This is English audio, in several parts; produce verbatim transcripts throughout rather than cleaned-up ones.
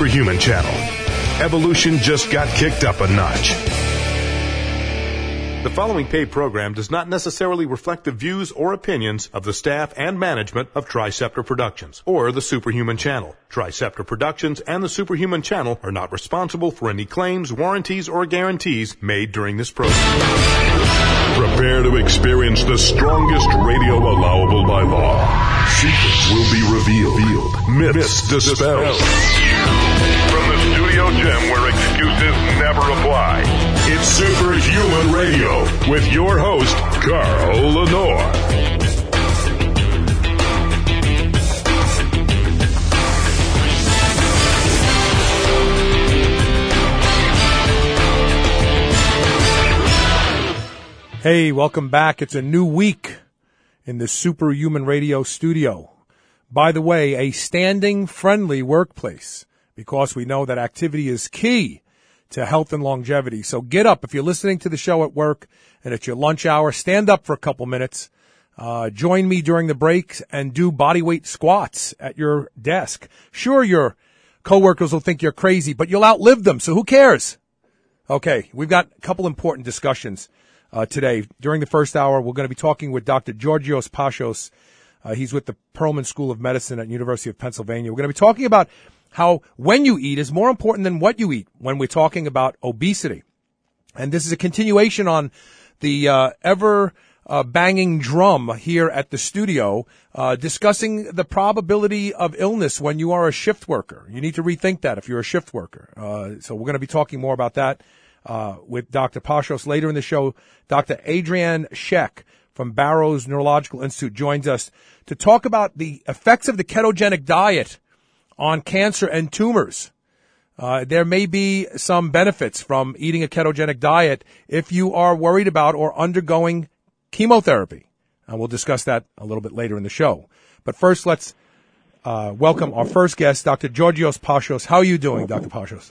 Superhuman Channel. Evolution just got kicked up a notch. The following paid program does not necessarily reflect the views or opinions of the staff and management of Triceptor Productions or the Superhuman Channel. Triceptor Productions and the Superhuman Channel are not responsible for any claims, warranties, or guarantees made during this program. Prepare to experience the strongest radio allowable by law. Secrets will be revealed. Myths dispelled. From the studio gym where excuses never apply, it's Superhuman Radio with your host, Carl Lenore. Hey, welcome back. It's a new week in the Superhuman Radio studio. By the way, a standing, friendly workplace, because we know that activity is key to health and longevity. So get up. If you're listening to the show at work and it's your lunch hour, stand up for a couple minutes. Uh, join me during the breaks and do body weight squats at your desk. Sure, your coworkers will think you're crazy, but you'll outlive them, so who cares? Okay, we've got a couple important discussions uh, today. During the first hour, we're going to be talking with Doctor Georgios Pashos. Uh, he's with the Perelman School of Medicine at University of Pennsylvania. We're going to be talking about how when you eat is more important than what you eat when we're talking about obesity. And this is a continuation on the uh, ever uh, banging drum here at the studio, uh, discussing the probability of illness when you are a shift worker. You need to rethink that if you're a shift worker. Uh, so we're going to be talking more about that uh, with Doctor Pashos. Later in the show, Doctor Adrienne Scheck from Barrows Neurological Institute joins us to talk about the effects of the ketogenic diet on cancer and tumors. Uh, there may be some benefits from eating a ketogenic diet if you are worried about or undergoing chemotherapy. And we'll discuss that a little bit later in the show. But first, let's uh, welcome our first guest, Doctor Georgios Pashos. How are you doing, Doctor Pashos?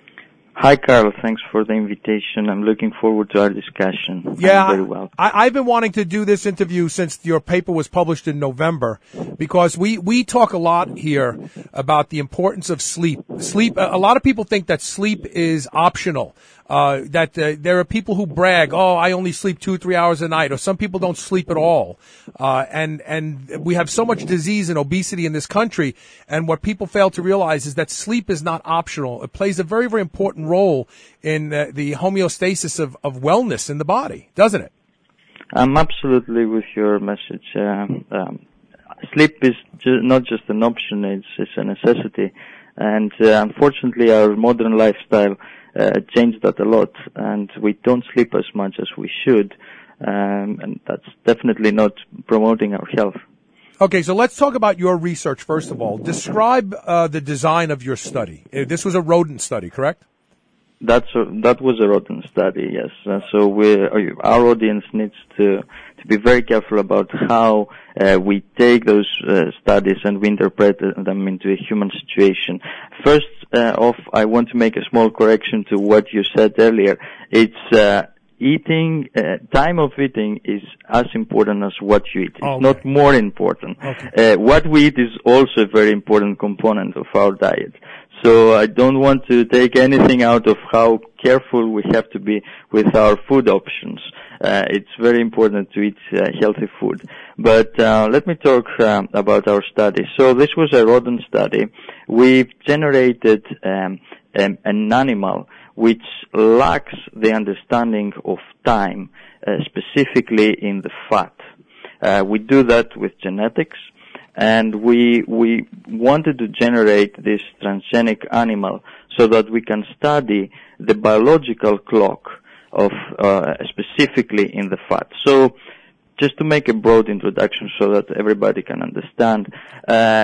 Hi, Carl. Thanks for the invitation. I'm looking forward to our discussion. Yeah, I'm very well. I, I've been wanting to do this interview since your paper was published in November, because we, we talk a lot here about the importance of sleep. Sleep. A lot of people think that sleep is optional. Uh, that uh, there are people who brag, oh, I only sleep two or three hours a night, or some people don't sleep at all. Uh, and, and we have so much disease and obesity in this country, and what people fail to realize is that sleep is not optional. It plays a very, very important role in uh, the homeostasis of, of wellness in the body, doesn't it? I'm absolutely with your message. Um, um, sleep is ju- not just an option, it's, it's a necessity. And uh, unfortunately, our modern lifestyle Uh, changed that a lot, and we don't sleep as much as we should, um, and that's definitely not promoting our health. Okay, so let's talk about your research first of all. Describe uh, the design of your study. Uh, This was a rodent study, correct? That's a, that was a rodent study, yes. Uh, so we, our audience needs to to be very careful about how uh, we take those uh, studies and we interpret them into a human situation. First uh, off, I want to make a small correction to what you said earlier. It's uh, eating, uh, time of eating is as important as what you eat. It's okay. not more important. Okay. Uh, what we eat is also a very important component of our diet. So I don't want to take anything out of how careful we have to be with our food options. Uh, it's very important to eat uh, healthy food. But uh, let me talk um, about our study. So this was a rodent study. We've generated um, um, an animal which lacks the understanding of time, uh, specifically in the fat. Uh, we do that with genetics. And we we wanted to generate this transgenic animal so that we can study the biological clock of uh, specifically in the fat. So just to make a broad introduction so that everybody can understand, uh,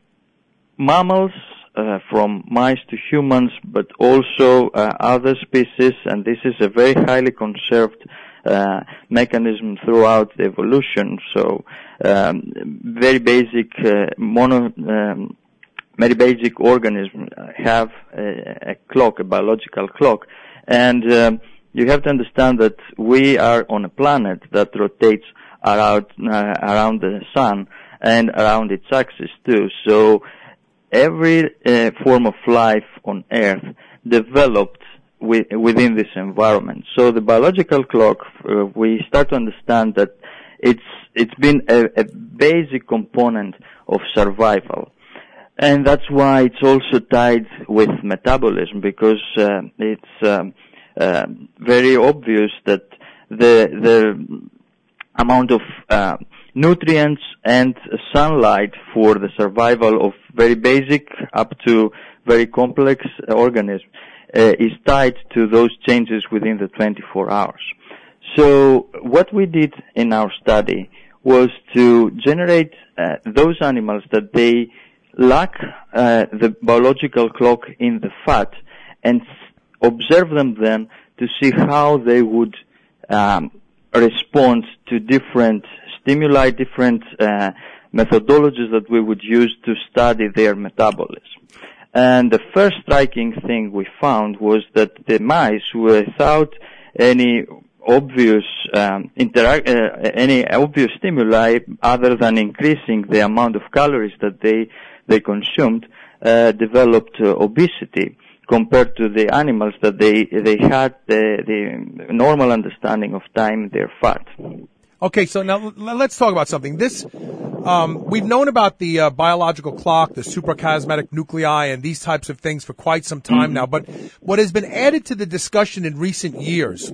mammals uh, from mice to humans, but also uh, other species, and this is a very highly conserved uh, mechanism throughout the evolution. So um, very basic uh, mono, um, very basic organisms have a, a clock, a biological clock, and um, you have to understand that we are on a planet that rotates around uh, around the sun and around its axis too. So every uh, form of life on Earth developed wi- within this environment. So the biological clock, uh, we start to understand that it's it's been a, a basic component of survival. And that's why it's also tied with metabolism, because uh, it's um, uh, very obvious that the the amount of uh, nutrients and sunlight for the survival of very basic up to very complex organisms uh, is tied to those changes within the twenty-four hours. So what we did in our study was to generate uh, those animals that they lack uh, the biological clock in the fat, and observe them then to see how they would um, respond to different stimuli, different uh, methodologies that we would use to study their metabolism. And the first striking thing we found was that the mice, without any obvious um, interact, uh, any obvious stimuli other than increasing the amount of calories that they they consumed, uh, developed uh, obesity compared to the animals that they they had the, the normal understanding of time, their fat. Okay, so now let's talk about something. This, um, we've known about the uh, biological clock, the suprachiasmatic nuclei, and these types of things for quite some time mm-hmm. now. But what has been added to the discussion in recent years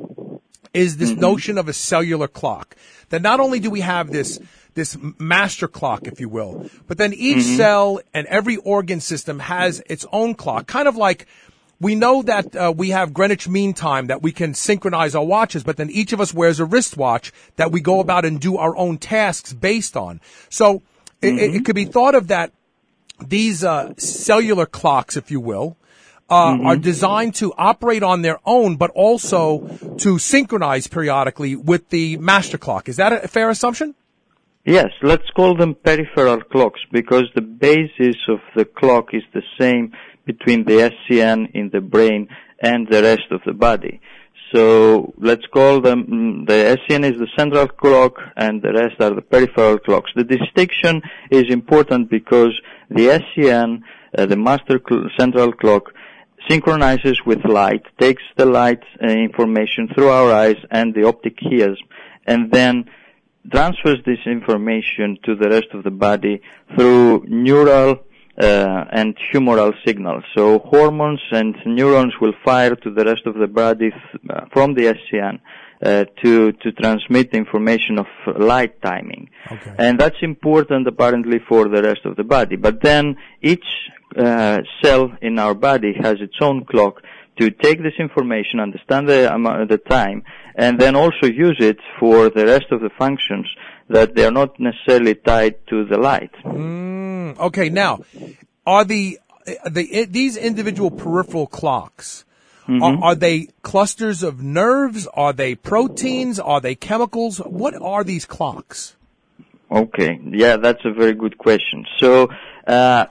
is this mm-hmm. notion of a cellular clock. That not only do we have this this master clock, if you will, but then each mm-hmm. cell and every organ system has its own clock. Kind of like we know that uh, we have Greenwich Mean Time, that we can synchronize our watches, but then each of us wears a wristwatch that we go about and do our own tasks based on. So mm-hmm. it, it could be thought of that these uh, cellular clocks, if you will, Uh, mm-hmm. are designed to operate on their own, but also to synchronize periodically with the master clock. Is that a fair assumption? Yes, let's call them peripheral clocks, because the basis of the clock is the same between the S C N in the brain and the rest of the body. So let's call them, the S C N is the central clock and the rest are the peripheral clocks. The distinction is important because the S C N, uh, the master cl- central clock, synchronizes with light, takes the light uh, information through our eyes and the optic chiasm, and then transfers this information to the rest of the body through neural uh, and humoral signals. So hormones and neurons will fire to the rest of the body th- uh, from the S C N uh, to to transmit the information of light timing. Okay. And that's important apparently for the rest of the body. But then each uh, cell in our body has its own clock to take this information, understand the um, the time, and then also use it for the rest of the functions that they are not necessarily tied to the light. Mm, okay, now, are the the these individual peripheral clocks, mm-hmm. are, are they clusters of nerves? Are they proteins? Are they chemicals? What are these clocks? Okay, yeah, that's a very good question. So, uh,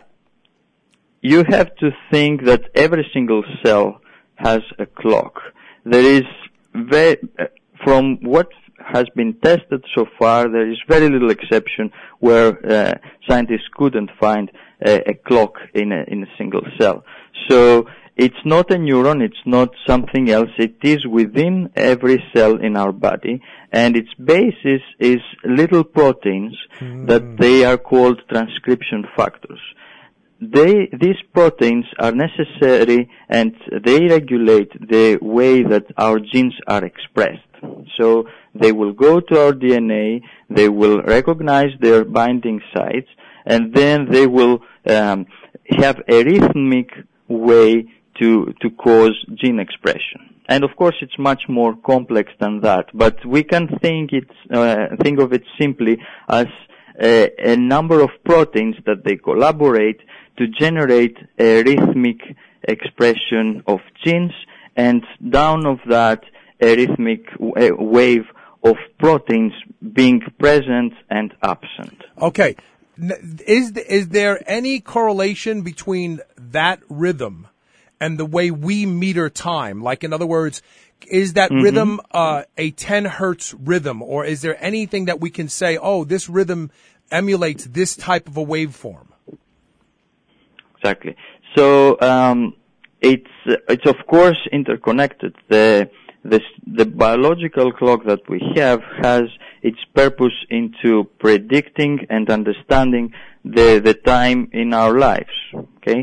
you have to think that every single cell has a clock. There is very, from what has been tested so far, there is very little exception where uh, scientists couldn't find a, a clock in a, in a single cell. So it's not a neuron, it's not something else, it is within every cell in our body, and its basis is little proteins mm. that they are called transcription factors. They, these proteins are necessary and they regulate the way that our genes are expressed. So they will go to our D N A, they will recognize their binding sites, and then they will um, have a rhythmic way to to cause gene expression. And of course, it's much more complex than that. But we can think it uh, think of it simply as a, a number of proteins that they collaborate to generate a rhythmic expression of genes, and down of that, a rhythmic w- wave of proteins being present and absent. Okay. Is, is there any correlation between that rhythm and the way we meter time? Like, in other words, is that mm-hmm. rhythm uh, a ten hertz rhythm, or is there anything that we can say, oh, this rhythm emulates this type of a waveform? exactly. So um, it's it's of course interconnected. The the the biological clock that we have has its purpose into predicting and understanding the the time in our lives. Okay,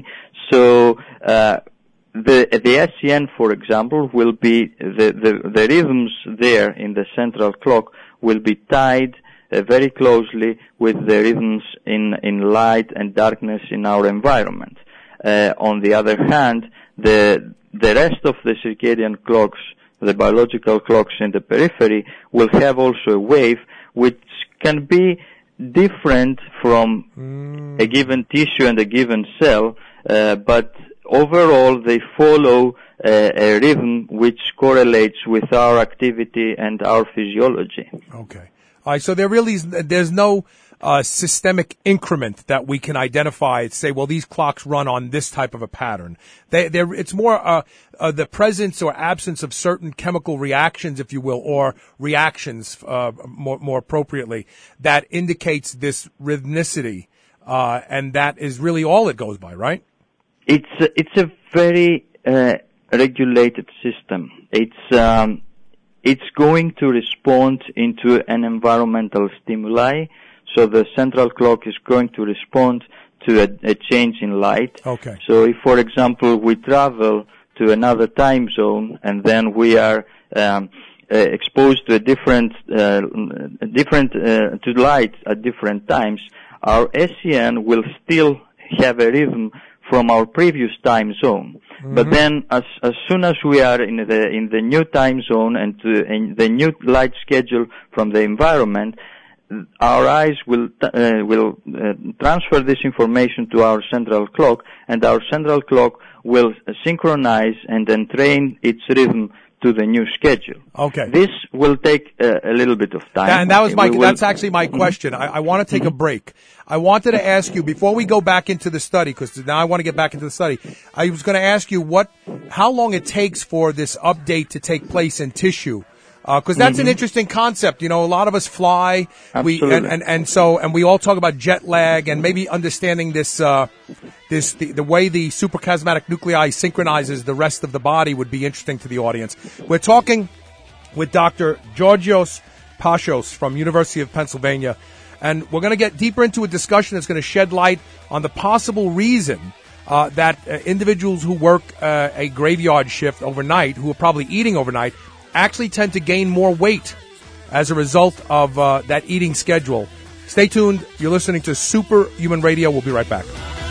so uh, the the S C N, for example, will be the the, the rhythms there in the central clock will be tied uh, very closely with the rhythms in in light and darkness in our environment. Uh, on the other hand, the the rest of the circadian clocks, the biological clocks in the periphery, will have also a wave which can be different from mm. a given tissue and a given cell, uh, but overall they follow uh, a rhythm which correlates with our activity and our physiology. Okay. All right, so there really is, there's no uh, systemic increment that we can identify and say, well, these clocks run on this type of a pattern. They, they're, it's more uh, uh, the presence or absence of certain chemical reactions, if you will, or reactions uh, more, more appropriately, that indicates this rhythmicity, uh, and that is really all it goes by, right? It's a, it's a very uh, regulated system. It's um, it's going to respond into an environmental stimuli. So the central clock is going to respond to a, a change in light. Okay. So if, for example, we travel to another time zone and then we are um, uh, exposed to a different, uh, different uh, to light at different times, our S C N will still have a rhythm from our previous time zone. Mm-hmm. But then, as as soon as we are in the in the new time zone and to, in the new light schedule from the environment, our eyes will uh, will uh, transfer this information to our central clock, and our central clock will synchronize and entrain its rhythm to the new schedule. Okay. This will take uh, a little bit of time. And that was my, will, that's actually my question. I, I want to take a break. I wanted to ask you, before we go back into the study, because now I want to get back into the study, I was going to ask you what, how long it takes for this update to take place in tissue. Uh, cause that's mm-hmm. an interesting concept. You know, a lot of us fly. Absolutely. We, and, and, and so, and we all talk about jet lag and maybe understanding this, uh, this, the, the way the suprachiasmatic nuclei synchronizes the rest of the body would be interesting to the audience. We're talking with Doctor Georgios Pashos from University of Pennsylvania, and we're going to get deeper into a discussion that's going to shed light on the possible reason uh, that uh, individuals who work uh, a graveyard shift overnight, who are probably eating overnight, actually tend to gain more weight as a result of uh, that eating schedule. Stay tuned. You're listening to Superhuman Radio. We'll be right back.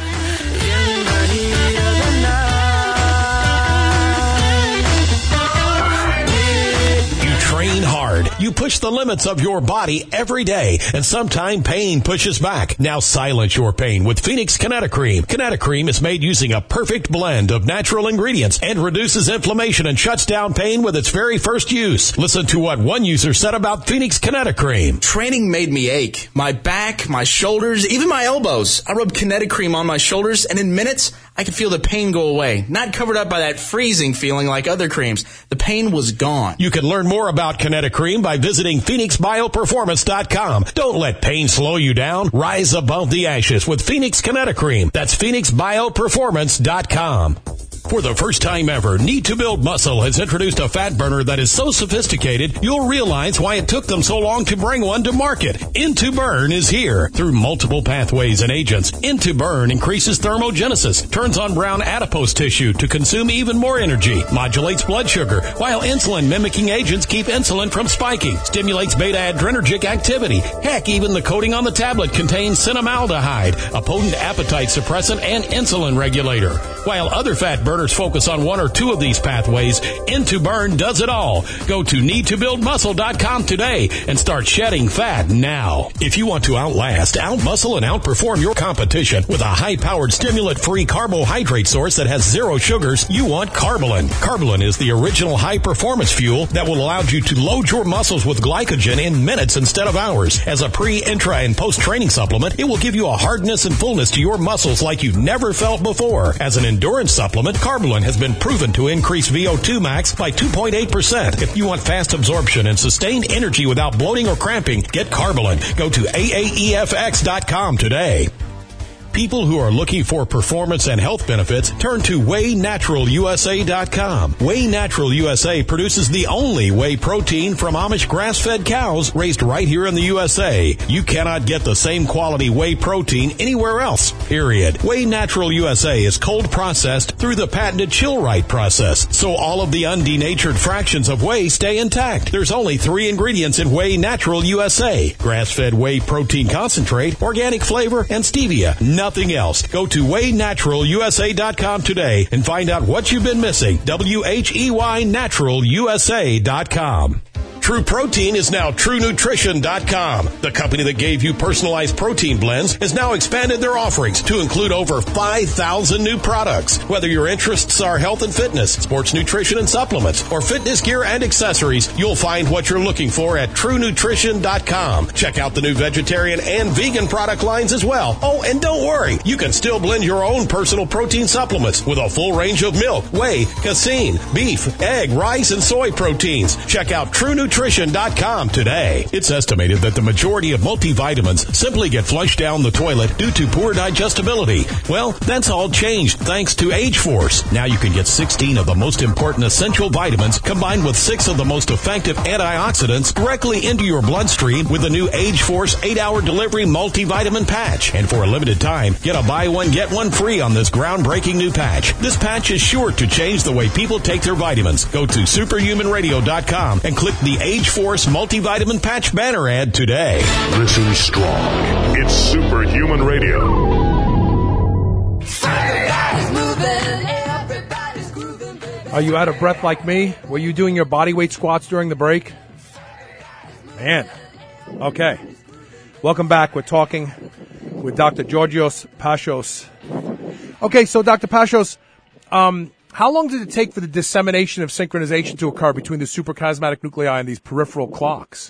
Train hard. You push the limits of your body every day, and sometimes pain pushes back. Now silence your pain with Phoenix Kinetocream. Kinetocream is made using a perfect blend of natural ingredients and reduces inflammation and shuts down pain with its very first use. Listen to what one user said about Phoenix Kinetocream. Training made me ache. My back, my shoulders, even my elbows. I rubbed Kinetocream on my shoulders, and in minutes, I could feel the pain go away. Not covered up by that freezing feeling like other creams. The pain was gone. You can learn more about Kinetocream by visiting Phoenix Bio Performance dot com. Don't let pain slow you down. Rise above the ashes with Phoenix Kinetocream. That's Phoenix Bio Performance dot com. For the first time ever, Need to Build Muscle has introduced a fat burner that is so sophisticated, you'll realize why it took them so long to bring one to market. Into Burn is here. Through multiple pathways and agents, Into Burn increases thermogenesis, turns on brown adipose tissue to consume even more energy, modulates blood sugar, while insulin-mimicking agents keep insulin from spiking, stimulates beta-adrenergic activity. Heck, even the coating on the tablet contains cinnamaldehyde, a potent appetite suppressant and insulin regulator. While other fat burners focus on one or two of these pathways, Into Burn does it all. Go to need to build muscle dot com today and start shedding fat now. If you want to outlast, outmuscle, and outperform your competition with a high-powered stimulant-free carbohydrate source that has zero sugars, you want Carbolin. Carbolin is the original high-performance fuel that will allow you to load your muscles with glycogen in minutes instead of hours. As a pre, intra, and post-training supplement, it will give you a hardness and fullness to your muscles like you've never felt before. As an endurance supplement, Carbolin has been proven to increase V O two max by two point eight percent. If you want fast absorption and sustained energy without bloating or cramping, get Carbolin. Go to A A E F X dot com today. People who are looking for performance and health benefits turn to Whey Natural U S A dot com. Whey Natural U S A produces the only whey protein from Amish grass-fed cows raised right here in the U S A. You cannot get the same quality whey protein anywhere else, period. Whey Natural U S A is cold processed through the patented chill-right process, so all of the undenatured fractions of whey stay intact. There's only three ingredients in Whey Natural U S A. Grass-fed whey protein concentrate, organic flavor, and stevia. Nothing else. Go to Whey Natural U S A dot com today and find out what you've been missing. W H E Y Natural U S A dot com. True Protein is now True Nutrition dot com. The company that gave you personalized protein blends has now expanded their offerings to include over five thousand new products. Whether your interests are health and fitness, sports nutrition and supplements, or fitness gear and accessories, you'll find what you're looking for at True Nutrition dot com. Check out the new vegetarian and vegan product lines as well. Oh, and don't worry, you can still blend your own personal protein supplements with a full range of milk, whey, casein, beef, egg, rice, and soy proteins. Check out True Nutrition dot com today. It's estimated that the majority of multivitamins simply get flushed down the toilet due to poor digestibility. Well, that's all changed thanks to Age Force. Now you can get sixteen of the most important essential vitamins combined with six of the most effective antioxidants directly into your bloodstream with the new Age Force eight hour delivery multivitamin patch. And for a limited time, get a buy one, get one free on this groundbreaking new patch. This patch is sure to change the way people take their vitamins. Go to superhuman radio dot com and click the Age Force multivitamin patch banner ad today. Listen strong. It's Superhuman Radio. Are you out of breath like me? Were you doing your body weight squats during the break? Man. Okay. Welcome back. We're talking with Doctor Georgios Pashos. Okay, so Doctor Pashos, um, how long did it take for the dissemination of synchronization to occur between the suprachiasmatic nuclei and these peripheral clocks?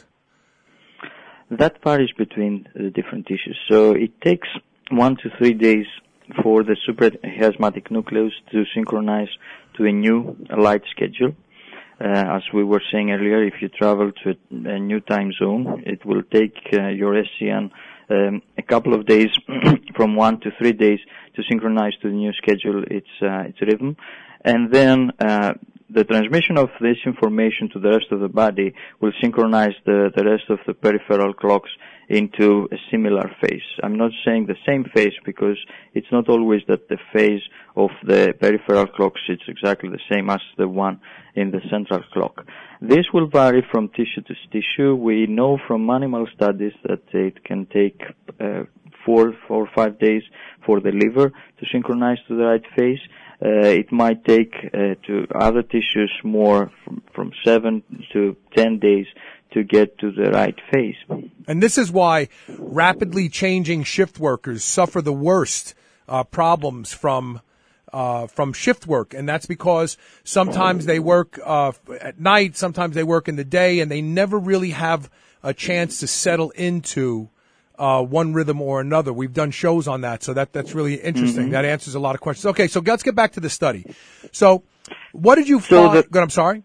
That varies between the different tissues. So it takes one to three days for the suprachiasmatic nucleus to synchronize to a new light schedule. Uh, as we were saying earlier, if you travel to a, a new time zone, it will take uh, your S C N um, a couple of days, from one to three days, to synchronize to the new schedule its uh, its rhythm. And then uh, the transmission of this information to the rest of the body will synchronize the, the rest of the peripheral clocks into a similar phase. I'm not saying the same phase because it's not always that the phase of the peripheral clocks is exactly the same as the one in the central clock. This will vary from tissue to tissue. We know from animal studies that it can take uh, four, four or five days for the liver to synchronize to the right phase. Uh, it might take uh, to other tissues more from, from seven to ten days to get to the right phase. And this is why rapidly changing shift workers suffer the worst uh, problems from uh, from shift work, and that's because sometimes they work uh, at night, sometimes they work in the day, and they never really have a chance to settle into Uh, one rhythm or another. We've done shows on that, so that that's really interesting. Mm-hmm. That answers a lot of questions. Okay, so let's get back to the study. So, what did you so find? The, Good, I'm sorry.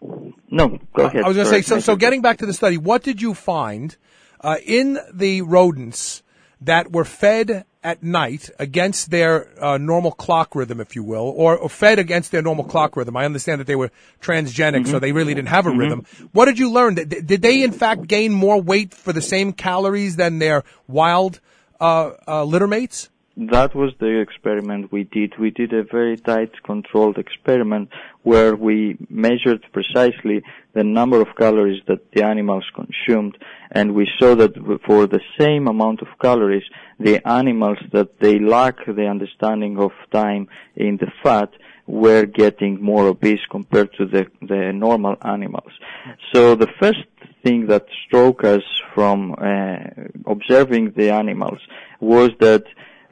No, go ahead. I was going to say. So, so getting back to the study, what did you find uh, in the rodents that were fed at night against their uh, normal clock rhythm, if you will, or, or fed against their normal clock rhythm? I understand that they were transgenic, mm-hmm. so they really didn't have a mm-hmm. rhythm. What did you learn? Did, did they, in fact, gain more weight for the same calories than their wild uh, uh, litter mates? That was the experiment we did. We did a very tight, controlled experiment where we measured precisely the number of calories that the animals consumed, and we saw that for the same amount of calories, the animals that they lack the understanding of time in the fat were getting more obese compared to the, the normal animals. So the first thing that struck us from uh, observing the animals was that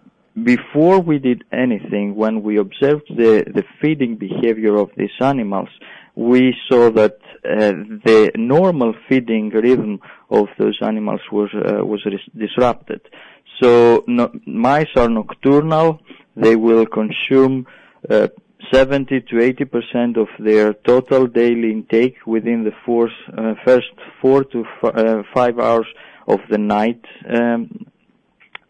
before we did anything, when we observed the, the feeding behavior of these animals, we saw that uh, the normal feeding rhythm of those animals was uh, was res- disrupted. So no, mice are nocturnal. They will consume uh, seventy to eighty percent of their total daily intake within the four, uh, first four to f- uh, five hours of the night. Um,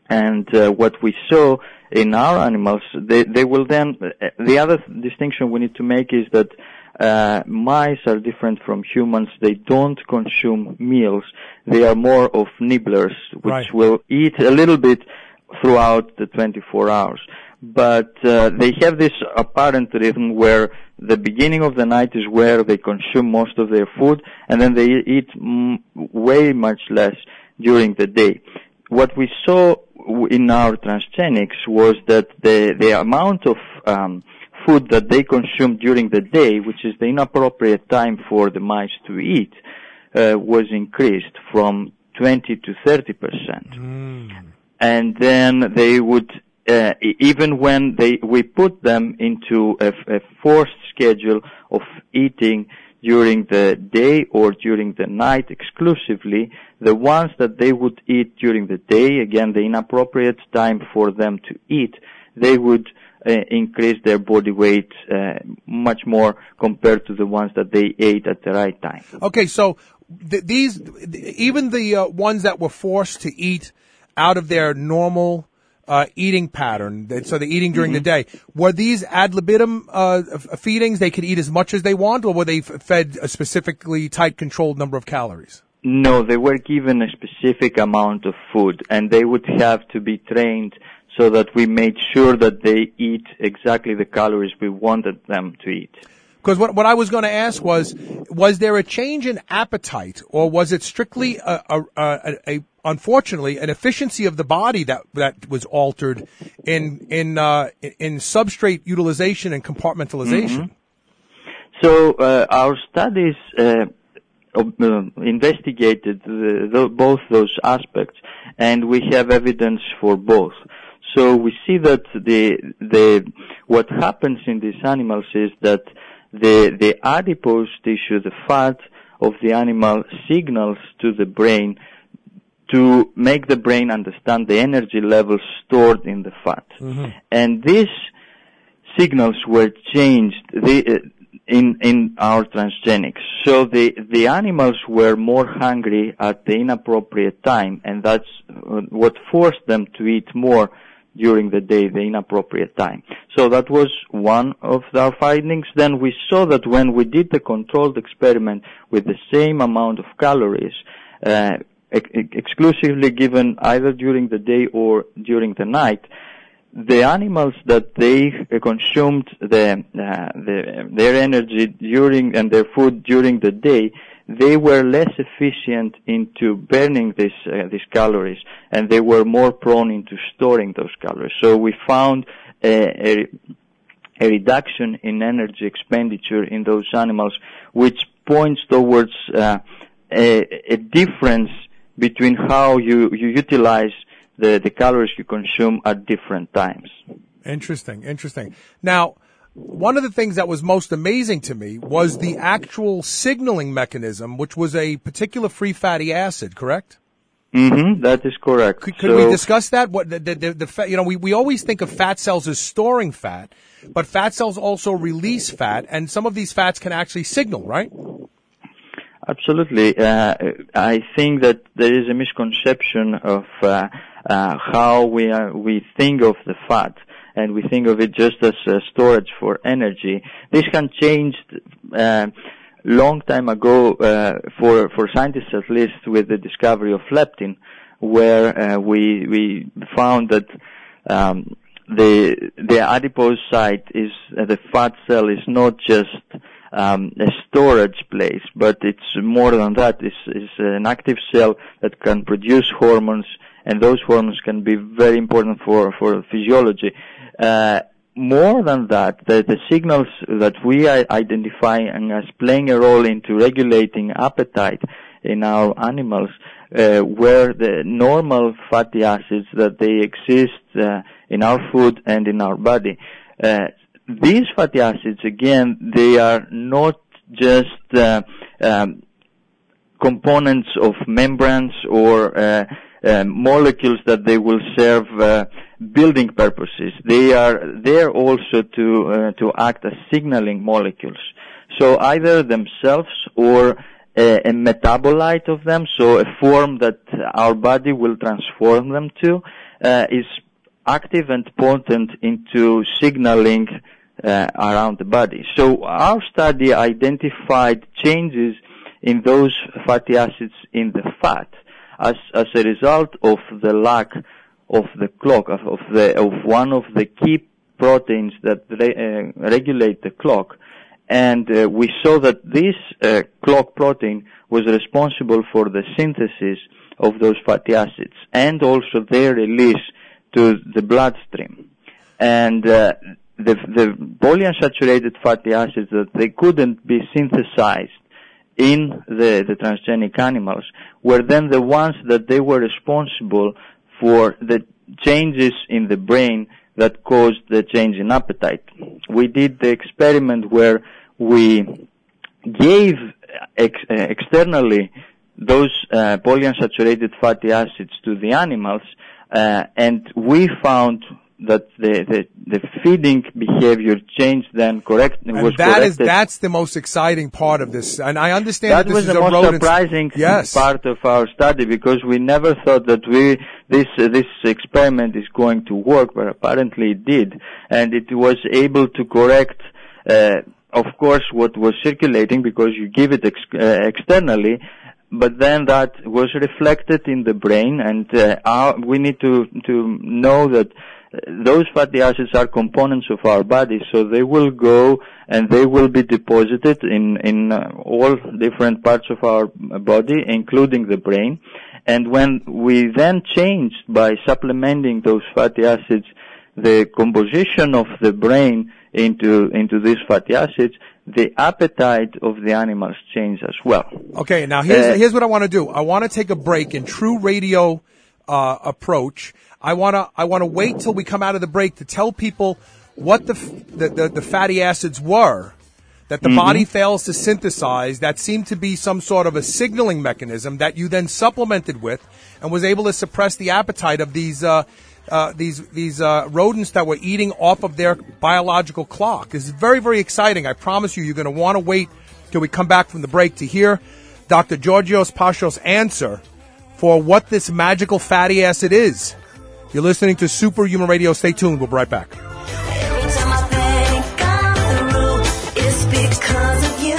And uh, what we saw in our animals, they, they will then, the other distinction we need to make is that uh, mice are different from humans. They don't consume meals. They are more of nibblers, which Right. will eat a little bit throughout the twenty-four hours. But uh, they have this apparent rhythm where the beginning of the night is where they consume most of their food, and then they eat m- way much less during the day. What we saw in our transgenics was that the, the amount of um, food that they consume during the day, which is the inappropriate time for the mice to eat, uh, was increased from twenty to thirty percent. Mm. And then they would, uh, even when they, we put them into a, a forced schedule of eating during the day or during the night exclusively, the ones that they would eat during the day, again, the inappropriate time for them to eat, they would uh, increase their body weight uh, much more compared to the ones that they ate at the right time. Okay, so th- these, even the uh, ones that were forced to eat out of their normal uh, eating pattern, that- so they're eating during Mm-hmm. the day, were these ad libitum uh, f- feedings? They could eat as much as they want, or were they f- fed a specifically tight, controlled number of calories? No, they were given a specific amount of food, and they would have to be trained so that we made sure that they eat exactly the calories we wanted them to eat. Because what, what I was going to ask was, was there a change in appetite, or was it strictly, a, a, a, a unfortunately, an efficiency of the body that that was altered in in uh, in substrate utilization and compartmentalization? Mm-hmm. So uh, our studies uh, uh, investigated the, the, both those aspects, and we have evidence for both. So we see that the the what happens in these animals is that the the adipose tissue, the fat of the animal, signals to the brain to make the brain understand the energy levels stored in the fat. Mm-hmm. And these signals were changed the, uh, in in our transgenics. So the the animals were more hungry at the inappropriate time, and that's uh, what forced them to eat more during the day, the inappropriate time. So that was one of our findings. Then we saw that when we did the controlled experiment with the same amount of calories, uh, ex- exclusively given either during the day or during the night, the animals that they consumed the, uh, the their energy during and their food during the day, they were less efficient into burning this, uh, these calories, and they were more prone into storing those calories. So we found a, a, a reduction in energy expenditure in those animals, which points towards uh, a, a difference between how you, you utilize the, the calories you consume at different times. Interesting, interesting. Now, one of the things that was most amazing to me was the actual signaling mechanism, which was a particular free fatty acid, correct? Mm-hmm, that is correct. Could, could so, we discuss that? What the, the, the, the fat, you know, we, we always think of fat cells as storing fat, but fat cells also release fat, and some of these fats can actually signal, right? Absolutely. Uh, I think that there is a misconception of uh, uh, how we are, we think of the fat, and we think of it just as uh, storage for energy. This can change uh, long time ago uh, for for scientists, at least, with the discovery of leptin, where uh, we we found that um, the the adipose site is uh, the fat cell is not just um, a storage place, but it's more than that. It's, it's an active cell that can produce hormones, and those hormones can be very important for for physiology. Uh, more than that, the, the signals that we are identifying as playing a role into regulating appetite in our animals uh, were the normal fatty acids that they exist uh, in our food and in our body. Uh, these fatty acids, again, they are not just uh, um, components of membranes or uh, uh, molecules that they will serve uh, building purposes. They are there also to uh, to act as signaling molecules. So either themselves or a, a metabolite of them, so a form that our body will transform them to, uh, is active and potent into signaling uh, around the body. So our study identified changes in those fatty acids in the fat as as a result of the lack of the clock, of, of the of one of the key proteins that re, uh, regulate the clock. And uh, we saw that this uh, clock protein was responsible for the synthesis of those fatty acids and also their release to the bloodstream. And uh, the, the polyunsaturated fatty acids, that they couldn't be synthesized in the, the transgenic animals, were then the ones that they were responsible for the changes in the brain that caused the change in appetite. We did the experiment where we gave ex- uh, externally those uh, polyunsaturated fatty acids to the animals, uh, and we found that the, the, the feeding behavior changed then correct and was that corrected. Is, that's the most exciting part of this. And I understand that, that this was is the a most rodent. surprising yes. part of our study, because we never thought that we this uh, this experiment is going to work, but apparently it did, and it was able to correct, uh, of course, what was circulating, because you give it ex- uh, externally. But then that was reflected in the brain, and uh, our, we need to to know that uh, those fatty acids are components of our body, so they will go and they will be deposited in in uh, all different parts of our body, including the brain. And when we then changed by supplementing those fatty acids the composition of the brain into into these fatty acids, the appetite of the animals change as well. Okay, now here's Uh, here's what I want to do. I want to take a break in true radio uh, approach. I want to I want to wait till we come out of the break to tell people what the f- the, the, the fatty acids were that the Mm-hmm. body fails to synthesize, that seemed to be some sort of a signaling mechanism that you then supplemented with and was able to suppress the appetite of these uh, uh, these these uh, rodents that were eating off of their biological clock. This is very, very exciting. I promise you, you're going to want to wait till we come back from the break to hear Doctor Georgios Pashos' answer for what this magical fatty acid is. You're listening to Superhuman Radio. Stay tuned. We'll be right back. Every time I think I'm through, it's because of you.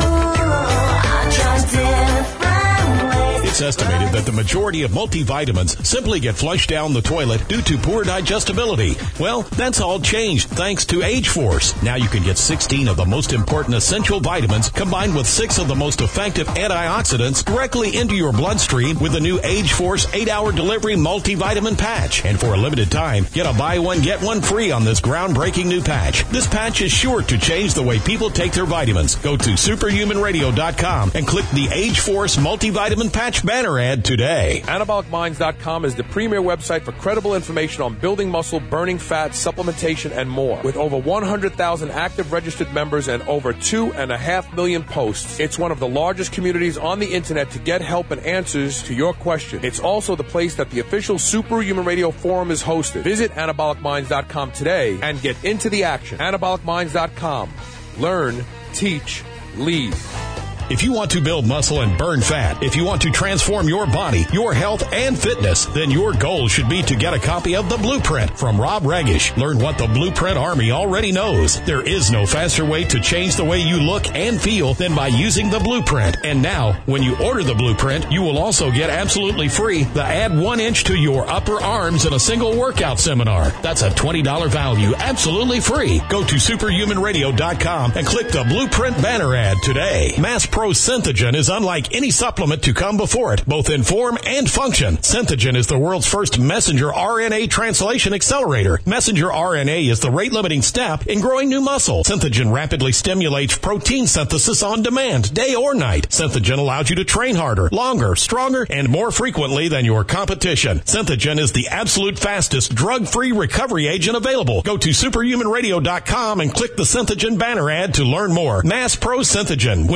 I try different ways. It's estimated that the majority of multivitamins simply get flushed down the toilet due to poor digestibility. Well, that's all changed thanks to Age Force. Now you can get sixteen of the most important essential vitamins combined with six of the most effective antioxidants directly into your bloodstream with the new Age Force eight hour delivery multivitamin patch. And for a limited time, get a buy one, get one free on this groundbreaking new patch. This patch is sure to change the way people take their vitamins. Go to superhuman radio dot com and click the Age Force multivitamin patch banner ad today. Anabolic Minds dot com is the premier website for credible information on building muscle, burning fat, supplementation, and more. With over one hundred thousand active registered members and over two and a half million posts, it's one of the largest communities on the internet to get help and answers to your question. It's also the place that the official Superhuman Radio Forum is hosted. Visit Anabolic Minds dot com today and get into the action. Anabolic Minds dot com. Learn, teach, lead. If you want to build muscle and burn fat, if you want to transform your body, your health, and fitness, then your goal should be to get a copy of The Blueprint from Rob Regish. Learn what the Blueprint Army already knows. There is no faster way to change the way you look and feel than by using The Blueprint. And now, when you order The Blueprint, you will also get absolutely free the Add One Inch to Your Upper Arms in a Single Workout Seminar. That's a twenty dollars value, absolutely free. Go to superhuman radio dot com and click the Blueprint banner ad today. Mass Pro Synthogen is unlike any supplement to come before it, both in form and function. Synthogen is the world's first messenger R N A translation accelerator. Messenger R N A is the rate-limiting step in growing new muscle. Synthogen rapidly stimulates protein synthesis on demand, day or night. Synthogen allows you to train harder, longer, stronger, and more frequently than your competition. Synthogen is the absolute fastest drug-free recovery agent available. Go to superhuman radio dot com and click the Synthogen banner ad to learn more. Mass Pro Synthogen. When you train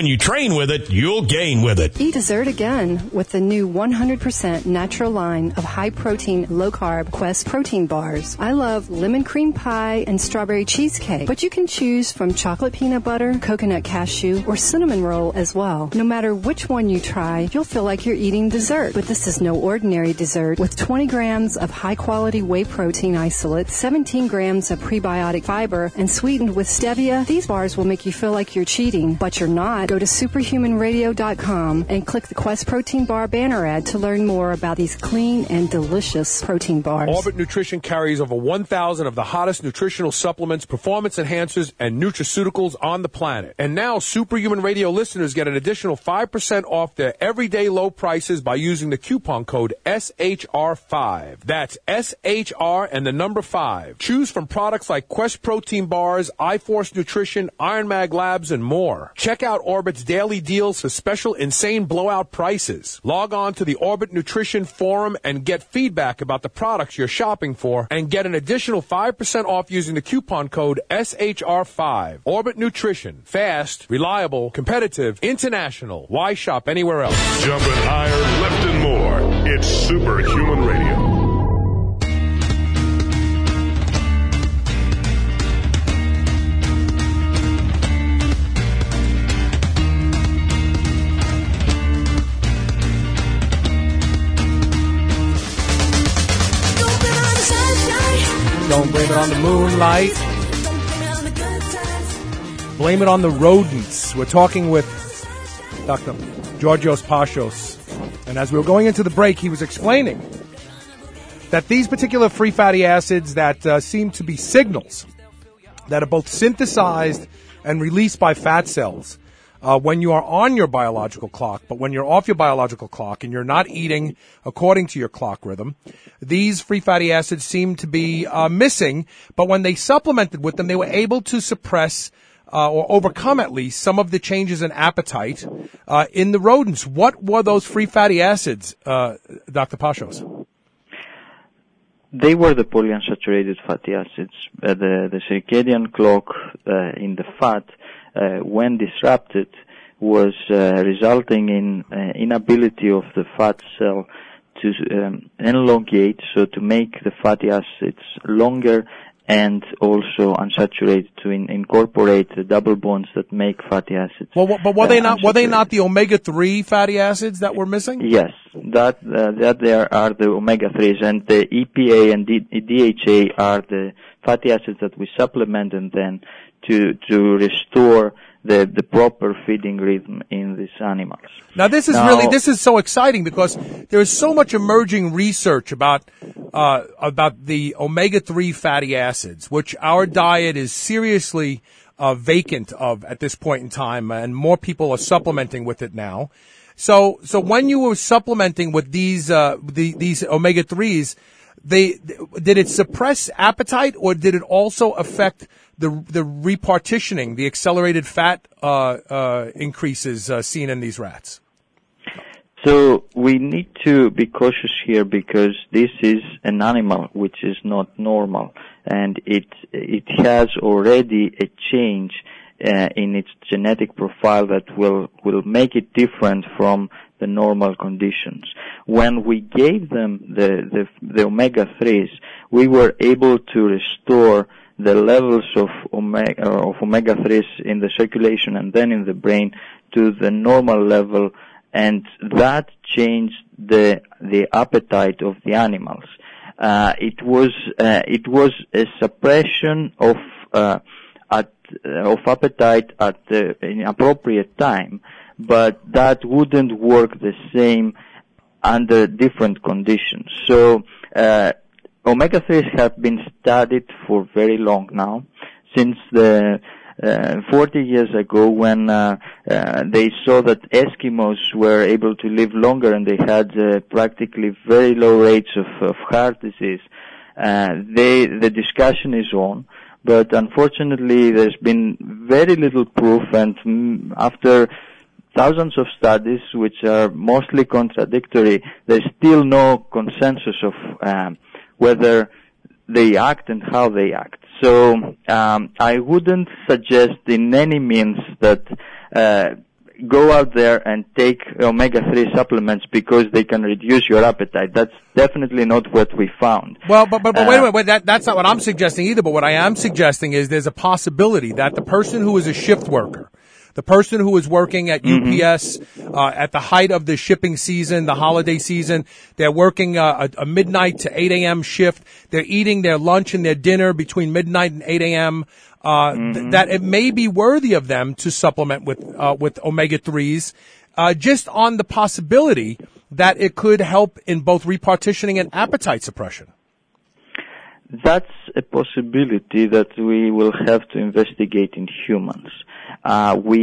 gain with it, you'll gain with it. Eat dessert again with the new one hundred percent natural line of high-protein, low-carb Quest protein bars. I love lemon cream pie and strawberry cheesecake, but you can choose from chocolate peanut butter, coconut cashew, or cinnamon roll as well. No matter which one you try, you'll feel like you're eating dessert. But this is no ordinary dessert. With twenty grams of high-quality whey protein isolate, seventeen grams of prebiotic fiber, and sweetened with stevia, these bars will make you feel like you're cheating, but you're not. Go to superhuman radio dot com and click the Quest Protein Bar banner ad to learn more about these clean and delicious protein bars. Orbit Nutrition carries over one thousand of the hottest nutritional supplements, performance enhancers, and nutraceuticals on the planet. And now Superhuman Radio listeners get an additional five percent off their everyday low prices by using the coupon code S H R five. That's S H R and the number five. Choose from products like Quest Protein Bars, iForce Nutrition, Iron Mag Labs, and more. Check out Orbit's daily deals for special insane blowout prices. Log on to the Orbit Nutrition Forum and get feedback about the products you're shopping for and get an additional five percent off using the coupon code S H R five. Orbit Nutrition. Fast, reliable, competitive, international. Why shop anywhere else? Jumping higher, lifting more. It's Superhuman Radio. Don't blame it on the moonlight. Blame it on the rodents. We're talking with Doctor Georgios Pashos. And as we were going into the break, he was explaining that these particular free fatty acids that uh, seem to be signals that are both synthesized and released by fat cells Uh, when you are on your biological clock, but when you're off your biological clock and you're not eating according to your clock rhythm, these free fatty acids seem to be uh, missing. But when they supplemented with them, they were able to suppress uh, or overcome at least some of the changes in appetite uh, in the rodents. What were those free fatty acids, uh, Doctor Pashos? They were the polyunsaturated fatty acids. Uh, the, the circadian clock uh, in the fat, Uh, when disrupted, was uh, resulting in uh, inability of the fat cell to um, elongate, so to make the fatty acids longer and also unsaturated, to in, incorporate the double bonds that make fatty acids. Well, but were uh, they not were they not the omega three fatty acids that were missing? Yes, that uh, that there are the omega threes, and the E P A and D, DHA are the fatty acids that we supplement and then to to restore the the proper feeding rhythm in these animals. Now this is now, really this is so exciting because there is so much emerging research about uh about the omega three fatty acids, which our diet is seriously uh vacant of at this point in time, and more people are supplementing with it now. So so when you were supplementing with these uh the, these omega threes, they did it suppress appetite, or did it also affect the the repartitioning, the accelerated fat uh, uh, increases uh, seen in these rats? So we need to be cautious here because this is an animal which is not normal, and it it has already a change uh, in its genetic profile that will will make it different from the normal conditions. When we gave them the the, the omega threes, we were able to restore the levels of omega of omega threes in the circulation and then in the brain to the normal level, and that changed the the appetite of the animals. Uh, it was uh, it was a suppression of uh, at uh, of appetite at the inappropriate time, but that wouldn't work the same under different conditions. So uh, omega threes have been studied for very long now, since the uh, forty years ago when uh, uh, they saw that Eskimos were able to live longer and they had uh, practically very low rates of, of heart disease. Uh, they, the discussion is on, but unfortunately there's been very little proof, and mm, after thousands of studies which are mostly contradictory, there's still no consensus of um, whether they act and how they act. So um, I wouldn't suggest in any means that uh, go out there and take omega three supplements because they can reduce your appetite. That's definitely not what we found. Well, but, but, but Uh, wait a minute. Wait, that, that's not what I'm suggesting either. But what I am suggesting is there's a possibility that the person who is a shift worker, the person who is working at U P S uh, at the height of the shipping season, the holiday season, they're working uh, a, a midnight to eight a.m. shift. They're eating their lunch and their dinner between midnight and eight a.m., Uh, th- that it may be worthy of them to supplement with uh, with omega threes, uh, just on the possibility that it could help in both repartitioning and appetite suppression. That's a possibility that we will have to investigate in humans. Uh, we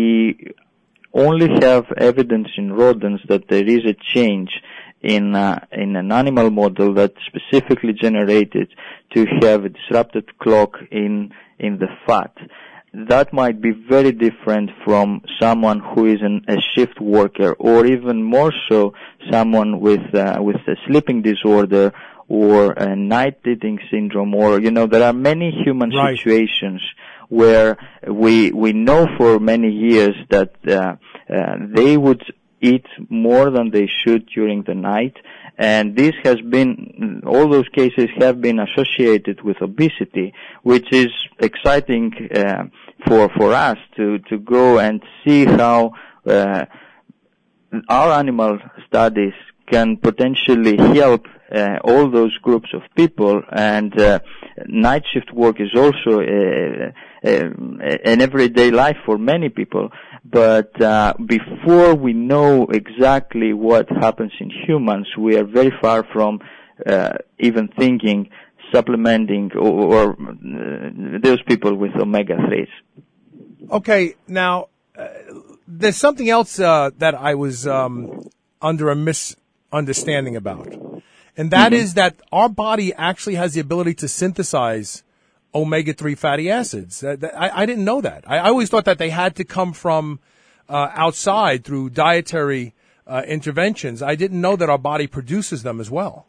only have evidence in rodents that there is a change in uh, in an animal model that's specifically generated to have a disrupted clock in in the fat. That might be very different from someone who is an, a shift worker, or even more so, someone with uh, with a sleeping disorder or a night eating syndrome, or you know, there are many human Right. situations where we we know for many years that uh, uh, they would eat more than they should during the night, and this has been, all those cases have been associated with obesity, which is exciting uh, for for us to to go and see how uh, our animal studies can potentially help uh, all those groups of people. And uh, night shift work is also uh, uh, an everyday life for many people. But uh, before we know exactly what happens in humans, we are very far from uh, even thinking supplementing or, or uh, those people with omega threes. Okay, now uh, there's something else uh, that I was um, under a misunderstanding about, and that Mm-hmm. is that our body actually has the ability to synthesize omega three fatty acids. Uh, th- I, I didn't know that. I, I always thought that they had to come from uh, outside through dietary uh, interventions. I didn't know that our body produces them as well.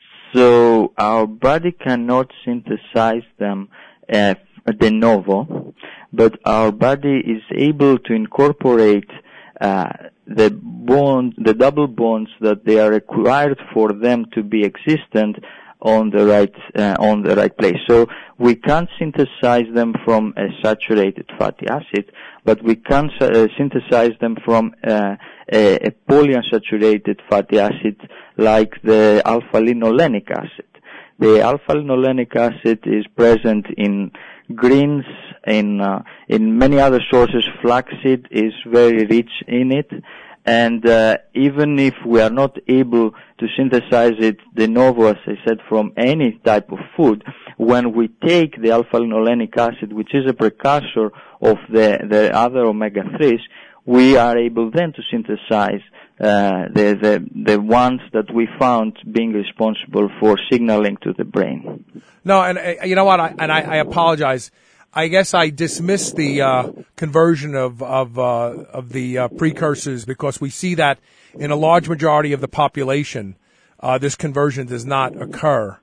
So our body cannot synthesize them uh, de novo, but our body is able to incorporate uh, the bond, the double bonds that they are required for them to be existent on the right uh, on the right place. So we can't synthesize them from a saturated fatty acid, but we can uh, synthesize them from uh, a, a polyunsaturated fatty acid like the alpha-linolenic acid. The alpha-linolenic acid is present in greens, in uh, in many other sources. Flaxseed is very rich in it. And uh, even if we are not able to synthesize it de novo, as I said, from any type of food, when we take the alpha-linolenic acid, which is a precursor of the, the other omega threes, we are able then to synthesize uh, the, the, the ones that we found being responsible for signaling to the brain. No, and uh, you know what? I, and I, I apologize. I guess I dismissed the uh, conversion of of uh, of the uh, precursors because we see that in a large majority of the population, uh, this conversion does not occur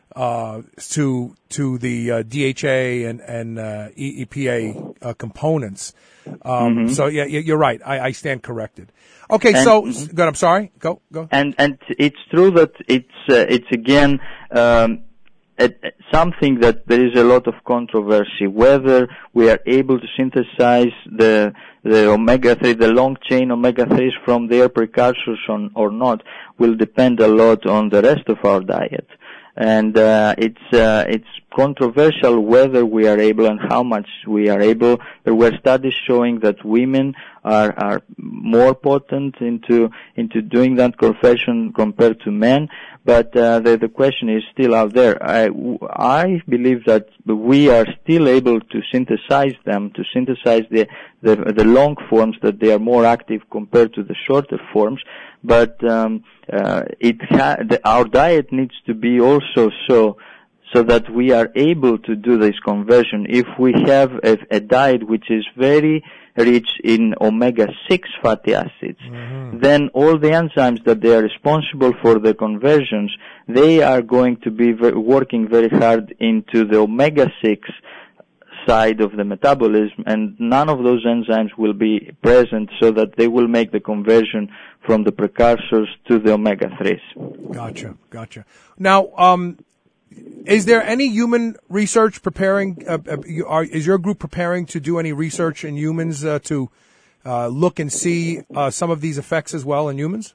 uh, to to the uh, D H A and and uh, E P A uh, components. Um, So yeah, you're right. I, I stand corrected. Okay, And- so good. I'm sorry. Go go. And and it's true that it's uh, it's again um, a, a- something that there is a lot of controversy whether we are able to synthesize the the omega three, the long chain omega threes from their precursors on, or not will depend a lot on the rest of our diet. And uh, it's uh, it's controversial whether we are able and how much we are able. There were studies showing that women are are more potent into into doing that conversion compared to men. But uh, the the question is still out there. I I believe that we are still able to synthesize them, to synthesize the the, the long forms, that they are more active compared to the shorter forms. But um, uh, it ha- the, our diet needs to be also so so that we are able to do this conversion. If we have a, a diet which is very rich in omega six fatty acids, mm-hmm. then all the enzymes that they are responsible for the conversions, they are going to be ver- working very hard into the omega six side of the metabolism, and none of those enzymes will be present so that they will make the conversion from the precursors to the omega threes. Gotcha, gotcha. Now, um, is there any human research preparing, uh, uh, you are, is your group preparing to do any research in humans uh, to uh, look and see uh, some of these effects as well in humans?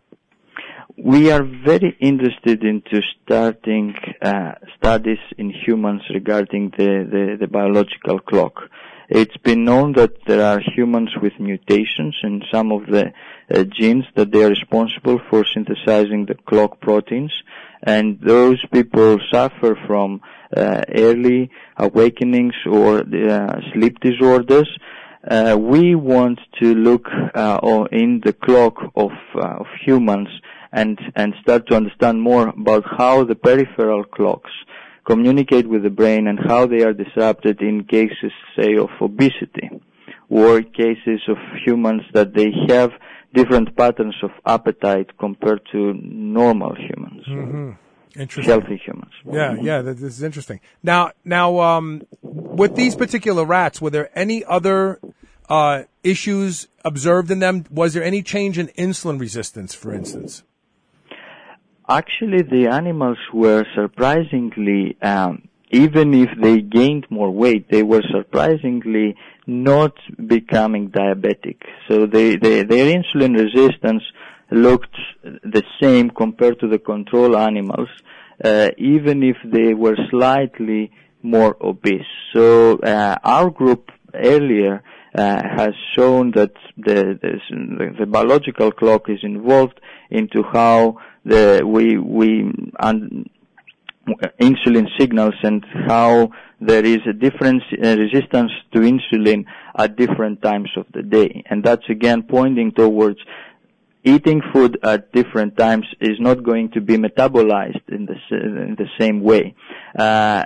We are very interested into starting uh, studies in humans regarding the, the, the biological clock. It's been known that there are humans with mutations in some of the uh, genes that they are responsible for synthesizing the clock proteins, and those people suffer from uh, early awakenings or uh, sleep disorders. Uh, we want to look uh, in the clock of, uh, of humans and, and start to understand more about how the peripheral clocks communicate with the brain and how they are disrupted in cases, say, of obesity or cases of humans that they have different patterns of appetite compared to normal humans. Mm-hmm. Interesting. Healthy humans. Yeah, yeah, this is interesting. Now, now, um, with these particular rats, were there any other uh, issues observed in them? Was there any change in insulin resistance, for instance? Actually, the animals were surprisingly, um, even if they gained more weight, they were surprisingly not becoming diabetic. So they, they, their insulin resistance looked the same compared to the control animals, uh, even if they were slightly more obese. So uh, our group earlier uh, has shown that the, the, the biological clock is involved into how the we we un, insulin signals and how there is a different uh, resistance to insulin at different times of the day, and that's again pointing towards eating food at different times is not going to be metabolized in the in the same way. Uh,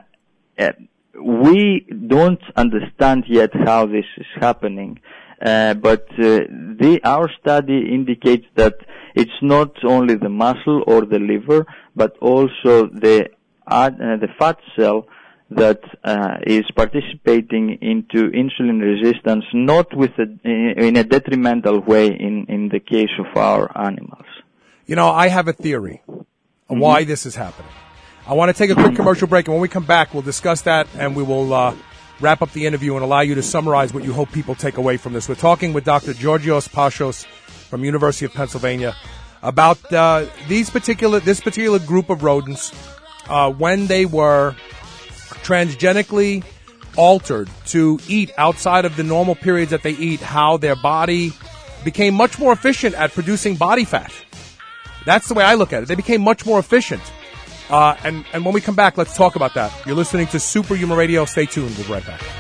we don't understand yet how this is happening, uh, but uh, the our study indicates that it's not only the muscle or the liver, but also the uh, the fat cell that uh, is participating into insulin resistance, not with a, in a detrimental way in, in the case of our animals. You know, I have a theory of mm-hmm. why this is happening. I want to take a quick commercial break, and when we come back, we'll discuss that, and we will uh, wrap up the interview and allow you to summarize what you hope people take away from this. We're talking with Doctor Georgios Pashos from University of Pennsylvania about uh, these particular this particular group of rodents uh, when they were transgenically altered to eat outside of the normal periods that they eat, how their body became much more efficient at producing body fat. That's the way I look at it. They became much more efficient. Uh, and, and when we come back, let's talk about that. You're listening to Superhuman Radio. Stay tuned. We'll be right back.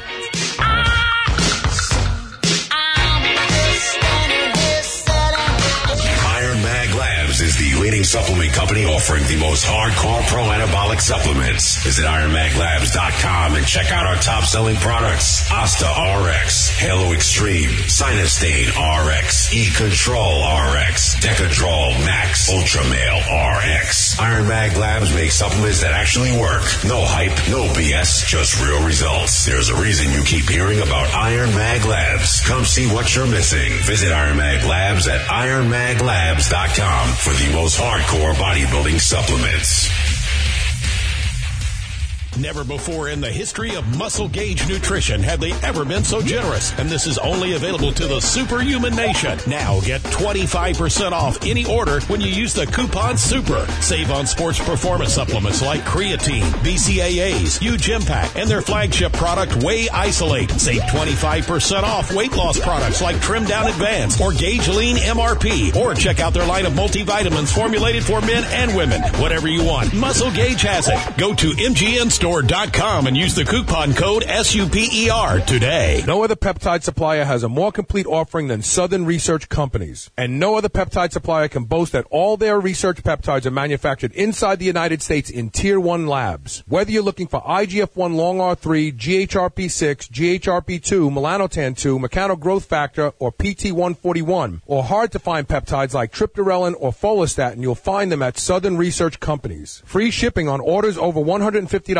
Is the leading supplement company offering the most hardcore pro-anabolic supplements. Visit iron mag labs dot com and check out our top-selling products. Asta R X, Halo Extreme, Sinustane R X, E-Control R X, Decadrol Max, Ultramale R X. Iron Mag Labs make supplements that actually work. No hype, no B S, just real results. There's a reason you keep hearing about Iron Mag Labs. Come see what you're missing. Visit Iron Mag Labs at iron mag labs dot com for the most hardcore bodybuilding supplements. Never before in the history of Muscle Gauge Nutrition have they ever been so generous. And this is only available to the Superhuman Nation. Now get twenty-five percent off any order when you use the coupon SUPER. Save on sports performance supplements like creatine, B C A As, U-Gym-Pack, and their flagship product, Whey Isolate. Save twenty-five percent off weight loss products like Trim Down Advance or Gauge Lean M R P. Or check out their line of multivitamins formulated for men and women. Whatever you want, Muscle Gauge has it. Go to M G N store dot com and use the coupon code S U P E R today. No other peptide supplier has a more complete offering than Southern Research Companies. And no other peptide supplier can boast that all their research peptides are manufactured inside the United States in Tier one labs. Whether you're looking for I G F one long R three, G H R P six, G H R P two, melanotan two, mechano growth factor, or P T one forty-one, or hard to find peptides like triptorelin or follistatin, you'll find them at Southern Research Companies. Free shipping on orders over one hundred fifty dollars.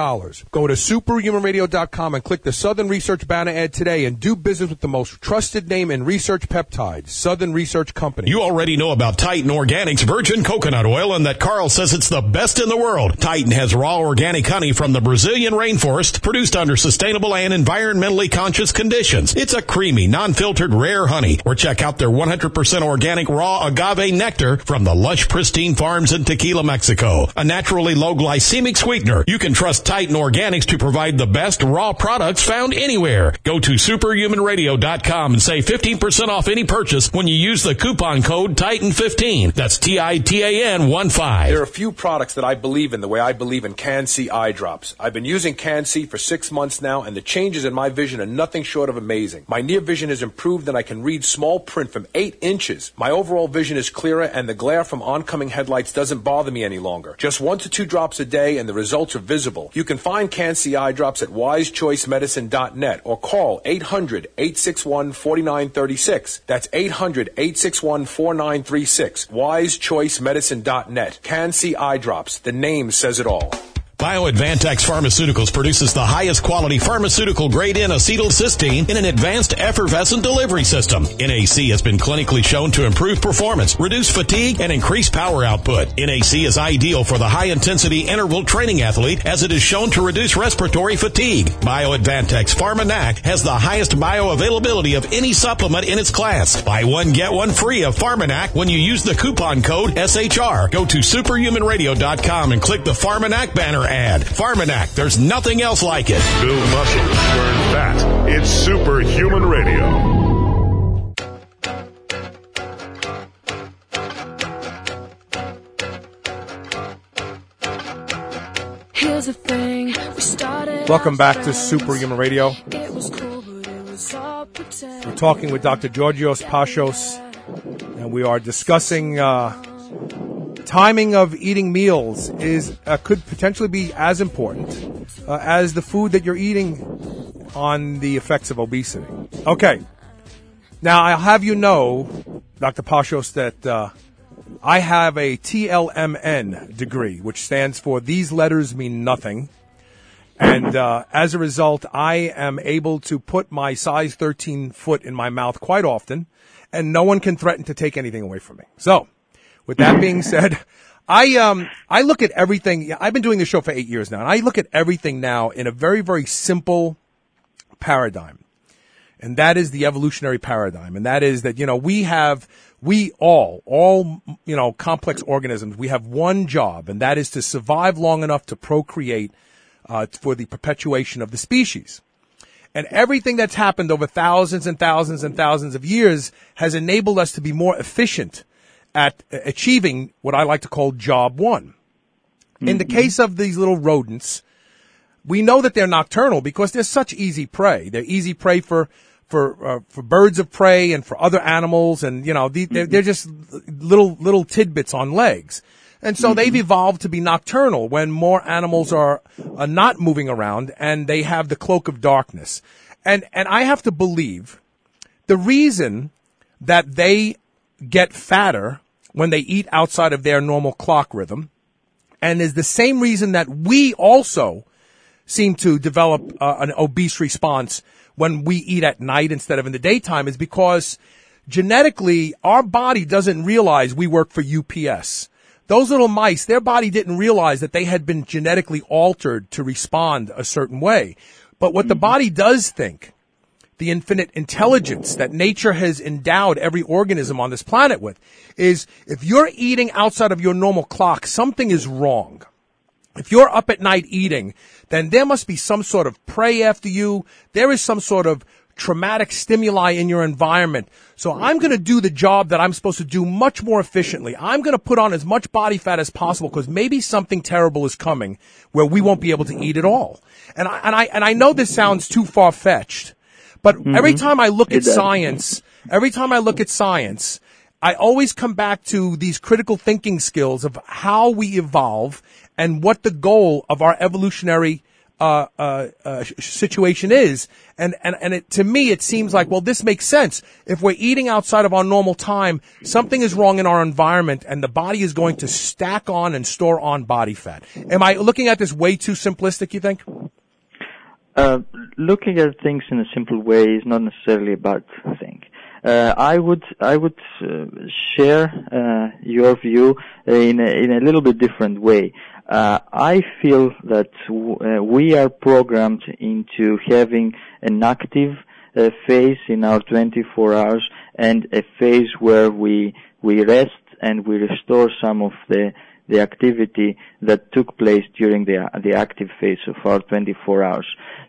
dollars. Go to superhuman radio dot com and click the Southern Research banner ad today and do business with the most trusted name in research peptides, Southern Research Company. You already know about Titan Organics virgin coconut oil and that Carl says it's the best in the world. Titan has raw organic honey from the Brazilian rainforest produced under sustainable and environmentally conscious conditions. It's a creamy, non-filtered, rare honey. Or check out their one hundred percent organic raw agave nectar from the lush, pristine farms in Tequila, Mexico. A naturally low glycemic sweetener. You can trust Titan Organics to provide the best raw products found anywhere. Go to superhuman radio dot com and save fifteen percent off any purchase when you use the coupon code Titan fifteen. That's T I T A N one five. There are a few products that I believe in the way I believe in Can-C eye drops. I've been using Can-C for six months now, and the changes in my vision are nothing short of amazing. My near vision has improved, and I can read small print from eight inches. My overall vision is clearer, and the glare from oncoming headlights doesn't bother me any longer. Just one to two drops a day, and the results are visible. You can find Can-C eye drops at wise choice medicine dot net or call eight hundred, eight six one, four nine three six. That's eight hundred, eight six one, four nine three six. wise choice medicine dot net. Can-C eye drops. The name says it all. BioAdvantex Pharmaceuticals produces the highest quality pharmaceutical grade N acetylcysteine in an advanced effervescent delivery system. N A C has been clinically shown to improve performance, reduce fatigue, and increase power output. N A C is ideal for the high-intensity interval training athlete as it is shown to reduce respiratory fatigue. BioAdvantex PharmaNac has the highest bioavailability of any supplement in its class. Buy one, get one free of PharmaNac when you use the coupon code S H R. Go to superhuman radio dot com and click the PharmaNac banner ad. PharmaNac, there's nothing else like it. Build muscle, burn fat. It's Superhuman Radio. Here's the thing, we started. Welcome back to Superhuman Radio. It was cool, but it was all pretend. We're talking with Doctor Georgios Pashos, and we are discussing uh, timing of eating meals is uh, could potentially be as important uh, as the food that you're eating on the effects of obesity. Okay. Now, I'll have you know, Doctor Pashos, that uh, I have a T L M N degree, which stands for These Letters Mean Nothing. And uh, as a result, I am able to put my size thirteen foot in my mouth quite often, and no one can threaten to take anything away from me. So, with that being said, I um I look at everything. I've been doing this show for eight years now, and I look at everything now in a very, very simple paradigm. And that is the evolutionary paradigm. And that is that, you know, we have, we all, all, you know, complex organisms, we have one job, and that is to survive long enough to procreate uh, for the perpetuation of the species. And everything that's happened over thousands and thousands and thousands of years has enabled us to be more efficient at achieving what I like to call job one. Mm-hmm. In the case of these little rodents, we know that they're nocturnal because they're such easy prey. They're easy prey for for uh, for birds of prey and for other animals, and you know the, they're, they're just little little tidbits on legs. And so mm-hmm. they've evolved to be nocturnal when more animals are, are not moving around and they have the cloak of darkness. And and I have to believe the reason that they get fatter when they eat outside of their normal clock rhythm, and is the same reason that we also seem to develop uh, an obese response when we eat at night instead of in the daytime, is because genetically our body doesn't realize we work for U P S. Those little mice, their body didn't realize that they had been genetically altered to respond a certain way. But what mm-hmm. the body does think, the infinite intelligence that nature has endowed every organism on this planet with, is if you're eating outside of your normal clock, something is wrong. If you're up at night eating, then there must be some sort of prey after you. There is some sort of traumatic stimuli in your environment. So I'm going to do the job that I'm supposed to do much more efficiently. I'm going to put on as much body fat as possible because maybe something terrible is coming where we won't be able to eat at all. And I, and I, and I know this sounds too far-fetched, but mm-hmm. every time I look at science, every time I look at science, I always come back to these critical thinking skills of how we evolve and what the goal of our evolutionary uh, uh, uh, situation is. And, and, and it, to me, it seems like, well, this makes sense. If we're eating outside of our normal time, something is wrong in our environment and the body is going to stack on and store on body fat. Am I looking at this way too simplistic, you think? Uh, looking at things in a simple way is not necessarily a bad thing. Uh, I would I would uh, share uh, your view in a, in a little bit different way. Uh, I feel that w- uh, we are programmed into having an active uh, phase in our twenty-four hours and a phase where we we rest and we restore some of the the activity that took place during the the active phase of our twenty-four hours.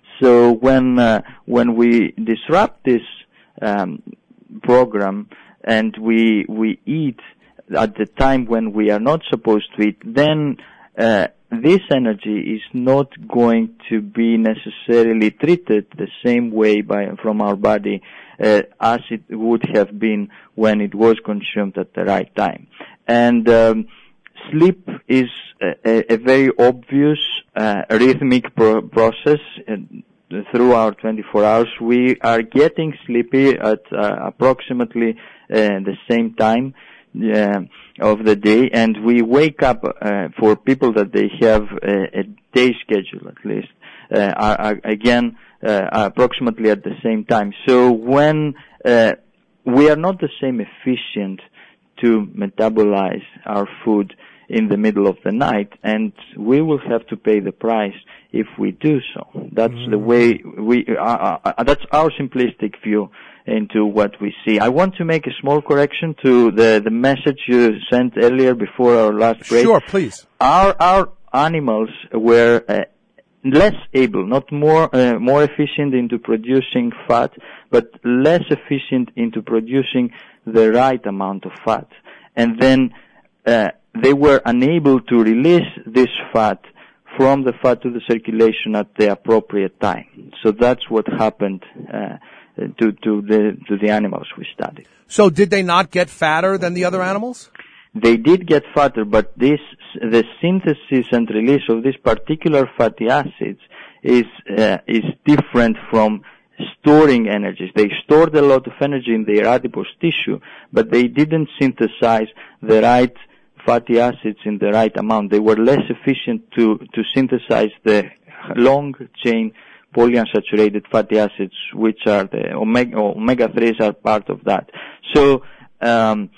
So when uh, when we disrupt this um, program and we we eat at the time when we are not supposed to eat, then uh, this energy is not going to be necessarily treated the same way by from our body uh, as it would have been when it was consumed at the right time. And um, sleep is a, a very obvious uh, rhythmic pro- process. And through our twenty-four hours, we are getting sleepy at uh, approximately uh, the same time uh, of the day, and we wake up uh, for people that they have a, a day schedule at least, uh, are, are again uh, approximately at the same time. So when uh, we are not the same efficient to metabolize our food in the middle of the night, and we will have to pay the price if we do so. That's mm. the way we, uh, uh, that's our simplistic view into what we see. I want to make a small correction to the, the message you sent earlier before our last break. Sure, please. Our, our animals were uh, less able, not more, uh, more efficient into producing fat, but less efficient into producing the right amount of fat. And then, uh, they were unable to release this fat from the fat to the circulation at the appropriate time. So that's what happened uh, to to the to the animals we studied. So did they not get fatter than the other animals? They did get fatter, but this the synthesis and release of these particular fatty acids is uh, is different from storing energies. They stored a lot of energy in their adipose tissue, but they didn't synthesize the right fatty acids in the right amount. They were less efficient to, to synthesize the long chain polyunsaturated fatty acids, which are the omega, omega threes are part of that. So, um,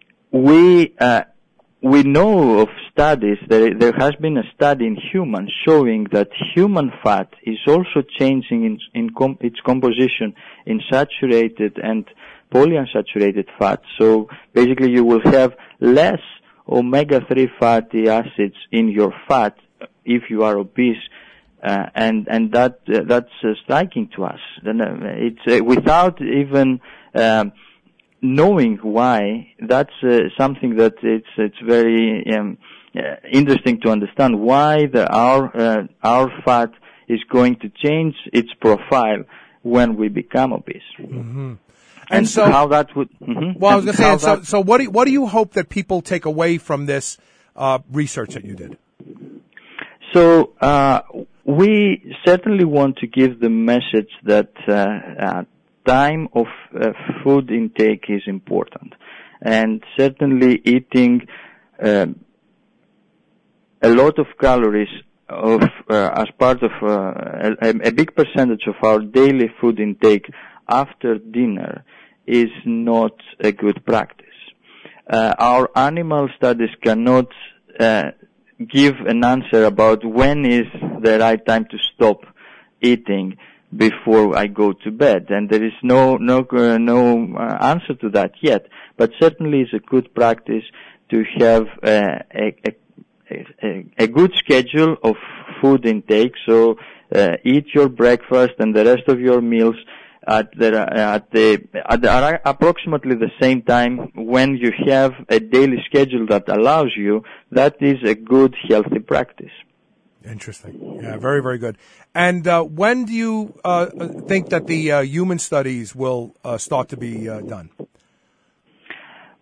we, uh, we know of studies, there, there has been a study in humans showing that human fat is also changing in, in com- its composition in saturated and polyunsaturated fats. So basically you will have less omega three fatty acids in your fat if you are obese, uh, and and that uh, that's uh, striking to us. Then uh, it's uh, without even um, knowing why. That's uh, something that it's it's very um, uh, interesting to understand why the our uh, our fat is going to change its profile when we become obese. Mm-hmm. And, and so how that would. Mm-hmm. Well, I was going to say. So, that, so what do you, what do you hope that people take away from this uh, research that you did? So uh, we certainly want to give the message that uh, uh, time of uh, food intake is important, and certainly eating uh, a lot of calories of uh, as part of uh, a, a big percentage of our daily food intake after dinner is not a good practice. Uh, our animal studies cannot uh, give an answer about when is the right time to stop eating before I go to bed, and there is no no uh, no uh, answer to that yet. But certainly, it's a good practice to have uh, a, a, a a good schedule of food intake. So uh, eat your breakfast and the rest of your meals at the at the at the, approximately the same time when you have a daily schedule that allows you. That is a good healthy practice. Interesting. Yeah, very, very good. And uh, when do you uh, think that the uh, human studies will uh, start to be uh, done?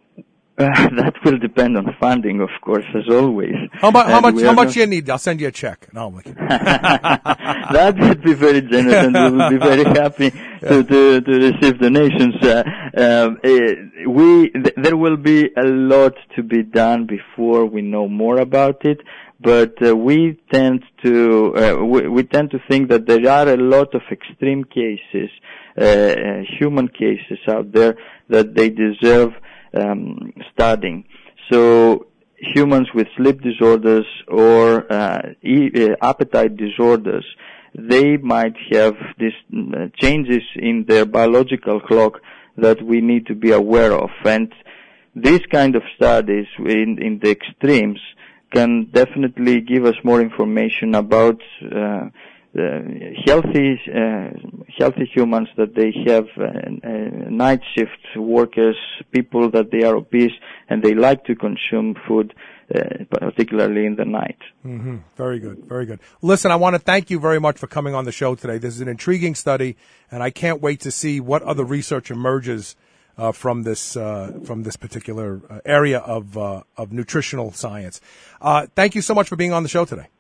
Uh, that will depend on funding, of course, as always. How, mu- how And much? we How are much not- you need? I'll send you a check. No, I'm looking. That would be very generous, and we will be very happy to, to, to receive donations. Uh, um, uh, we th- there will be a lot to be done before we know more about it, but uh, we tend to uh, we, we tend to think that there are a lot of extreme cases, uh, uh, human cases out there that they deserve um, studying. So humans with sleep disorders or uh, e- uh, appetite disorders, they might have these uh, changes in their biological clock that we need to be aware of. And these kind of studies in, in the extremes can definitely give us more information about uh, uh, healthy uh, healthy humans, that they have uh, uh, night shift workers, people that they are obese and they like to consume food, uh, particularly in the night. Mm-hmm. Very good, very good. Listen, I want to thank you very much for coming on the show today. This is an intriguing study, and I can't wait to see what other research emerges uh, from this uh, from this particular uh, area of uh, of nutritional science. Uh, thank you so much for being on the show today.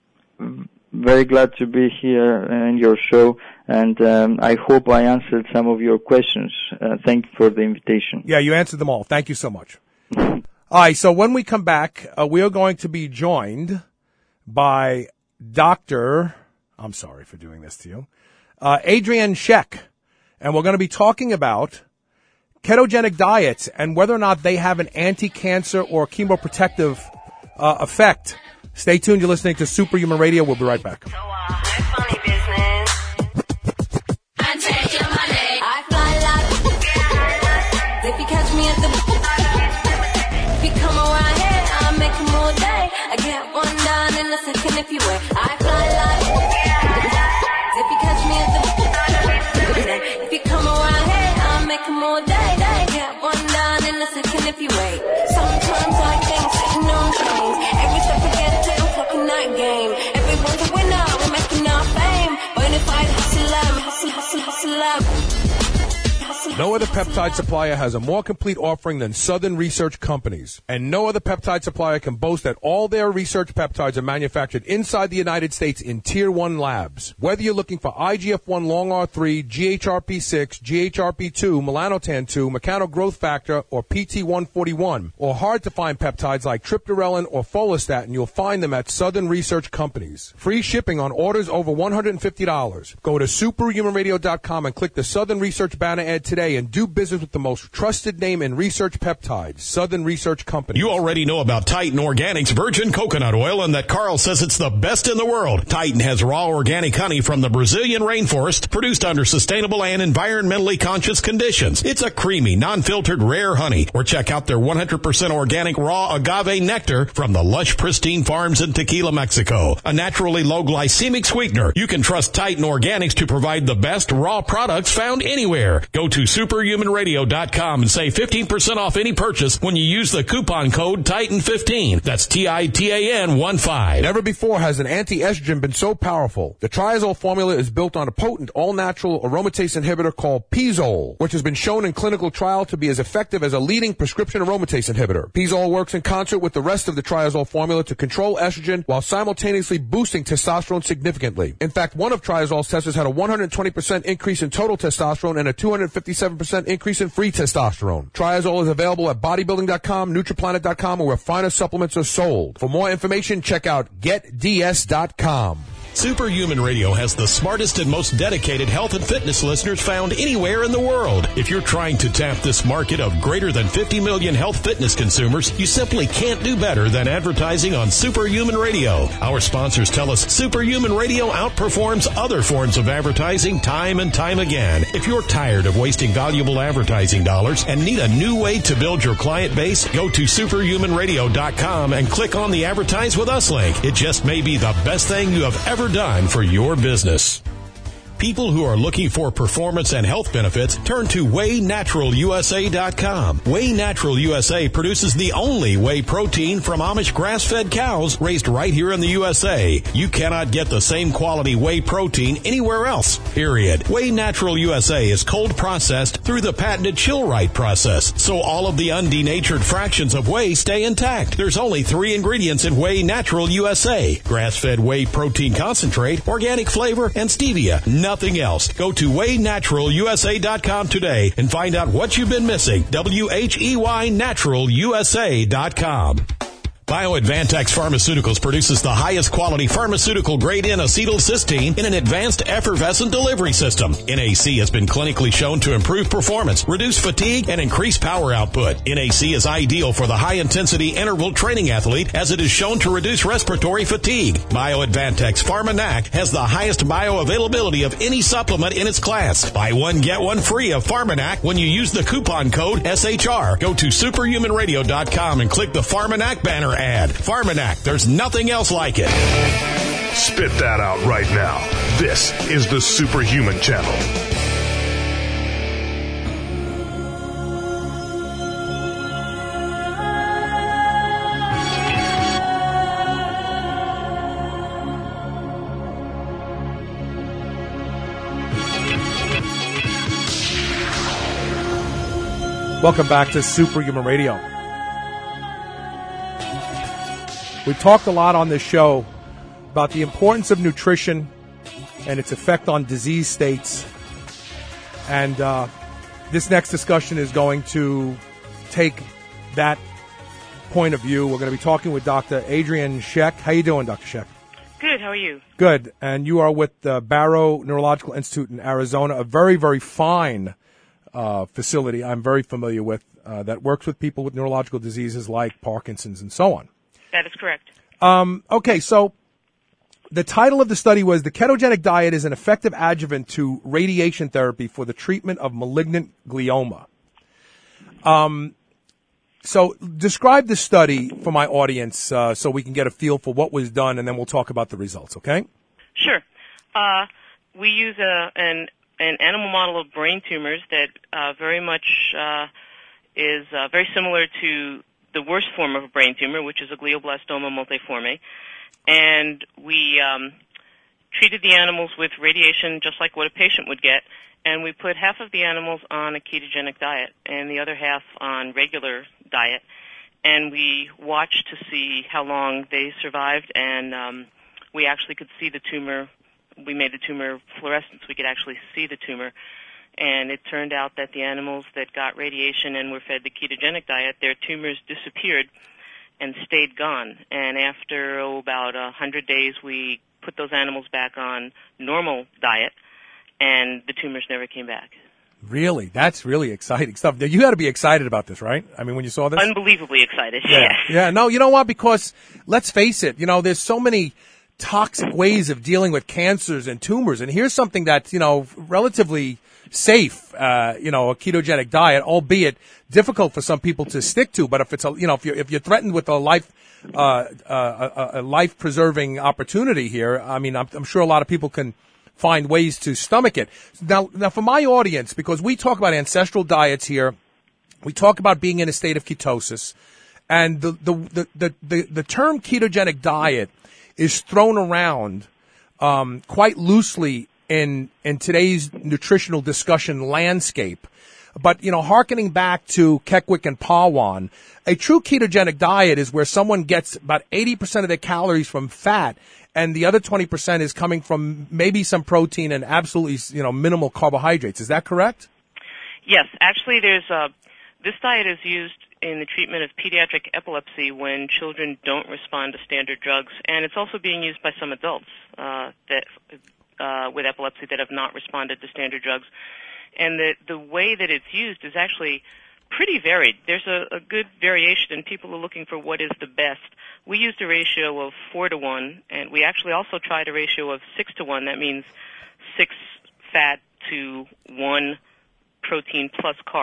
Very glad to be here in your show, and um, I hope I answered some of your questions. Uh, thank you for the invitation. Yeah, you answered them all. Thank you so much. All right, so when we come back, uh, we are going to be joined by Doctor I'm sorry for doing this to you, uh, Adrienne Scheck, and we're going to be talking about ketogenic diets and whether or not they have an anti-cancer or chemoprotective uh, effect. Stay tuned. You're listening to Superhuman Radio. We'll be right back. So, uh, it's funny business. I take your money. I fly like if you catch me at the if you come around here, I'll make them all day. I get one down in a second if you wait. I fly like if you catch me at the if you come around here, I'll make them all day. I get one down in a second if you wait. Sometimes I think sitting on trains. Every step I get to, I'm talking that game. Everyone's a winner, we're making our fame. Bonafide hustler, hustle, hustle, hustler. No other peptide supplier has a more complete offering than Southern Research Companies. And no other peptide supplier can boast that all their research peptides are manufactured inside the United States in Tier one labs. Whether you're looking for I G F one long R three, G H R P six, G H R P two, melanotan two, mechano growth factor, or P T one forty-one, or hard-to-find peptides like triptorelin or follistatin, you'll find them at Southern Research Companies. Free shipping on orders over one hundred fifty dollars. Go to superhuman radio dot com and click the Southern Research banner ad today and do business with the most trusted name in research peptides, Southern Research Company. You already know about Titan Organics virgin coconut oil and that Carl says it's the best in the world. Titan has raw organic honey from the Brazilian rainforest produced under sustainable and environmentally conscious conditions. It's a creamy, non-filtered, rare honey. Or check out their one hundred percent organic raw agave nectar from the lush, pristine farms in Tequila, Mexico. A naturally low glycemic sweetener. You can trust Titan Organics to provide the best raw products found anywhere. Go to superhuman radio dot com and save fifteen percent off any purchase when you use the coupon code Titan fifteen. That's T I T A N one five. Never before has an anti-estrogen been so powerful. The triazole formula is built on a potent all-natural aromatase inhibitor called Pizole, which has been shown in clinical trial to be as effective as a leading prescription aromatase inhibitor. Pizole works in concert with the rest of the triazole formula to control estrogen while simultaneously boosting testosterone significantly. In fact, one of triazole's testers had a one hundred twenty percent increase in total testosterone and a two hundred fifty-seven percent increase in free testosterone. Triazole is available at bodybuilding dot com, Nutriplanet dot com, or where finer supplements are sold. For more information, check out get D S dot com. Superhuman Radio has the smartest and most dedicated health and fitness listeners found anywhere in the world. If you're trying to tap this market of greater than fifty million health fitness consumers, you simply can't do better than advertising on Superhuman Radio. Our sponsors tell us Superhuman Radio outperforms other forms of advertising time and time again. If you're tired of wasting valuable advertising dollars and need a new way to build your client base, go to superhuman radio dot com and click on the Advertise with Us link. It just may be the best thing you have ever done for your business. People who are looking for performance and health benefits turn to Whey Natural U S A dot com. Whey Natural U S A produces the only whey protein from Amish grass-fed cows raised right here in the U S A. You cannot get the same quality whey protein anywhere else, period. Whey Natural U S A is cold processed through the patented chill-right process, so all of the undenatured fractions of whey stay intact. There's only three ingredients in Whey Natural U S A. Grass-fed whey protein concentrate, organic flavor, and stevia. Nothing else. Go to Whey Natural U S A dot com today and find out what you've been missing. W H E Y Natural U S A dot com. BioAdvantex Pharmaceuticals produces the highest quality pharmaceutical grade N-acetylcysteine in an advanced effervescent delivery system. N A C has been clinically shown to improve performance, reduce fatigue, and increase power output. N A C is ideal for the high-intensity interval training athlete as it is shown to reduce respiratory fatigue. BioAdvantex PharmaNac has the highest bioavailability of any supplement in its class. Buy one, get one free of PharmaNac when you use the coupon code S H R. Go to superhuman radio dot com and click the PharmaNac banner ad. PharmaNac, there's nothing else like it. Spit that out right now. This is the Superhuman Channel. Welcome back to Superhuman Radio. We've talked a lot on this show about the importance of nutrition and its effect on disease states. And uh, this next discussion is going to take that point of view. We're going to be talking with Doctor Adrienne Scheck. How you doing, Doctor Scheck? Good. How are you? Good. And you are with the Barrow Neurological Institute in Arizona, a very, very fine uh, facility I'm very familiar with uh, that works with people with neurological diseases like Parkinson's and so on. That is correct. Um, okay, so the title of the study was The Ketogenic Diet is an Effective Adjuvant to Radiation Therapy for the Treatment of Malignant Glioma. Um, so describe the study for my audience uh, so we can get a feel for what was done, and then we'll talk about the results, okay? Sure. Uh, we use a, an, an animal model of brain tumors that uh, very much uh, is uh, very similar to the worst form of a brain tumor, which is a glioblastoma multiforme. And we um, treated the animals with radiation just like what a patient would get, and we put half of the animals on a ketogenic diet and the other half on regular diet. And we watched to see how long they survived, and um, we actually could see the tumor. We made the tumor fluorescence. We could actually see the tumor. And it turned out that the animals that got radiation and were fed the ketogenic diet, their tumors disappeared and stayed gone. And after oh, about one hundred days, we put those animals back on normal diet, and the tumors never came back. Really? That's really exciting stuff. You got to be excited about this, right? I mean, when you saw this? Unbelievably excited, yeah. yeah. Yeah, no, you know what? Because let's face it, you know, there's so many toxic ways of dealing with cancers and tumors, and here's something that's, you know, relatively safe, uh, you know, a ketogenic diet, albeit difficult for some people to stick to. But if it's a, you know, if you're if you're threatened with a life, uh, uh, a, a life preserving opportunity here, I mean, I'm, I'm sure a lot of people can find ways to stomach it. Now, now for my audience, because we talk about ancestral diets here, we talk about being in a state of ketosis, and the the the the, the, the term ketogenic diet is thrown around um, quite loosely in in today's nutritional discussion landscape. But, you know, hearkening back to Keckwick and Pawan, a true ketogenic diet is where someone gets about eighty percent of their calories from fat, and the other twenty percent is coming from maybe some protein and absolutely, you know, minimal carbohydrates. Is that correct? Yes. Actually, there's uh, this diet is used in the treatment of pediatric epilepsy when children don't respond to standard drugs, and it's also being used by some adults uh, that uh, with epilepsy that have not responded to standard drugs. And the the way that it's used is actually pretty varied. There's a, a good variation, and people are looking for what is the best. We used a ratio of four to one, and we actually also tried a ratio of six to one. That means six fat to one protein plus carb.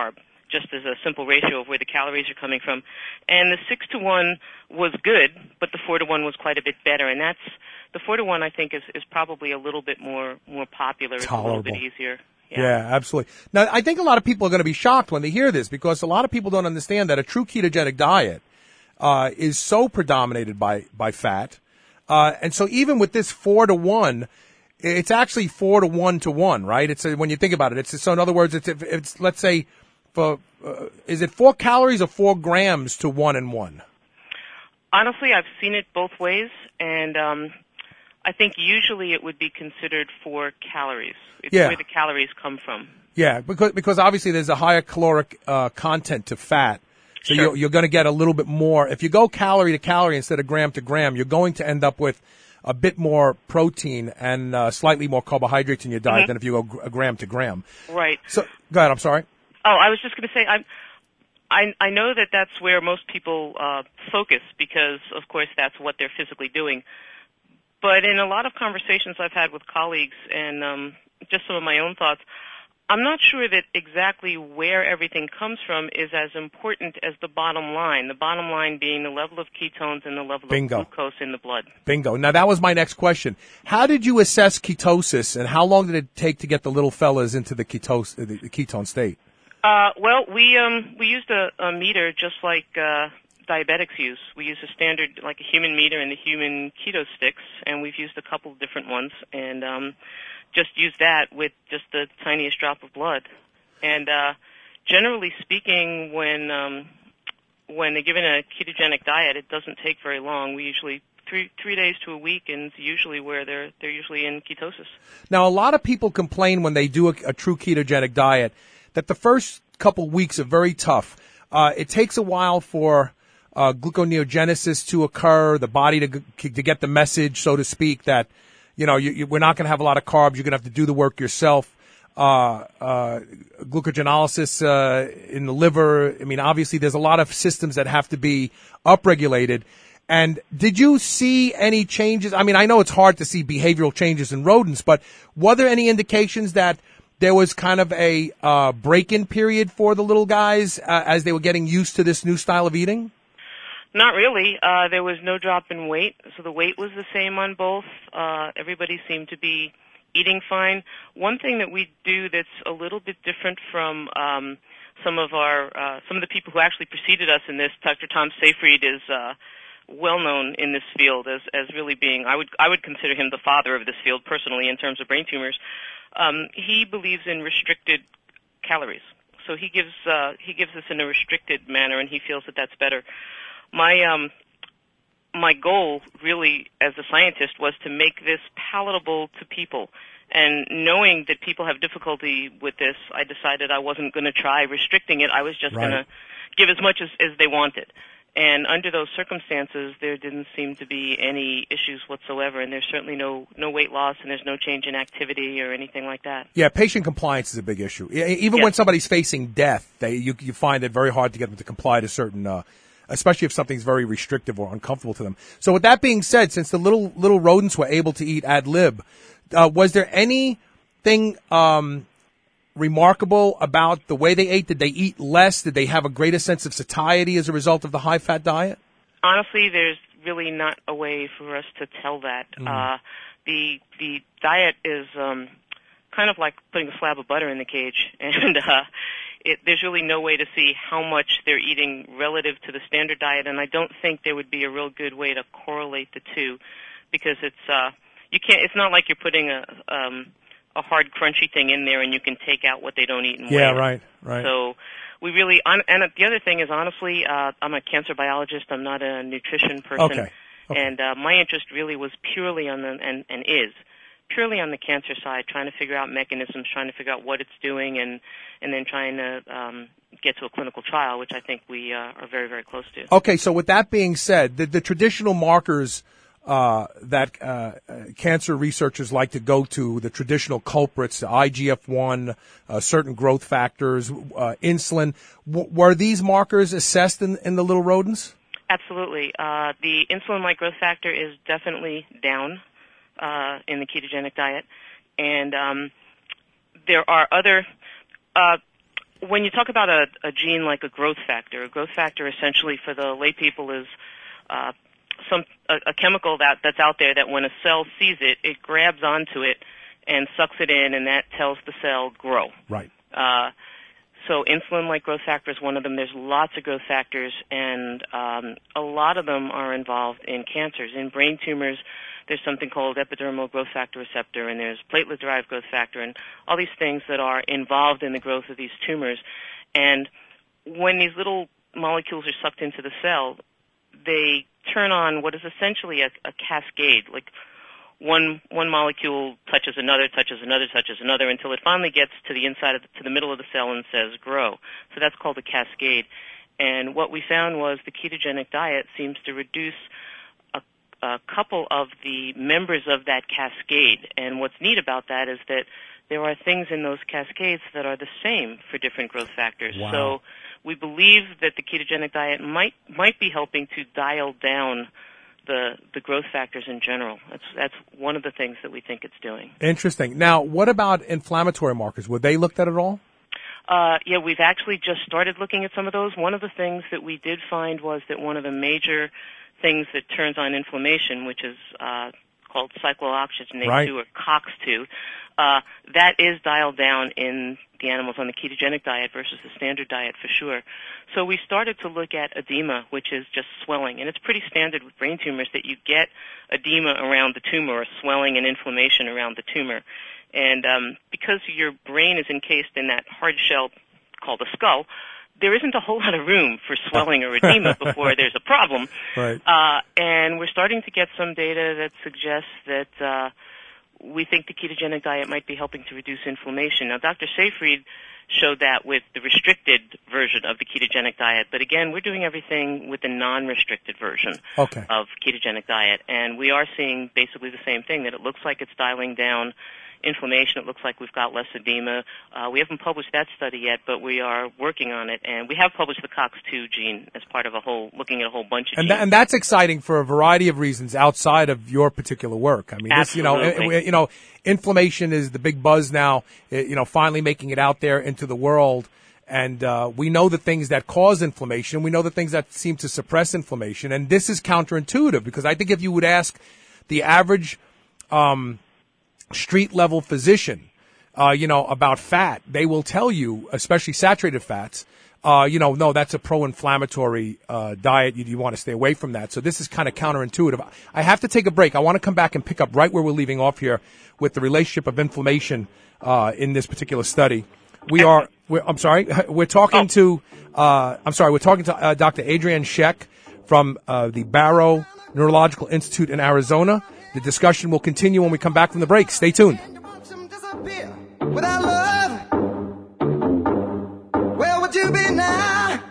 just as a simple ratio of where the calories are coming from. And the six to one was good, but the four to one was quite a bit better. And that's the four to one. I think is is probably a little bit more more popular. It's Tolerable. a little bit easier. Yeah. Yeah. Absolutely. Now, I think a lot of people are going to be shocked when they hear this because a lot of people don't understand that a true ketogenic diet uh, is so predominated by by fat, uh, and so even with this four to one. It's actually four to one to one, right? It's a, when you think about it. It's so in other words, it's it's let's say for uh, is it four calories or four grams to one and one? Honestly, I've seen it both ways, and um, I think usually it would be considered four calories. It's Yeah. where the calories come from. Yeah, because because obviously there's a higher caloric uh, content to fat, so Sure. you're, you're going to get a little bit more. If you go calorie to calorie instead of gram to gram, you're going to end up with a bit more protein and uh, slightly more carbohydrates in your diet Mhm. than if you go gr- a gram to gram. Right. So, go ahead. I'm sorry. Oh, I was just going to say, I'm, I I know that that's where most people uh, focus because, of course, that's what they're physically doing. But in a lot of conversations I've had with colleagues and um, just some of my own thoughts, I'm not sure that exactly where everything comes from is as important as the bottom line. The bottom line being the level of ketones and the level Bingo. of glucose in the blood. Bingo. Now that was my next question. How did you assess ketosis, and how long did it take to get the little fellas into the ketose, the, the ketone state? Uh, well, we um, we used a, a meter just like uh, diabetics use. We use a standard, like a human meter and the human keto sticks, and we've used a couple of different ones, and um, just use that with just the tiniest drop of blood. And uh, generally speaking, when um, when they're given a ketogenic diet, it doesn't take very long. We usually three three days to a week, and it's usually where they're they're usually in ketosis. Now, a lot of people complain when they do a, a true ketogenic diet that the first couple weeks are very tough. Uh, it takes a while for uh, gluconeogenesis to occur, the body to g- to get the message, so to speak, that you know you, you, we're not going to have a lot of carbs. You're going to have to do the work yourself. Uh, uh, glucogenolysis uh, in the liver. I mean, obviously, there's a lot of systems that have to be upregulated. And did you see any changes? I mean, I know it's hard to see behavioral changes in rodents, but were there any indications that there was kind of a uh, break-in period for the little guys uh, as they were getting used to this new style of eating? Not really. Uh, there was no drop in weight, so the weight was the same on both. Uh, everybody seemed to be eating fine. One thing that we do that's a little bit different from um, some of our uh, some of the people who actually preceded us in this, Doctor Tom Seyfried is uh, well known in this field as as really being I would I would consider him the father of this field personally in terms of brain tumors. Um, he believes in restricted calories, so he gives uh, he gives this in a restricted manner, and he feels that that's better. My um, my goal, really, as a scientist, was to make this palatable to people. And knowing that people have difficulty with this, I decided I wasn't going to try restricting it. I was just Right. going to give as much as, as they wanted. And under those circumstances, there didn't seem to be any issues whatsoever, and there's certainly no, no weight loss, and there's no change in activity or anything like that. Yeah, patient compliance is a big issue. E- Even Yes. when somebody's facing death, they, you, you find it very hard to get them to comply to certain, uh, especially if something's very restrictive or uncomfortable to them. So with that being said, since the little little rodents were able to eat ad lib, uh, was there anything um, remarkable about the way they ate? Did they eat less? Did they have a greater sense of satiety as a result of the high-fat diet? Honestly, there's really not a way for us to tell that. Mm. Uh, the the diet is um, kind of like putting a slab of butter in the cage, and uh, it, there's really no way to see how much they're eating relative to the standard diet. And I don't think there would be a real good way to correlate the two, because it's uh, you can't. It's not like you're putting a um, a hard crunchy thing in there and you can take out what they don't eat and Yeah, weigh it. right, right. So we really, and the other thing is, honestly, uh, I'm a cancer biologist. I'm not a nutrition person. Okay. Okay. And uh, my interest really was purely on the, and, and is, purely on the cancer side, trying to figure out mechanisms, trying to figure out what it's doing, and, and then trying to um, get to a clinical trial, which I think we uh, are very, very close to. Okay, so with that being said, the, the traditional markers uh, that uh, uh, cancer researchers like to go to, the traditional culprits, I G F one, uh, certain growth factors, uh, insulin, w- were these markers assessed in, in the little rodents? Absolutely. Uh, the insulin-like growth factor is definitely down uh, in the ketogenic diet, and um, there are other. Uh, when you talk about a, a gene like a growth factor, a growth factor essentially for the lay people is uh, some a, a chemical that, that's out there that when a cell sees it, it grabs onto it and sucks it in, and that tells the cell grow. Right. Uh, so insulin-like growth factor is one of them. There's lots of growth factors, and um, a lot of them are involved in cancers. In brain tumors, there's something called epidermal growth factor receptor, and there's platelet-derived growth factor, and all these things that are involved in the growth of these tumors. And when these little molecules are sucked into the cell, they turn on what is essentially a, a cascade, like one one molecule touches another, touches another, touches another, until it finally gets to the inside of the, to the middle of the cell and says grow. So that's called a cascade. And what we found was the ketogenic diet seems to reduce a, a couple of the members of that cascade. And what's neat about that is that there are things in those cascades that are the same for different growth factors. Wow. So we believe that the ketogenic diet might might be helping to dial down the the growth factors in general. That's that's one of the things that we think it's doing. Interesting. Now, what about inflammatory markers? Were they looked at at all? Uh, yeah, we've actually just started looking at some of those. One of the things that we did find was that one of the major things that turns on inflammation, which is uh, called cyclooxygenase right. two or COX two, uh, that is dialed down in the animals on the ketogenic diet versus the standard diet for sure. So we started to look at edema, which is just swelling, and it's pretty standard with brain tumors that you get edema around the tumor or swelling and inflammation around the tumor. And um, because your brain is encased in that hard shell called the skull, there isn't a whole lot of room for swelling or edema before there's a problem. Right. Uh, and we're starting to get some data that suggests that uh, we think the ketogenic diet might be helping to reduce inflammation. Now, Doctor Seyfried showed that with the restricted version of the ketogenic diet. But again, we're doing everything with the non-restricted version okay. of ketogenic diet. And we are seeing basically the same thing, that it looks like it's dialing down inflammation. It looks like we've got less edema. Uh, we haven't published that study yet, but we are working on it. And we have published the COX two gene as part of a whole, looking at a whole bunch of and genes. Th- and that's exciting for a variety of reasons outside of your particular work. I mean, this, you know, Absolutely. you know, inflammation is the big buzz now, you know, finally making it out there into the world. And uh, we know the things that cause inflammation. We know the things that seem to suppress inflammation. And this is counterintuitive, because I think if you would ask the average um street-level physician, uh, you know, about fat, they will tell you, especially saturated fats, uh, you know, no, that's a pro-inflammatory uh, diet. You, you want to stay away from that. So this is kind of counterintuitive. I have to take a break. I want to come back and pick up right where we're leaving off here with the relationship of inflammation uh, in this particular study. We are, we're, I'm sorry, we're talking to, uh, I'm sorry, we're talking to uh, Doctor Adrienne Scheck from uh, the Barrow Neurological Institute in Arizona. The discussion will continue when we come back from the break. Stay tuned. Without love, where would you be now?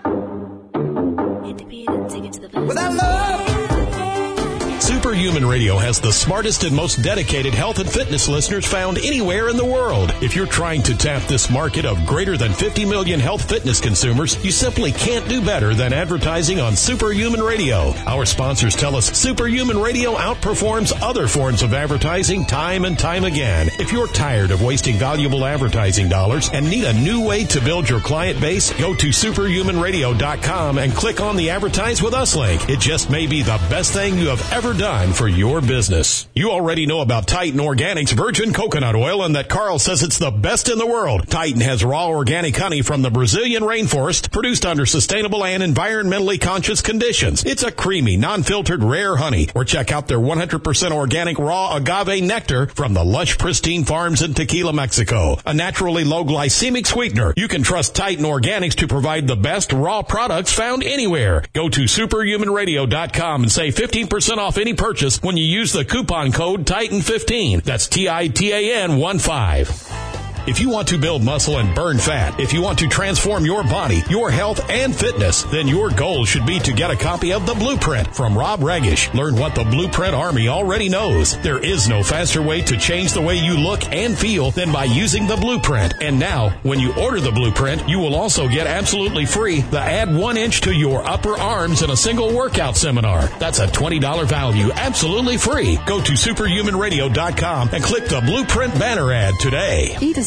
Without love. Superhuman Radio has the smartest and most dedicated health and fitness listeners found anywhere in the world. If you're trying to tap this market of greater than fifty million health fitness consumers, you simply can't do better than advertising on Superhuman Radio. Our sponsors tell us Superhuman Radio outperforms other forms of advertising time and time again. If you're tired of wasting valuable advertising dollars and need a new way to build your client base, go to superhuman radio dot com and click on the Advertise With Us link. It just may be the best thing you have ever done for your business. You already know about Titan Organics virgin coconut oil and that Carl says it's the best in the world. Titan has raw organic honey from the Brazilian rainforest produced under sustainable and environmentally conscious conditions. It's a creamy, non-filtered, rare honey. Or check out their one hundred percent organic raw agave nectar from the lush, pristine farms in Tequila, Mexico. A naturally low glycemic sweetener. You can trust Titan Organics to provide the best raw products found anywhere. Go to superhuman radio dot com and save fifteen percent off any purchase when you use the coupon code Titan fifteen. That's T I T A N one five. If you want to build muscle and burn fat, if you want to transform your body, your health, and fitness, then your goal should be to get a copy of The Blueprint from Rob Regish. Learn what the Blueprint Army already knows. There is no faster way to change the way you look and feel than by using The Blueprint. And now, when you order The Blueprint, you will also get absolutely free the Add One Inch to Your Upper Arms in a Single Workout Seminar. That's a twenty dollars value, absolutely free. Go to superhuman radio dot com and click the Blueprint banner ad today. Eat a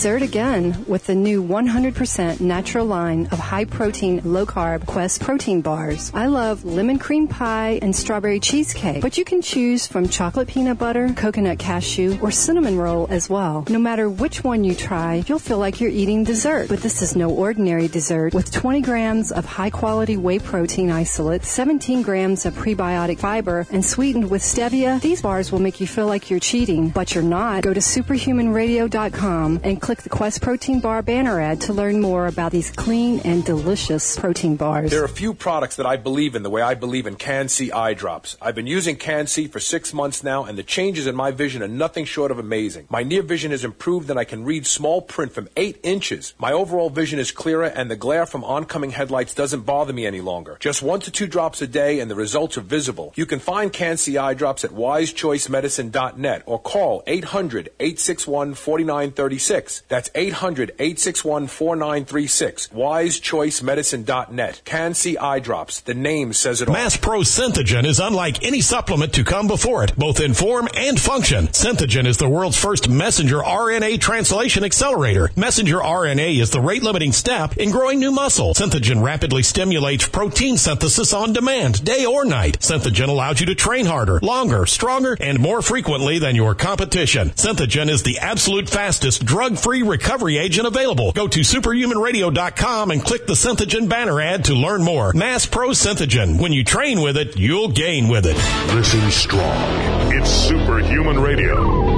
dessert again with the new one hundred percent natural line of high-protein, low-carb Quest protein bars. I love lemon cream pie and strawberry cheesecake, but you can choose from chocolate peanut butter, coconut cashew, or cinnamon roll as well. No matter which one you try, you'll feel like you're eating dessert. But this is no ordinary dessert. With twenty grams of high-quality whey protein isolate, seventeen grams of prebiotic fiber, and sweetened with stevia, these bars will make you feel like you're cheating, but you're not. Go to superhuman radio dot com and click the Quest Protein Bar banner ad to learn more about these clean and delicious protein bars. There are a few products that I believe in the way I believe in Can-C eye drops. I've been using Can-C for six months now, and the changes in my vision are nothing short of amazing. My near vision has improved, and I can read small print from eight inches. My overall vision is clearer, and the glare from oncoming headlights doesn't bother me any longer. Just one to two drops a day, and the results are visible. You can find Can-C eye drops at wise choice medicine dot net or call eight hundred, eight six one, four nine three six. That's eight hundred, eight six one, four nine three six. wise choice medicine dot net. Can-C eye drops. The name says it all. Mass Pro Synthogen is unlike any supplement to come before it, both in form and function. Synthogen is the world's first messenger R N A translation accelerator. Messenger R N A is the rate-limiting step in growing new muscle. Synthogen rapidly stimulates protein synthesis on demand, day or night. Synthogen allows you to train harder, longer, stronger, and more frequently than your competition. Synthogen is the absolute fastest drug-free recovery agent available. Go to superhuman radio dot com and click the Synthogen banner ad to learn more. Mass Pro Synthogen. When you train with it, you'll gain with it. Listen strong. It's Superhuman Radio.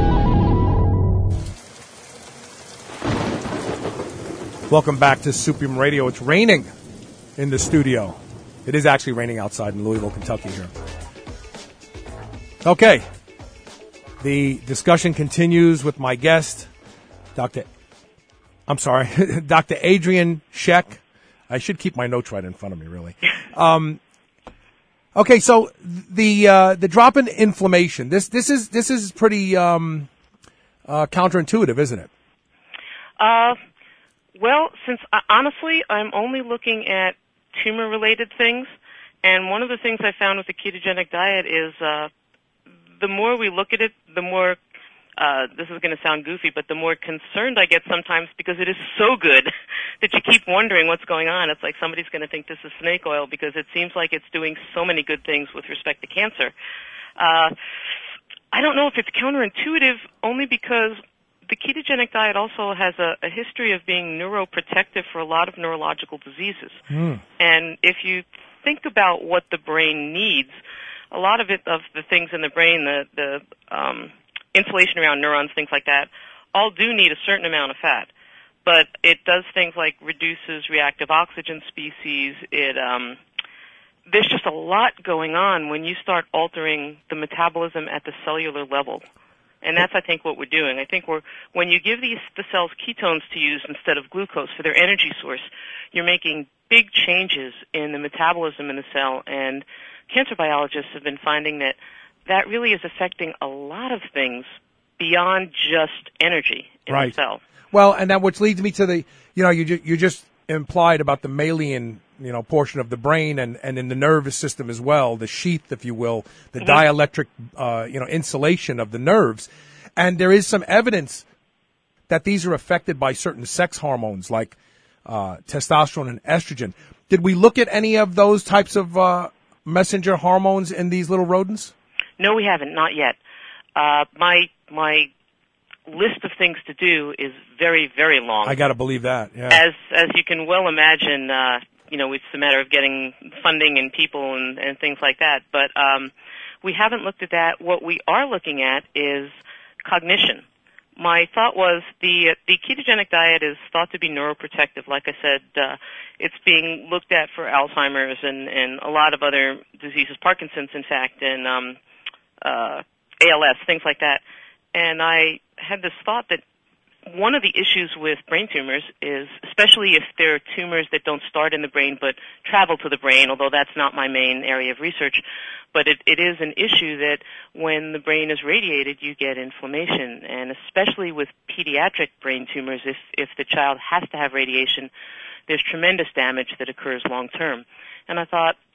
Welcome back to Superhuman Radio. It's raining in the studio. It is actually raining outside in Louisville, Kentucky here. Okay. The discussion continues with my guest, Doctor I'm sorry, Doctor Adrian Scheck. I should keep my notes right in front of me, really. Um, okay, so the uh, the drop in inflammation. This this is this is pretty um, uh, counterintuitive, isn't it? Uh, well, since uh, honestly, I'm only looking at tumor-related things, and one of the things I found with the ketogenic diet is uh, the more we look at it, the more Uh, this is going to sound goofy, but the more concerned I get sometimes because it is so good that you keep wondering what's going on. It's like somebody's going to think this is snake oil because it seems like it's doing so many good things with respect to cancer. Uh, I don't know if it's counterintuitive only because the ketogenic diet also has a, a history of being neuroprotective for a lot of neurological diseases. Mm. And if you think about what the brain needs, a lot of it, of the things in the brain, the, the, um, insulation around neurons, things like that, all do need a certain amount of fat. But it does things like reduces reactive oxygen species. It um, there's just a lot going on when you start altering the metabolism at the cellular level. And that's, I think, what we're doing. I think we're when you give these the cells ketones to use instead of glucose for their energy source, you're making big changes in the metabolism in the cell. And cancer biologists have been finding that that really is affecting a lot of things beyond just energy in right. the cell. Well, and that which leads me to the, you know, you ju- you just implied about the mammalian, you know, portion of the brain and, and in the nervous system as well, the sheath, if you will, the mm-hmm. dielectric, uh, you know, insulation of the nerves. And there is some evidence that these are affected by certain sex hormones like uh, testosterone and estrogen. Did we look at any of those types of uh, messenger hormones in these little rodents? No, we haven't, not yet. Uh, my my list of things to do is very, very long. I got to believe that. Yeah. As as you can well imagine, uh, you know, it's a matter of getting funding and people and, and things like that. But um, we haven't looked at that. What we are looking at is cognition. My thought was the the ketogenic diet is thought to be neuroprotective. Like I said, uh, it's being looked at for Alzheimer's and, and a lot of other diseases, Parkinson's, in fact, and um, uh, A L S, things like that. And I had this thought that one of the issues with brain tumors is, especially if they're tumors that don't start in the brain but travel to the brain, although that's not my main area of research, but it, it is an issue that when the brain is radiated, you get inflammation. And especially with pediatric brain tumors, if, if the child has to have radiation, there's tremendous damage that occurs long term. And I thought,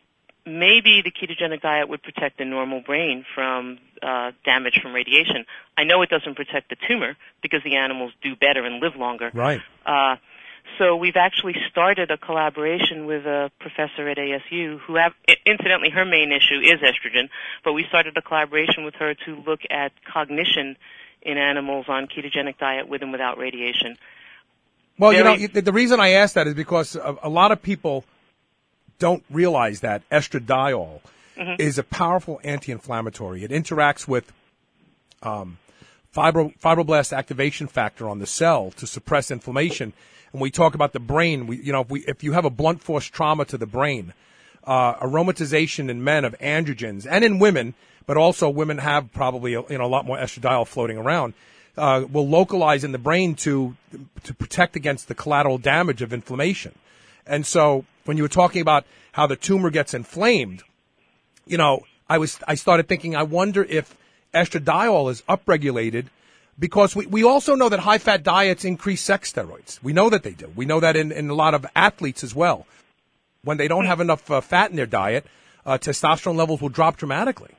maybe the ketogenic diet would protect the normal brain from uh, damage from radiation. I know it doesn't protect the tumor because the animals do better and live longer. Right. Uh, so we've actually started a collaboration with a professor at A S U who have, incidentally, her main issue is estrogen, but we started a collaboration with her to look at cognition in animals on ketogenic diet with and without radiation. Well, Very, you know, the reason I ask that is because a, a lot of people don't realize that estradiol mm-hmm. is a powerful anti-inflammatory. It interacts with um, fibro, fibroblast activation factor on the cell to suppress inflammation. And we talk about the brain. We, you know, if, we, if you have a blunt force trauma to the brain, uh, aromatization in men of androgens and in women, but also women have probably you know a lot more estradiol floating around. Uh, will localize in the brain to to protect against the collateral damage of inflammation. And so when you were talking about how the tumor gets inflamed, you know, I was I started thinking, I wonder if estradiol is upregulated because we, we also know that high-fat diets increase sex steroids. We know that they do. We know that in, in a lot of athletes as well. When they don't have enough uh, fat in their diet, uh, testosterone levels will drop dramatically.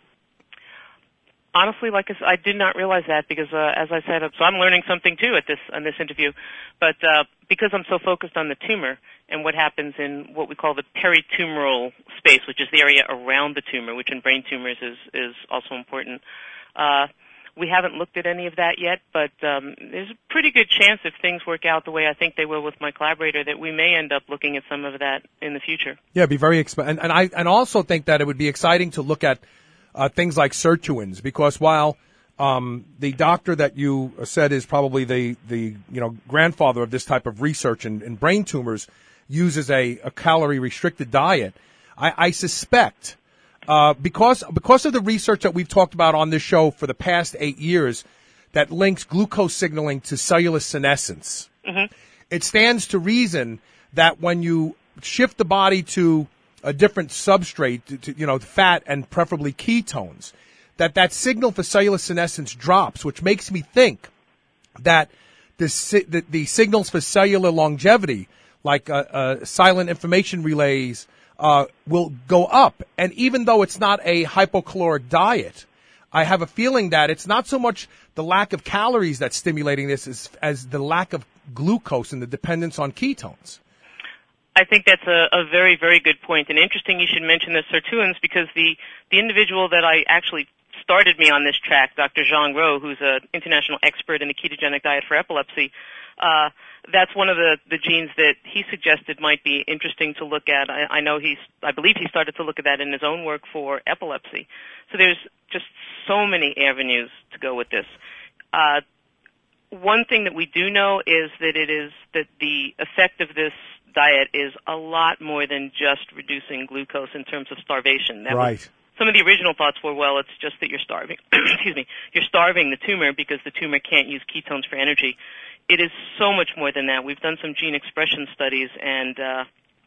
Honestly, like I, said, I did not realize that because, uh, as I said, so I'm learning something too at this on this interview. But uh, because I'm so focused on the tumor and what happens in what we call the peritumoral space, which is the area around the tumor, which in brain tumors is is also important. Uh, we haven't looked at any of that yet, but um, there's a pretty good chance if things work out the way I think they will with my collaborator that we may end up looking at some of that in the future. Yeah, it'd be very exp- and, and I and also think that it would be exciting to look at Uh, things like sirtuins, because while um, the doctor that you said is probably the, the you know grandfather of this type of research in, in brain tumors uses a, a calorie-restricted diet, I, I suspect uh, because because of the research that we've talked about on this show for the past eight years that links glucose signaling to cellular senescence, mm-hmm. it stands to reason that when you shift the body to a different substrate, to, to, you know, fat and preferably ketones, that that signal for cellular senescence drops, which makes me think that the, the, the signals for cellular longevity, like uh, uh, silent information relays, uh, will go up. And even though it's not a hypocaloric diet, I have a feeling that it's not so much the lack of calories that's stimulating this as, as the lack of glucose and the dependence on ketones. I think that's a, a very, very good point. And interesting you should mention the sirtuins because the, the individual that I actually started me on this track, Doctor Zhang Ro, who's an international expert in the ketogenic diet for epilepsy, uh, that's one of the, the genes that he suggested might be interesting to look at. I, I know he's, I believe he started to look at that in his own work for epilepsy. So there's just so many avenues to go with this. Uh, one thing that we do know is that it is that the effect of this diet is a lot more than just reducing glucose in terms of starvation. That right. Was, some of the original thoughts were, well, it's just that you're starving. Excuse me. You're starving the tumor because the tumor can't use ketones for energy. It is so much more than that. We've done some gene expression studies, and uh,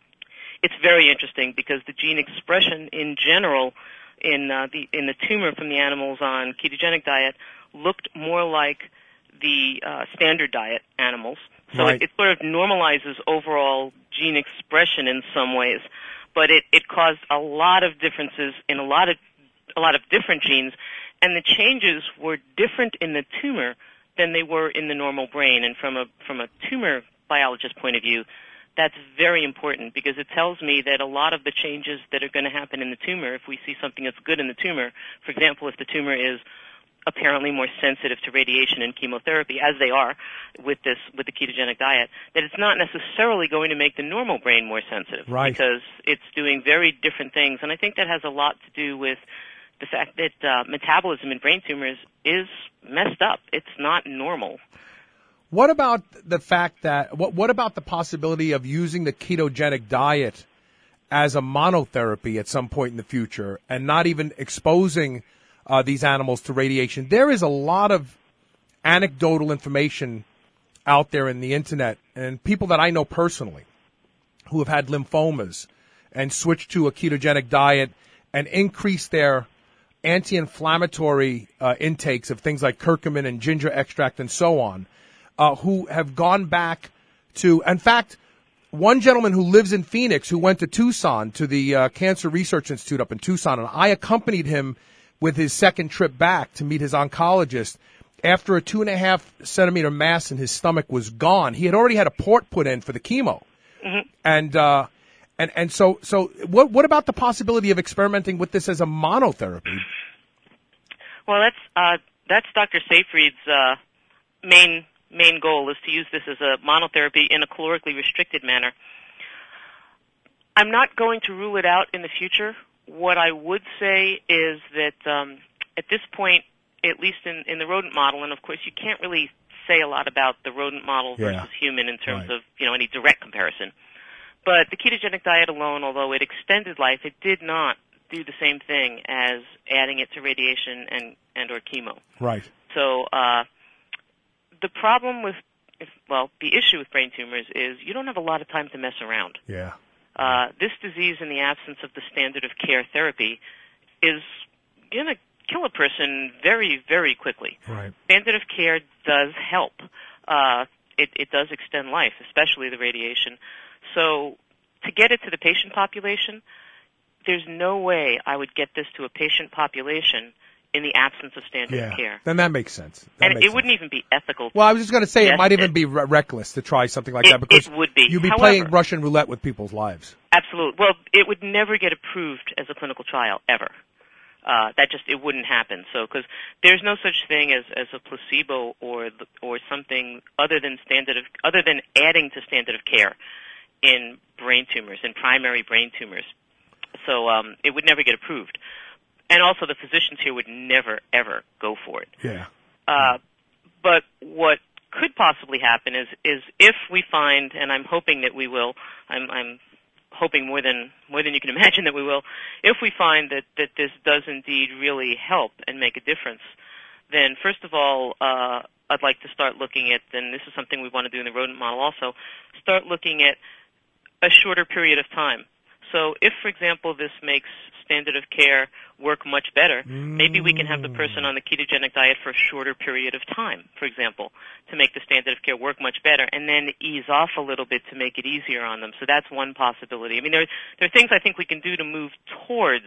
it's very interesting because the gene expression in general in uh, the in the tumor from the animals on ketogenic diet looked more like the uh, standard diet animals. So right. it, it sort of normalizes overall gene expression in some ways, but it, it caused a lot of differences in a lot of a lot of different genes, and the changes were different in the tumor than they were in the normal brain. And from a from a tumor biologist point of view, that's very important because it tells me that a lot of the changes that are going to happen in the tumor, if we see something that's good in the tumor, for example, if the tumor is apparently more sensitive to radiation and chemotherapy, as they are with this with the ketogenic diet, that it's not necessarily going to make the normal brain more sensitive, right? Because it's doing very different things, and I think that has a lot to do with the fact that uh, metabolism in brain tumors is messed up. It's not normal. What about the fact that what what about the possibility of using the ketogenic diet as a monotherapy at some point in the future, and not even exposing Uh, these animals to radiation? There is a lot of anecdotal information out there in the internet, and people that I know personally who have had lymphomas and switched to a ketogenic diet and increased their anti-inflammatory uh, intakes of things like curcumin and ginger extract and so on, uh, who have gone back to, in fact, one gentleman who lives in Phoenix who went to Tucson to the uh, Cancer Research Institute up in Tucson, and I accompanied him with his second trip back to meet his oncologist. After a two and a half centimeter mass in his stomach was gone, he had already had a port put in for the chemo. Mm-hmm. And, uh, and, and so, so what, what about the possibility of experimenting with this as a monotherapy? Well, that's, uh, that's Doctor Seyfried's, uh, main, main goal is to use this as a monotherapy in a calorically restricted manner. I'm not going to rule it out in the future. What I would say is that, um, at this point, at least in, in the rodent model, and of course you can't really say a lot about the rodent model Yeah. versus human in terms Right. of, you know, any direct comparison. But the ketogenic diet alone, although it extended life, it did not do the same thing as adding it to radiation and, and or chemo. Right. So uh, the problem with, if, well, the issue with brain tumors is you don't have a lot of time to mess around. Yeah. Uh, this disease, in the absence of the standard of care therapy, is going to kill a person very, very quickly. Right. Standard of care does help. Uh, it, it does extend life, especially the radiation. So to get it to the patient population, there's no way I would get this to a patient population in the absence of standard Yeah. of care. Then that makes sense. That And makes it sense. wouldn't even be ethical. Well, I was just going to say it Yes, might even it- be re- reckless to try something like It- that because it would be. you'd be However- playing Russian roulette with people's lives. Absolutely. Well, it would never get approved as a clinical trial, ever. Uh, that just, it wouldn't happen. So, because there's no such thing as, as a placebo or, the, or something other than standard of, other than adding to standard of care in brain tumors, in primary brain tumors. So, um, it would never get approved. And also the physicians here would never, ever go for it. Yeah. Uh, but what could possibly happen is, is if we find, and I'm hoping that we will, I'm, I'm hoping more than more than you can imagine that we will, if we find that, that this does indeed really help and make a difference, then first of all, uh, I'd like to start looking at, and this is something we want to do in the rodent model also, start looking at a shorter period of time. So if, for example, this makes standard of care work much better, maybe we can have the person on the ketogenic diet for a shorter period of time, for example, to make the standard of care work much better, and then ease off a little bit to make it easier on them. So that's one possibility. I mean, there, there are things I think we can do to move towards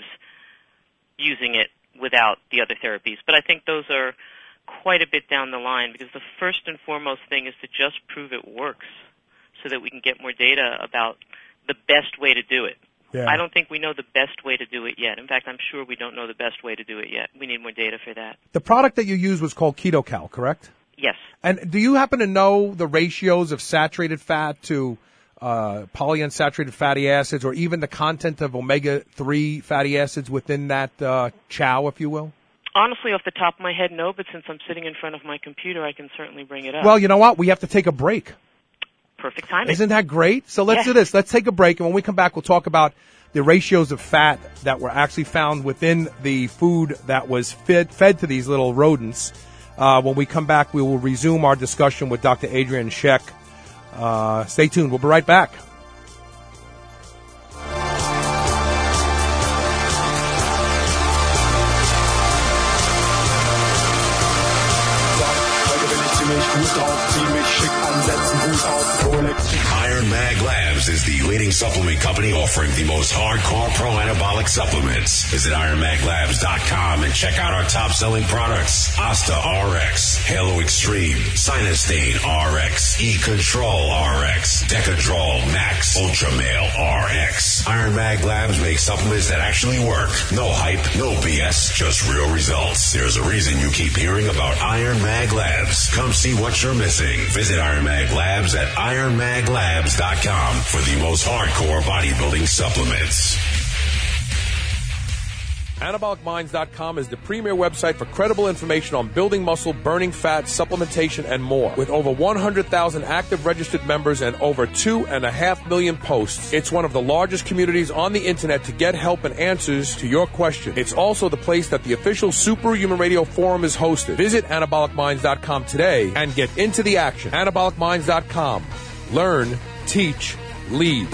using it without the other therapies, but I think those are quite a bit down the line, because the first and foremost thing is to just prove it works so that we can get more data about the best way to do it. Yeah. I don't think we know the best way to do it yet. In fact, I'm sure we don't know the best way to do it yet. We need more data for that. The product that you used was called KetoCal, correct? Yes. And do you happen to know the ratios of saturated fat to uh, polyunsaturated fatty acids, or even the content of omega three fatty acids within that uh, chow, if you will? Honestly, off the top of my head, no, but since I'm sitting in front of my computer, I can certainly bring it up. Well, you know what? We have to take a break. Perfect timing. Isn't that great? So let's Yeah. do this. Let's take a break, and when we come back, we'll talk about the ratios of fat that were actually found within the food that was fed, fed to these little rodents. Uh, when we come back, we will resume our discussion with Doctor Adrian Scheck. Uh, stay tuned. We'll be right back. Iron Mag Labs is the leading supplement company offering the most hardcore pro-anabolic supplements. Visit iron mag labs dot com and check out our top-selling products. Asta R X, Halo Extreme, Sinustane R X, E-Control R X, Decadrol Max, Ultramale R X. Iron Mag Labs makes supplements that actually work. No hype, no B S, just real results. There's a reason you keep hearing about Iron Mag Labs. Come see what you're missing. Visit Iron Mag Labs at iron mag labs dot com for the most hardcore bodybuilding supplements. anabolic minds dot com is the premier website for credible information on building muscle, burning fat, supplementation, and more. With over one hundred thousand active registered members and over two and a half million posts, it's one of the largest communities on the internet to get help and answers to your questions. It's also the place that the official Superhuman Radio Forum is hosted. Visit anabolic minds dot com today and get into the action. anabolic minds dot com. Learn, teach, lead.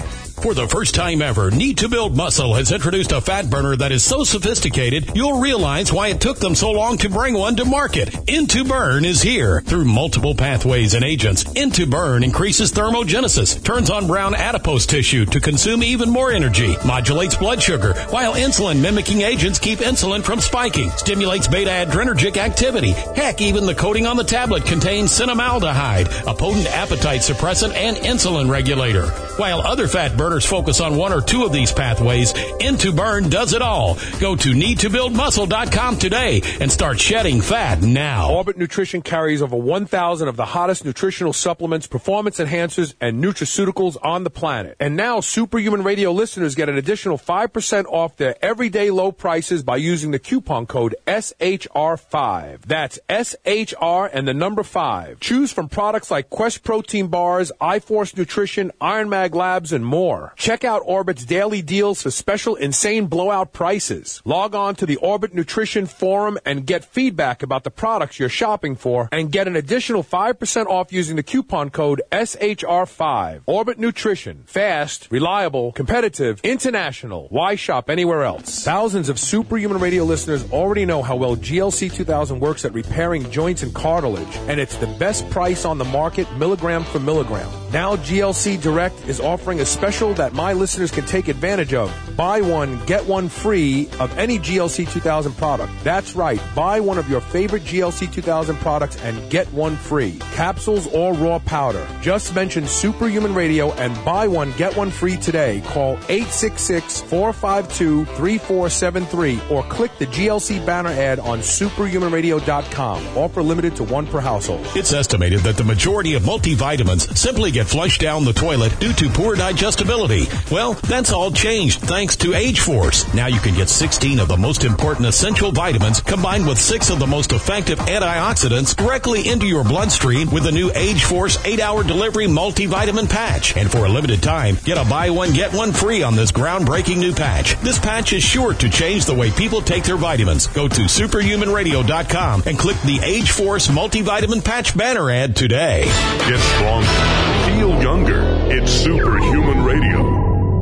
For the first time ever, Need to Build Muscle has introduced a fat burner that is so sophisticated, you'll realize why it took them so long to bring one to market. Into Burn is here. Through multiple pathways and agents, Into Burn increases thermogenesis, turns on brown adipose tissue to consume even more energy, modulates blood sugar, while insulin-mimicking agents keep insulin from spiking, stimulates beta-adrenergic activity. Heck, even the coating on the tablet contains cinnamaldehyde, a potent appetite suppressant and insulin regulator. While other fat burners focus on one or two of these pathways, Into Burn does it all. Go to need to build muscle dot com today and start shedding fat now. Orbit Nutrition carries over one thousand of the hottest nutritional supplements, performance enhancers, and nutraceuticals on the planet. And now Superhuman Radio listeners get an additional five percent off their everyday low prices by using the coupon code S H R five. That's S H R and the number five. Choose from products like Quest Protein Bars, iForce Nutrition, Iron Mag Labs, and more. Check out Orbit's daily deals for special insane blowout prices. Log on to the Orbit Nutrition Forum and get feedback about the products you're shopping for and get an additional five percent off using the coupon code S H R five. Orbit Nutrition. Fast, reliable, competitive, international. Why shop anywhere else? Thousands of Superhuman Radio listeners already know how well G L C two thousand works at repairing joints and cartilage, and it's the best price on the market, milligram for milligram. Now G L C Direct is offering a special that my listeners can take advantage of. Buy one, get one free of any G L C two thousand product. That's right. Buy one of your favorite G L C two thousand products and get one free. Capsules or raw powder. Just mention Superhuman Radio and buy one, get one free today. Call eight six six, four five two, three four seven three or click the G L C banner ad on superhuman radio dot com. Offer limited to one per household. It's estimated that the majority of multivitamins simply get flushed down the toilet due to poor digestibility. Well, that's all changed thanks to Age Force. Now you can get sixteen of the most important essential vitamins combined with six of the most effective antioxidants directly into your bloodstream with the new Age Force eight hour delivery multivitamin patch. And for a limited time, get a buy one, get one free on this groundbreaking new patch. This patch is sure to change the way people take their vitamins. Go to superhuman radio dot com and click the Age Force multivitamin patch banner ad today. Get stronger. Feel younger. It's Superhuman Radio.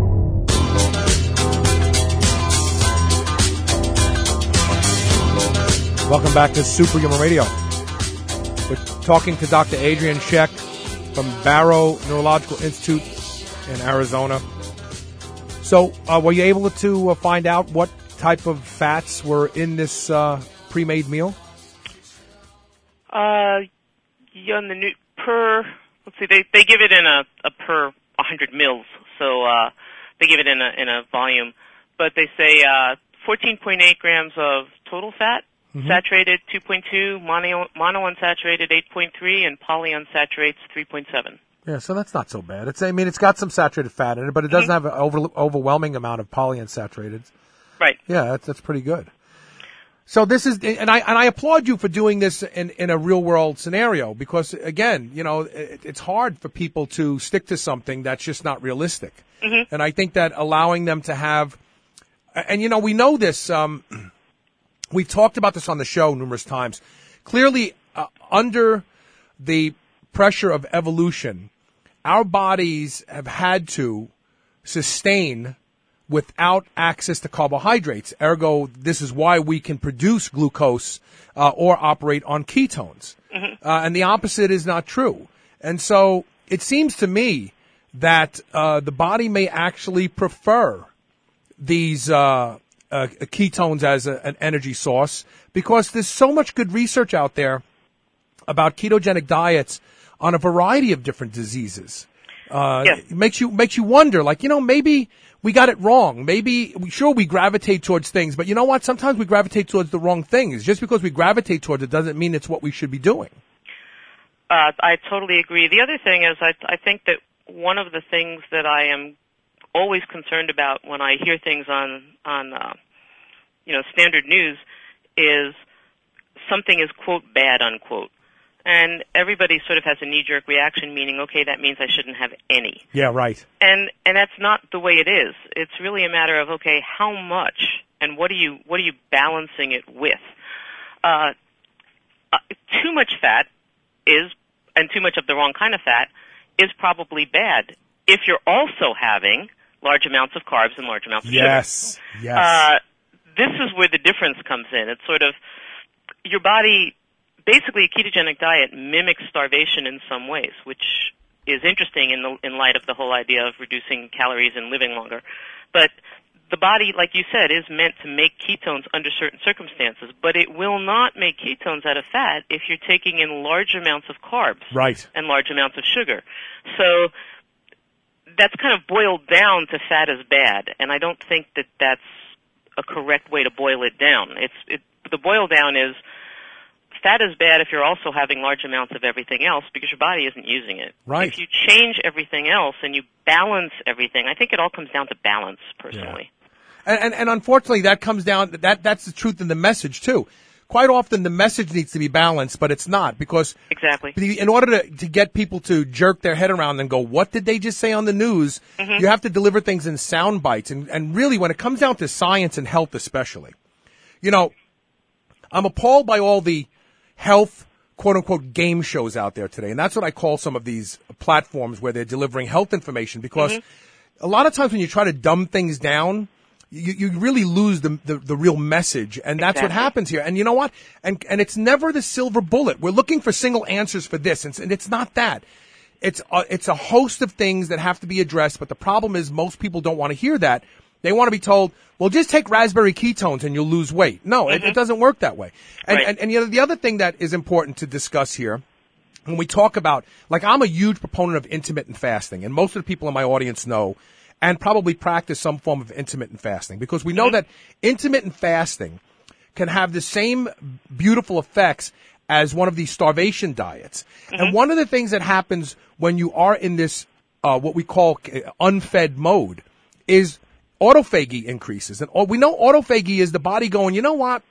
Welcome back to Superhuman Radio. We're talking to Doctor Adrian Scheck from Barrow Neurological Institute in Arizona. So, uh, were you able to uh, find out what type of fats were in this uh, pre-made meal? Uh, yeah, on the new, per, let's see, they, they give it in a, a per one hundred mils, so uh, they give it in a, in a volume. But they say uh, fourteen point eight grams of total fat, mm-hmm. saturated two point two, mono, monounsaturated eight point three, and polyunsaturated three point seven. Yeah, so that's not so bad. It's, I mean, it's got some saturated fat in it, but it doesn't mm-hmm. have an over, overwhelming amount of polyunsaturated. Right. Yeah, that's, that's pretty good. So this is, and I and I applaud you for doing this in, in a real world scenario because again, you know, it, it's hard for people to stick to something that's just not realistic. Mm-hmm. And I think that allowing them to have, and you know, we know this. Um, we've talked about this on the show numerous times. Clearly, uh, under the pressure of evolution, our bodies have had to sustain without access to carbohydrates. Ergo, this is why we can produce glucose uh, or operate on ketones. Mm-hmm. Uh, and the opposite is not true. And so it seems to me that uh, the body may actually prefer these uh, uh, ketones as a, an energy source because there's so much good research out there about ketogenic diets on a variety of different diseases. Uh, yes. It makes you makes you wonder, like, you know, maybe we got it wrong. Maybe, sure, we gravitate towards things, but you know what? Sometimes we gravitate towards the wrong things. Just because we gravitate towards it doesn't mean it's what we should be doing. Uh, I totally agree. The other thing is I, I think that one of the things that I am always concerned about when I hear things on, on uh, you know, standard news is something is, quote, bad, unquote. And everybody sort of has a knee-jerk reaction, meaning, okay, that means I shouldn't have any. Yeah, right. And and that's not the way it is. It's really a matter of, okay, how much and what are you what are you balancing it with? Uh, uh, too much fat is, and too much of the wrong kind of fat is probably bad. If you're also having large amounts of carbs and large amounts of yes. sugar. Yes, yes. Uh, this is where the difference comes in. It's sort of your body, basically a ketogenic diet mimics starvation in some ways, which is interesting in the, in light of the whole idea of reducing calories and living longer. But the body, like you said, is meant to make ketones under certain circumstances, but it will not make ketones out of fat if you're taking in large amounts of carbs right. and large amounts of sugar. So that's kind of boiled down to fat is bad, and I don't think that that's a correct way to boil it down. It's it, the boil down is fat is bad if you're also having large amounts of everything else because your body isn't using it. Right. If you change everything else and you balance everything, I think it all comes down to balance, personally. Yeah. And, and, and unfortunately, that comes down, that, that's the truth in the message, too. Quite often, the message needs to be balanced, but it's not, because exactly. in order to, to get people to jerk their head around and go, what did they just say on the news? Mm-hmm. You have to deliver things in sound bites. And, and really, when it comes down to science and health especially, you know, I'm appalled by all the health, quote-unquote, game shows out there today. And that's what I call some of these platforms where they're delivering health information, because mm-hmm. a lot of times when you try to dumb things down, You, you really lose the, the, the real message, and that's exactly. what happens here. And you know what? And, and it's never the silver bullet. We're looking for single answers for this, and, and it's not that. It's a, it's a host of things that have to be addressed, but the problem is most people don't want to hear that. They want to be told, well, just take raspberry ketones and you'll lose weight. No, mm-hmm. it, it doesn't work that way. And, right. and, and you know, the other thing that is important to discuss here, when we talk about, like, I'm a huge proponent of intermittent fasting, and most of the people in my audience know and probably practice some form of intermittent fasting, because we know mm-hmm. that intermittent fasting can have the same beautiful effects as one of these starvation diets. Mm-hmm. And one of the things that happens when you are in this, uh, what we call unfed mode, is autophagy increases. And we know autophagy is the body going, you know what?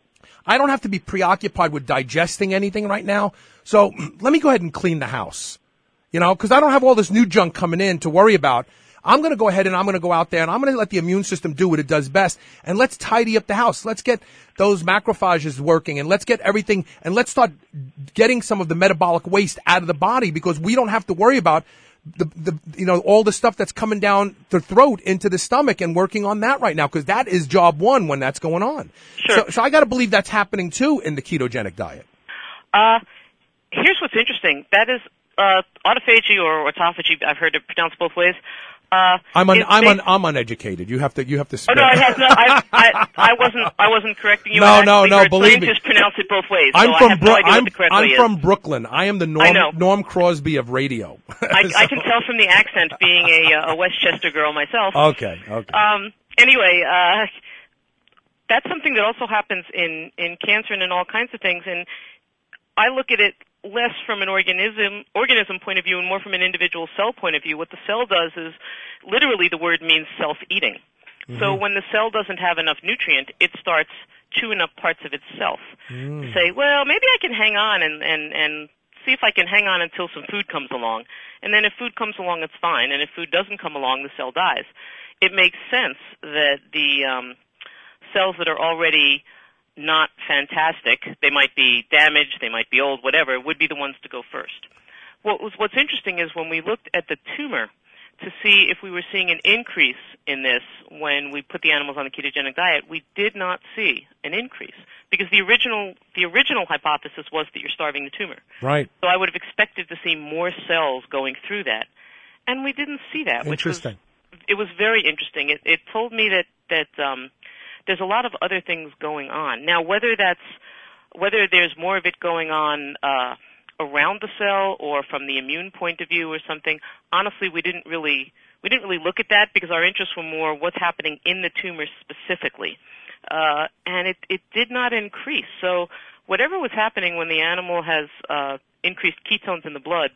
I don't have to be preoccupied with digesting anything right now, so let me go ahead and clean the house. You know, because I don't have all this new junk coming in to worry about. I'm going to go ahead and I'm going to go out there and I'm going to let the immune system do what it does best. And let's tidy up the house. Let's get those macrophages working, and let's get everything, and let's start getting some of the metabolic waste out of the body, because we don't have to worry about the, the, you know, all the stuff that's coming down the throat into the stomach, and working on that right now, because that is job one when that's going on. Sure. So, so I got to believe that's happening too in the ketogenic diet. Uh, here's what's interesting. That is, uh, autophagy or autophagy, I've heard it pronounced both ways. Uh, I'm un, I'm based, un, I'm uneducated. You have to you have to. Oh no, I have no. I, I I wasn't I wasn't correcting you. No, I no, no. Heard believe me. Just pronounce it both ways. I'm so from I have no Bro- idea I'm, what the I'm is. from Brooklyn. I am the Norm Norm Crosby of radio. I, so. I can tell from the accent, being a, a Westchester girl myself. Okay, okay. Um. Anyway, uh, that's something that also happens in in cancer and in all kinds of things, and I look at it less from an organism organism point of view and more from an individual cell point of view. What the cell does is, literally the word means self-eating. Mm-hmm. So when the cell doesn't have enough nutrient, it starts chewing up parts of itself. Mm. To say, well, maybe I can hang on and, and, and see if I can hang on until some food comes along. And then if food comes along, it's fine. And if food doesn't come along, the cell dies. It makes sense that the um, cells that are already not fantastic, they might be damaged, they might be old, whatever, would be the ones to go first. What was, what's interesting is when we looked at the tumor to see if we were seeing an increase in this when we put the animals on the ketogenic diet, we did not see an increase, because the original the original hypothesis was that you're starving the tumor. Right. So I would have expected to see more cells going through that, and we didn't see that. Interesting. Which was, it was very interesting. It, it told me that that um, there's a lot of other things going on. Now, whether that's whether there's more of it going on uh, around the cell or from the immune point of view or something, honestly, we didn't really we didn't really look at that, because our interests were more what's happening in the tumor specifically, uh, and it it did not increase. So whatever was happening when the animal has uh, increased ketones in the blood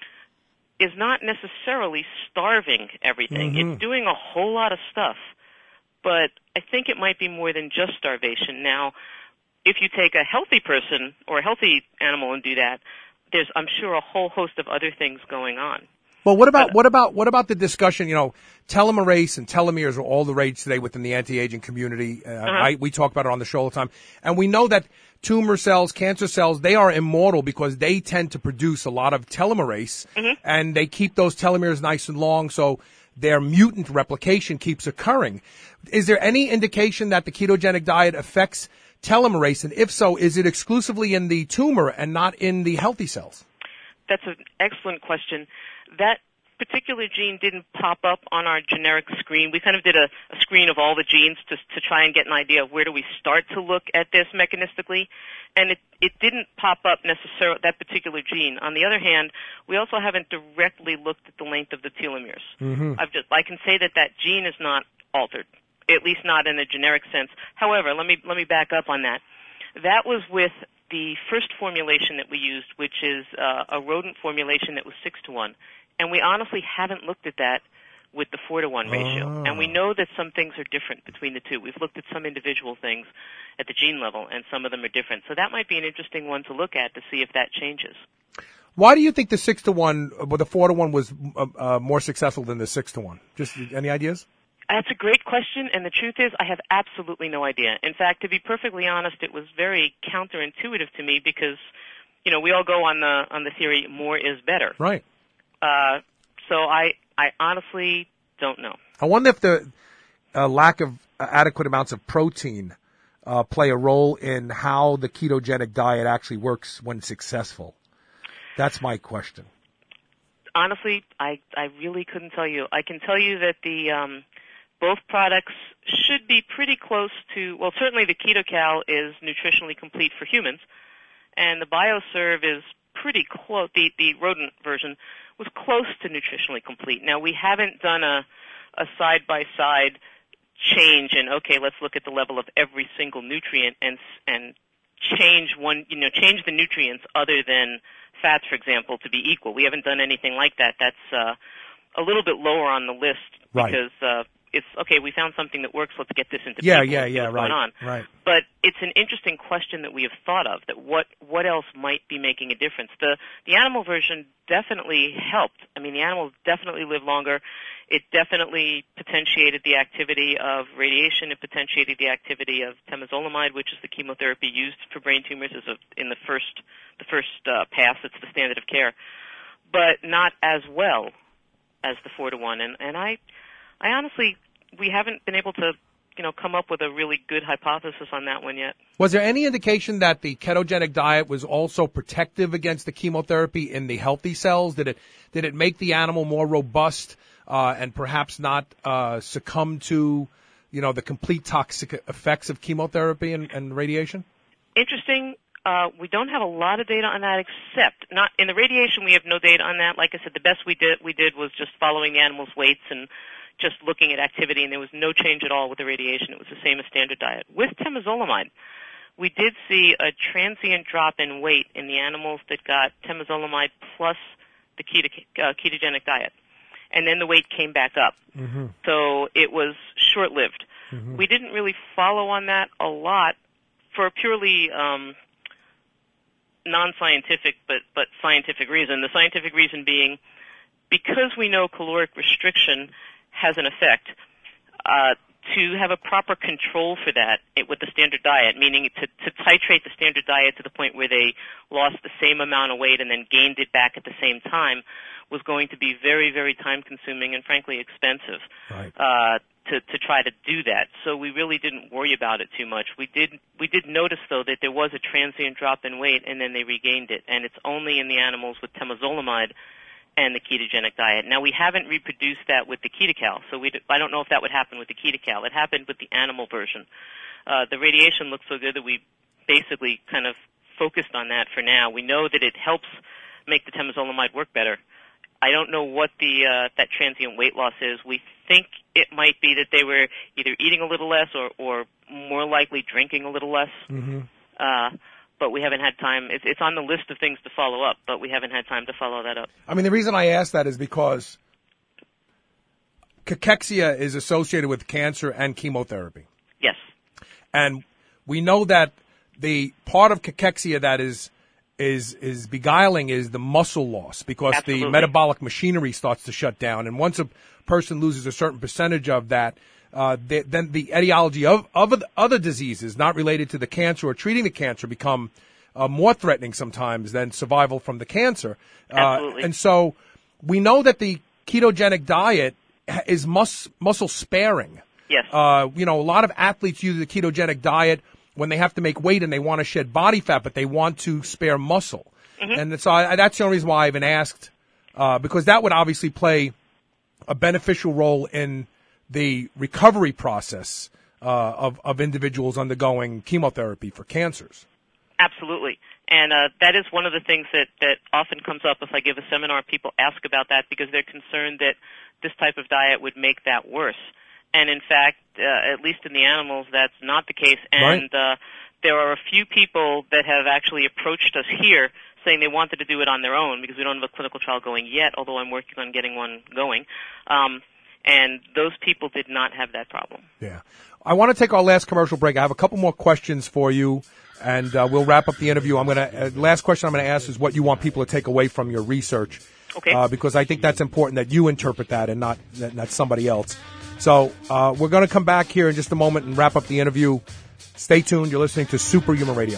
is not necessarily starving everything. Mm-hmm. It's doing a whole lot of stuff. But I think it might be more than just starvation. Now, if you take a healthy person or a healthy animal and do that, there's, I'm sure, a whole host of other things going on. Well, what about, what about, what about the discussion, you know, telomerase and telomeres are all the rage today within the anti-aging community. Uh, uh-huh. I, we talk about it on the show all the time. And we know that tumor cells, cancer cells, they are immortal because they tend to produce a lot of telomerase, mm-hmm. and they keep those telomeres nice and long. So their mutant replication keeps occurring. Is there any indication that the ketogenic diet affects telomerase? And if so, is it exclusively in the tumor and not in the healthy cells? That's an excellent question. That particular gene didn't pop up on our generic screen. We kind of did a, a screen of all the genes to, to try and get an idea of where do we start to look at this mechanistically, and it, it didn't pop up necessarily, that particular gene. On the other hand, we also haven't directly looked at the length of the telomeres. Mm-hmm. I've just, I can say that that gene is not altered, at least not in a generic sense. However, let me, let me back up on that. That was with the first formulation that we used, which is uh, a rodent formulation that was six to one. And we honestly haven't looked at that with the four to one ratio. Oh. And we know that some things are different between the two. We've looked at some individual things at the gene level, and some of them are different. So that might be an interesting one to look at to see if that changes. Why do you think the six to one, well, the four to one was uh, uh, more successful than the six to one? Just any ideas? That's a great question, and the truth is I have absolutely no idea. In fact, to be perfectly honest, it was very counterintuitive to me because, you know, we all go on the on the theory more is better. Right. Uh, so I, I honestly don't know. I wonder if the uh, lack of uh, adequate amounts of protein uh, play a role in how the ketogenic diet actually works when successful. That's my question. Honestly, I, I really couldn't tell you. I can tell you that the um, both products should be pretty close to, well, certainly the KetoCal is nutritionally complete for humans, and the BioServe is pretty close, the, the rodent version was close to nutritionally complete. Now, we haven't done a, a side-by-side change in, okay, let's look at the level of every single nutrient and and change one, you know, change the nutrients other than fats, for example, to be equal. We haven't done anything like that. That's uh, a little bit lower on the list Right. because uh, it's, okay, we found something that works, let's get this into Yeah, people yeah, and see yeah, what's right, going on. right. But it's an interesting question that we have thought of, that what, what else might be making a difference. The, the animal version definitely helped. I mean, the animals definitely live longer. It definitely potentiated the activity of radiation. It potentiated the activity of temozolomide, which is the chemotherapy used for brain tumors as a, in the first, the first uh, pass. It's the standard of care. But not as well as the four to one. And, and I, I honestly, we haven't been able to, you know, come up with a really good hypothesis on that one yet. Was there any indication that the ketogenic diet was also protective against the chemotherapy in the healthy cells? Did it did it make the animal more robust uh, and perhaps not uh, succumb to, you know, the complete toxic effects of chemotherapy and, and radiation? Interesting. Uh, we don't have a lot of data on that, except not in the radiation. We have no data on that. Like I said, the best we did we did was just following the animals' weights and just looking at activity, and there was no change at all with the radiation. It was the same as standard diet. With temozolomide, we did see a transient drop in weight in the animals that got temozolomide plus the keto, uh, ketogenic diet, and then the weight came back up. Mm-hmm. So it was short-lived. Mm-hmm. We didn't really follow on that a lot for a purely um, non-scientific but, but scientific reason. The scientific reason being because we know caloric restriction has an effect, uh, to have a proper control for that it, with the standard diet, meaning to, to titrate the standard diet to the point where they lost the same amount of weight and then gained it back at the same time, was going to be very, very time-consuming and, frankly, expensive. Right. Uh, to, to try to do that. So we really didn't worry about it too much. We did we did notice, though, that there was a transient drop in weight, and then they regained it. And it's only in the animals with temozolomide and the ketogenic diet. Now, we haven't reproduced that with the KetoCal, so we d- I don't know if that would happen with the KetoCal. It happened with the animal version. Uh, the radiation looks so good that we basically kind of focused on that for now. We know that it helps make the temozolomide work better. I don't know what the uh, that transient weight loss is. We think it might be that they were either eating a little less or, or more likely drinking a little less. Mm-hmm. Uh, but we haven't had time. It's, it's on the list of things to follow up, but we haven't had time to follow that up. I mean, the reason I ask that is because cachexia is associated with cancer and chemotherapy. Yes. And we know that the part of cachexia that is is is beguiling is the muscle loss, because Absolutely. the metabolic machinery starts to shut down. And once a person loses a certain percentage of that, uh, they, then the etiology of, of other diseases not related to the cancer or treating the cancer become uh, more threatening sometimes than survival from the cancer. Absolutely. Uh, and so we know that the ketogenic diet is mus- muscle sparing. Yes. Uh, you know, a lot of athletes use the ketogenic diet when they have to make weight and they want to shed body fat, but they want to spare muscle. Mm-hmm. And so I, that's the only reason why I even asked, uh, because that would obviously play a beneficial role in the recovery process uh, of, of individuals undergoing chemotherapy for cancers. Absolutely. And uh, that is one of the things that, that often comes up if I give a seminar. People ask about that because they're concerned that this type of diet would make that worse. And in fact, uh, at least in the animals, that's not the case. And right. uh, there are a few people that have actually approached us here saying they wanted to do it on their own because we don't have a clinical trial going yet, although I'm working on getting one going. Um, and those people did not have that problem. Yeah. I want to take our last commercial break. I have a couple more questions for you, and uh, we'll wrap up the interview. I'm going to uh, last question I'm going to ask is what you want people to take away from your research. Okay. Uh, because I think that's important that you interpret that and not, not somebody else. So uh, we're going to come back here in just a moment and wrap up the interview. Stay tuned. You're listening to Superhuman Radio.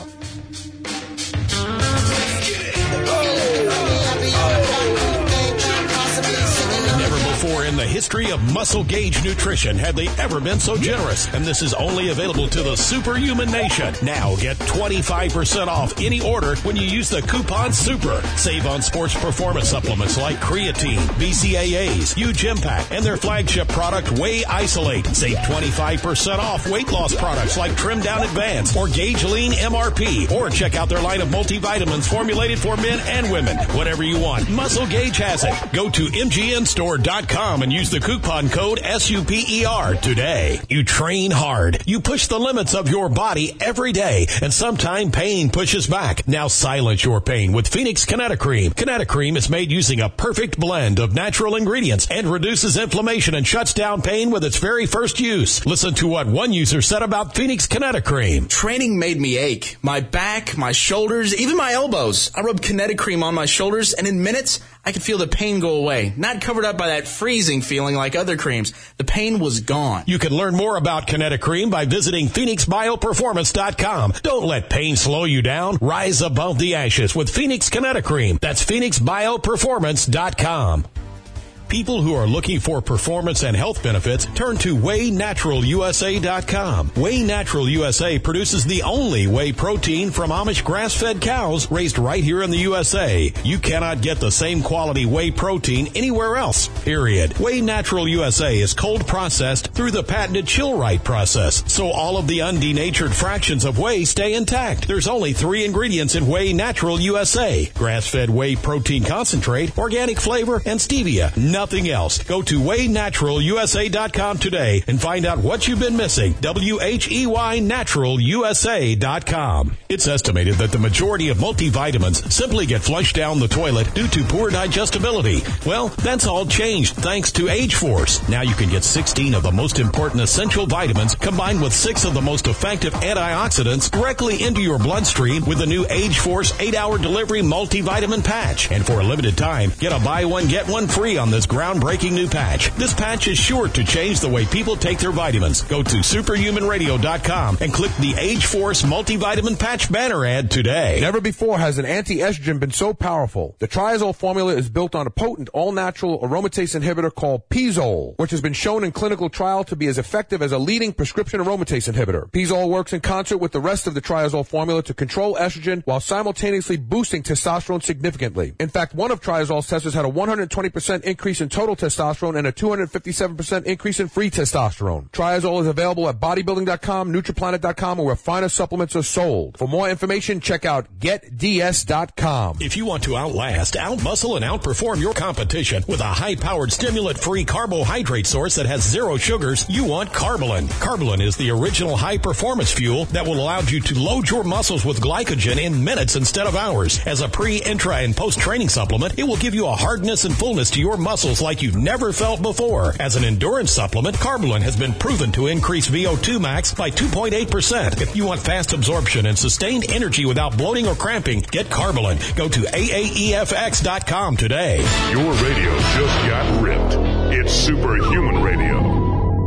In the history of Muscle Gauge Nutrition have they ever been so generous, and this is only available to the Superhuman Nation. Now get twenty-five percent off any order when you use the coupon SUPER. Save on sports performance supplements like creatine, B C A As, Huge Impact, and their flagship product Whey Isolate. Save twenty-five percent off weight loss products like Trim Down Advance or Gauge Lean M R P, or check out their line of multivitamins formulated for men and women. Whatever you want, Muscle Gauge has it. Go to M G N store dot com and use the coupon code S U P E R today. You train hard. You push the limits of your body every day, and sometimes pain pushes back. Now silence your pain with Phoenix Kinetocream. Kinetocream is made using a perfect blend of natural ingredients and reduces inflammation and shuts down pain with its very first use. Listen to what one user said about Phoenix Kinetocream. Training made me ache. My back, my shoulders, even my elbows. I rubbed Kinetocream on my shoulders, and in minutes, I could feel the pain go away. Not covered up by that freezing feeling like other creams. The pain was gone. You can learn more about Kinetocream by visiting Phoenix Bio Performance dot com. Don't let pain slow you down. Rise above the ashes with Phoenix Kinetocream. That's Phoenix Bio Performance dot com. People who are looking for performance and health benefits turn to Whey Natural U S A dot com. Whey Natural U S A produces the only whey protein from Amish grass-fed cows raised right here in the U S A. You cannot get the same quality whey protein anywhere else, period. Whey Natural U S A is cold processed through the patented Chill-Right process, so all of the undenatured fractions of whey stay intact. There's only three ingredients in Whey Natural U S A: grass-fed whey protein concentrate, organic flavor, and stevia. Nothing else. Go to Whey Natural U S A dot com today and find out what you've been missing. W H E Y Natural U S A dot com. It's estimated that the majority of multivitamins simply get flushed down the toilet due to poor digestibility. Well, that's all changed thanks to Age Force. Now you can get sixteen of the most important essential vitamins combined with six of the most effective antioxidants directly into your bloodstream with the new Age Force eight hour delivery multivitamin patch. And for a limited time, get a buy one, get one free on this groundbreaking new patch. This patch is sure to change the way people take their vitamins. Go to Superhuman Radio dot com and click the Age Force multivitamin patch banner ad today. Never before has an anti-estrogen been so powerful. The Triazole formula is built on a potent all-natural aromatase inhibitor called Pizole, which has been shown in clinical trial to be as effective as a leading prescription aromatase inhibitor. Pizole works in concert with the rest of the Triazole formula to control estrogen while simultaneously boosting testosterone significantly. In fact, one of Triazole's testers had a one hundred twenty percent increase in total testosterone and a two hundred fifty-seven percent increase in free testosterone. Triazole is available at bodybuilding dot com, Nutriplanet dot com, or where finer supplements are sold. For more information, check out Get D S dot com. If you want to outlast, outmuscle, and outperform your competition with a high-powered stimulant-free carbohydrate source that has zero sugars, you want Carbolin. Carbolin is the original high-performance fuel that will allow you to load your muscles with glycogen in minutes instead of hours. As a pre, intra, and post-training supplement, it will give you a hardness and fullness to your muscles like you've never felt before. As an endurance supplement, Carbolin has been proven to increase V O two max by two point eight percent. If you want fast absorption and sustained energy without bloating or cramping, get Carbolin. Go to A A E F X dot com today. Your radio just got ripped. It's Superhuman Radio.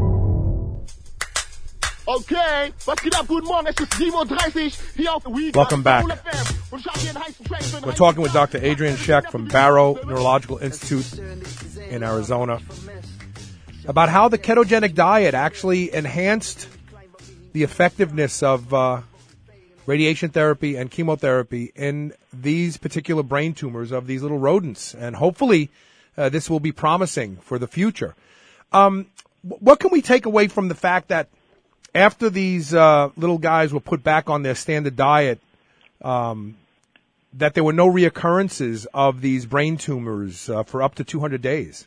Okay, was geht ab? Guten Morgen, es ist sieben Uhr dreißig hier auf We Welcome back. We're talking with Doctor Adrian Scheck from Barrow Neurological Institute in Arizona. about how the ketogenic diet actually enhanced the effectiveness of uh, radiation therapy and chemotherapy in these particular brain tumors of these little rodents. And hopefully uh, this will be promising for the future. Um, what can we take away from the fact that after these uh, little guys were put back on their standard diet, um, that there were no reoccurrences of these brain tumors uh, for up to two hundred days?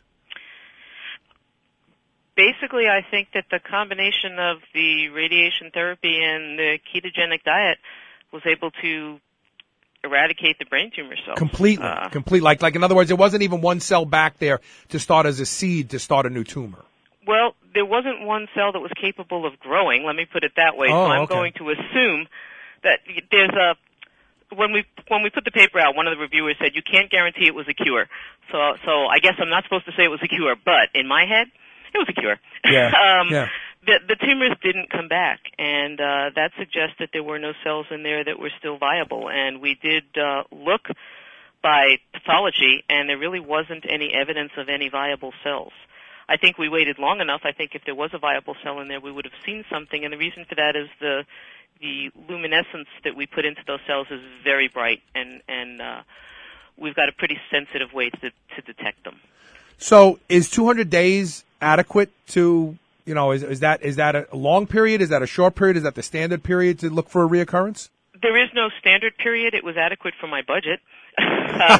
Basically, I think that the combination of the radiation therapy and the ketogenic diet was able to eradicate the brain tumor cells. Completely. Uh, Complete. Like, like, in other words, there wasn't even one cell back there to start as a seed to start a new tumor. Well, there wasn't one cell that was capable of growing, let me put it that way. Oh, so I'm okay. going to assume that there's a when we when we put the paper out, one of the reviewers said you can't guarantee it was a cure. So so I guess I'm not supposed to say it was a cure, but in my head, it was a cure. Yeah. um, yeah. The, the tumors didn't come back, and uh, that suggests that there were no cells in there that were still viable. And we did uh, look by pathology, and there really wasn't any evidence of any viable cells. I think we waited long enough. I think if there was a viable cell in there, we would have seen something. And the reason for that is the the luminescence that we put into those cells is very bright, and and uh, we've got a pretty sensitive way to to detect them. So is two hundred days adequate to, you know, is, is that is that a long period? Is that a short period? Is that the standard period to look for a reoccurrence? There is no standard period. It was adequate for my budget. uh,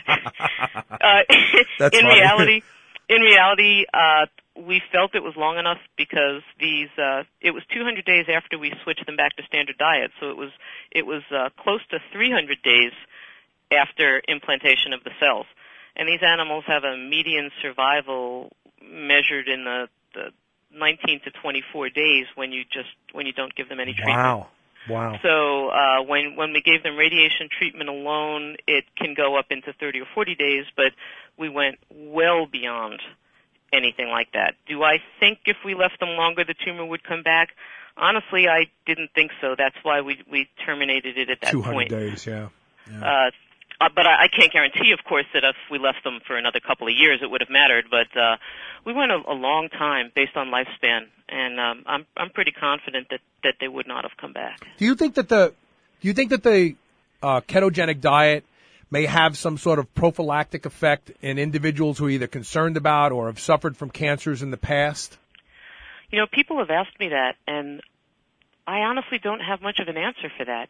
uh, That's in funny. reality, in reality, uh, we felt it was long enough because these. Uh, it was two hundred days after we switched them back to standard diet, so it was it was uh, close to three hundred days after implantation of the cells. And these animals have a median survival measured in the, the nineteen to twenty-four days when you just when you don't give them any treatment. Wow. Wow. So uh, when when we gave them radiation treatment alone, it can go up into thirty or forty days, but we went well beyond anything like that. Do I think if we left them longer, the tumor would come back? Honestly, I didn't think so. That's why we we terminated it at that two hundred point. days, yeah. yeah. Uh, Uh, but I, I can't guarantee, of course, that if we left them for another couple of years, it would have mattered. But uh, we went a, a long time based on lifespan, and um, I'm I'm pretty confident that, that they would not have come back. Do you think that the do you think that the uh, ketogenic diet may have some sort of prophylactic effect in individuals who are either concerned about or have suffered from cancers in the past? You know, people have asked me that, and I honestly don't have much of an answer for that.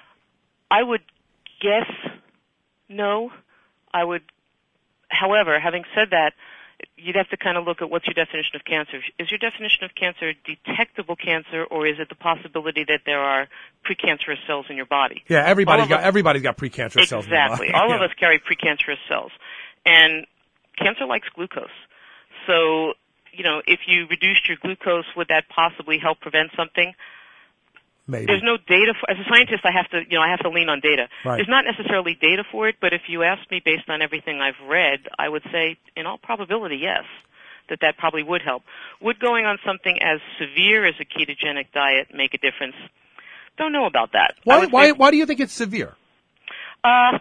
I would guess no. I would, however, having said that, you'd have to kind of look at what's your definition of cancer. Is your definition of cancer detectable cancer, or is it the possibility that there are precancerous cells in your body? Yeah, everybody's All of got us- everybody's got precancerous cells in their Exactly. body. All Yeah. of us carry precancerous cells. And cancer likes glucose. So, you know, if you reduced your glucose, would that possibly help prevent something? Maybe. There's no data for, as a scientist, I have to, you know, I have to lean on data. Right. There's not necessarily data for it, but if you ask me based on everything I've read, I would say, in all probability, yes, that that probably would help. Would going on something as severe as a ketogenic diet make a difference? Don't know about that. I Why would why say- why do you think it's severe? Uh,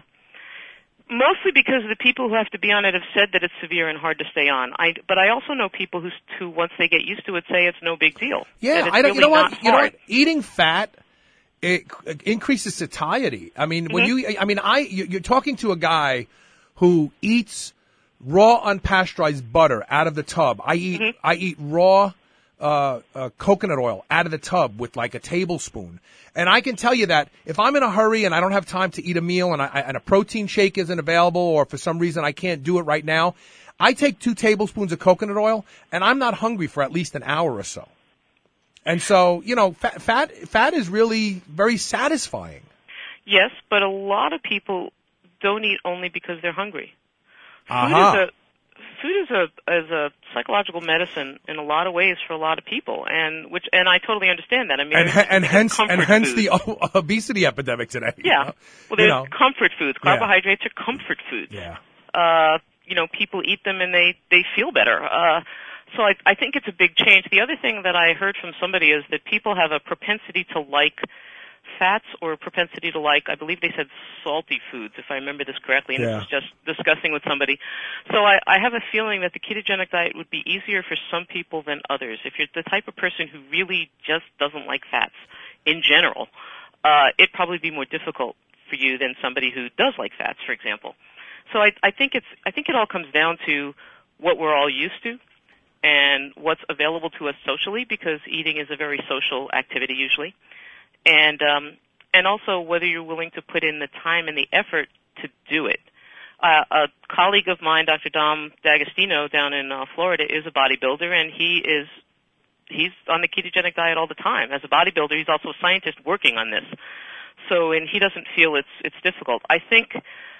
mostly because the people who have to be on it have said that it's severe and hard to stay on. I, but I also know people who, who, once they get used to it, say it's no big deal. Yeah, That it's I don't. You really know what? not You know hard. what? Eating fat it increases satiety. I mean, when Mhm. you, I mean, I you- you're talking to a guy who eats raw unpasteurized butter out of the tub. I eat Mm-hmm. I eat raw uh, uh, coconut oil out of the tub with like a tablespoon. And I can tell you that if I'm in a hurry and I don't have time to eat a meal and, I, and a protein shake isn't available or for some reason I can't do it right now, I take two tablespoons of coconut oil and I'm not hungry for at least an hour or so. And so, you know, fat, fat, fat is really very satisfying. Yes, but a lot of people don't eat only because they're hungry. Uh-huh. Food is a food is a is a psychological medicine in a lot of ways for a lot of people, and which and I totally understand that. I mean, And, it's- and it's hence, comfort and hence food. the o- obesity epidemic today. you Yeah. know? Well, there's You know. comfort foods. Yeah. Carbohydrates are comfort foods. Yeah. Uh, you know, people eat them and they, they feel better. Uh, so I, I think it's a big change. The other thing that I heard from somebody is that people have a propensity to like fats or a propensity to like, I believe they said salty foods, if I remember this correctly, and Yeah. this was just discussing with somebody. So I, I have a feeling that the ketogenic diet would be easier for some people than others. If you're the type of person who really just doesn't like fats in general, uh, it'd probably be more difficult for you than somebody who does like fats, for example. So I, I think it's I think it all comes down to what we're all used to and what's available to us socially, because eating is a very social activity usually, and um, and also whether you're willing to put in the time and the effort to do it. Uh, a colleague of mine, Doctor Dom D'Agostino, down in uh, Florida, is a bodybuilder, and he is he's on the ketogenic diet all the time. As a bodybuilder, he's also a scientist working on this. So, and he doesn't feel it's it's difficult. I think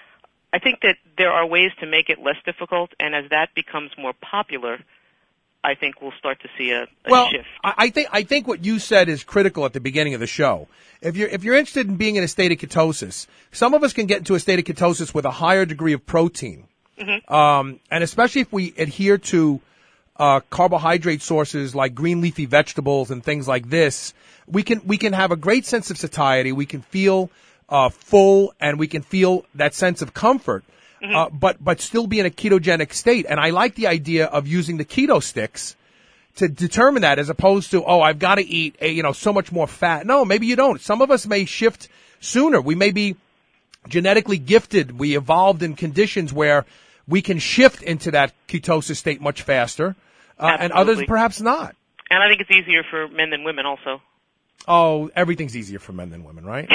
I think that there are ways to make it less difficult, and as that becomes more popular, I think we'll start to see a, a well, shift. I I think I think what you said is critical at the beginning of the show. If you're if you're interested in being in a state of ketosis, some of us can get into a state of ketosis with a higher degree of protein, Mm-hmm. um, and especially if we adhere to uh, carbohydrate sources like green leafy vegetables and things like this, we can we can have a great sense of satiety. We can feel uh, full, and we can feel that sense of comfort. Mm-hmm. Uh, but but still be in a ketogenic state. And I like the idea of using the keto sticks to determine that, as opposed to, oh, I've got to eat a, you know so much more fat. No, maybe you don't. Some of us may shift sooner. We may be genetically gifted. We evolved in conditions where we can shift into that ketosis state much faster, uh, and others perhaps not. And I think it's easier for men than women also. Oh, everything's easier for men than women, right?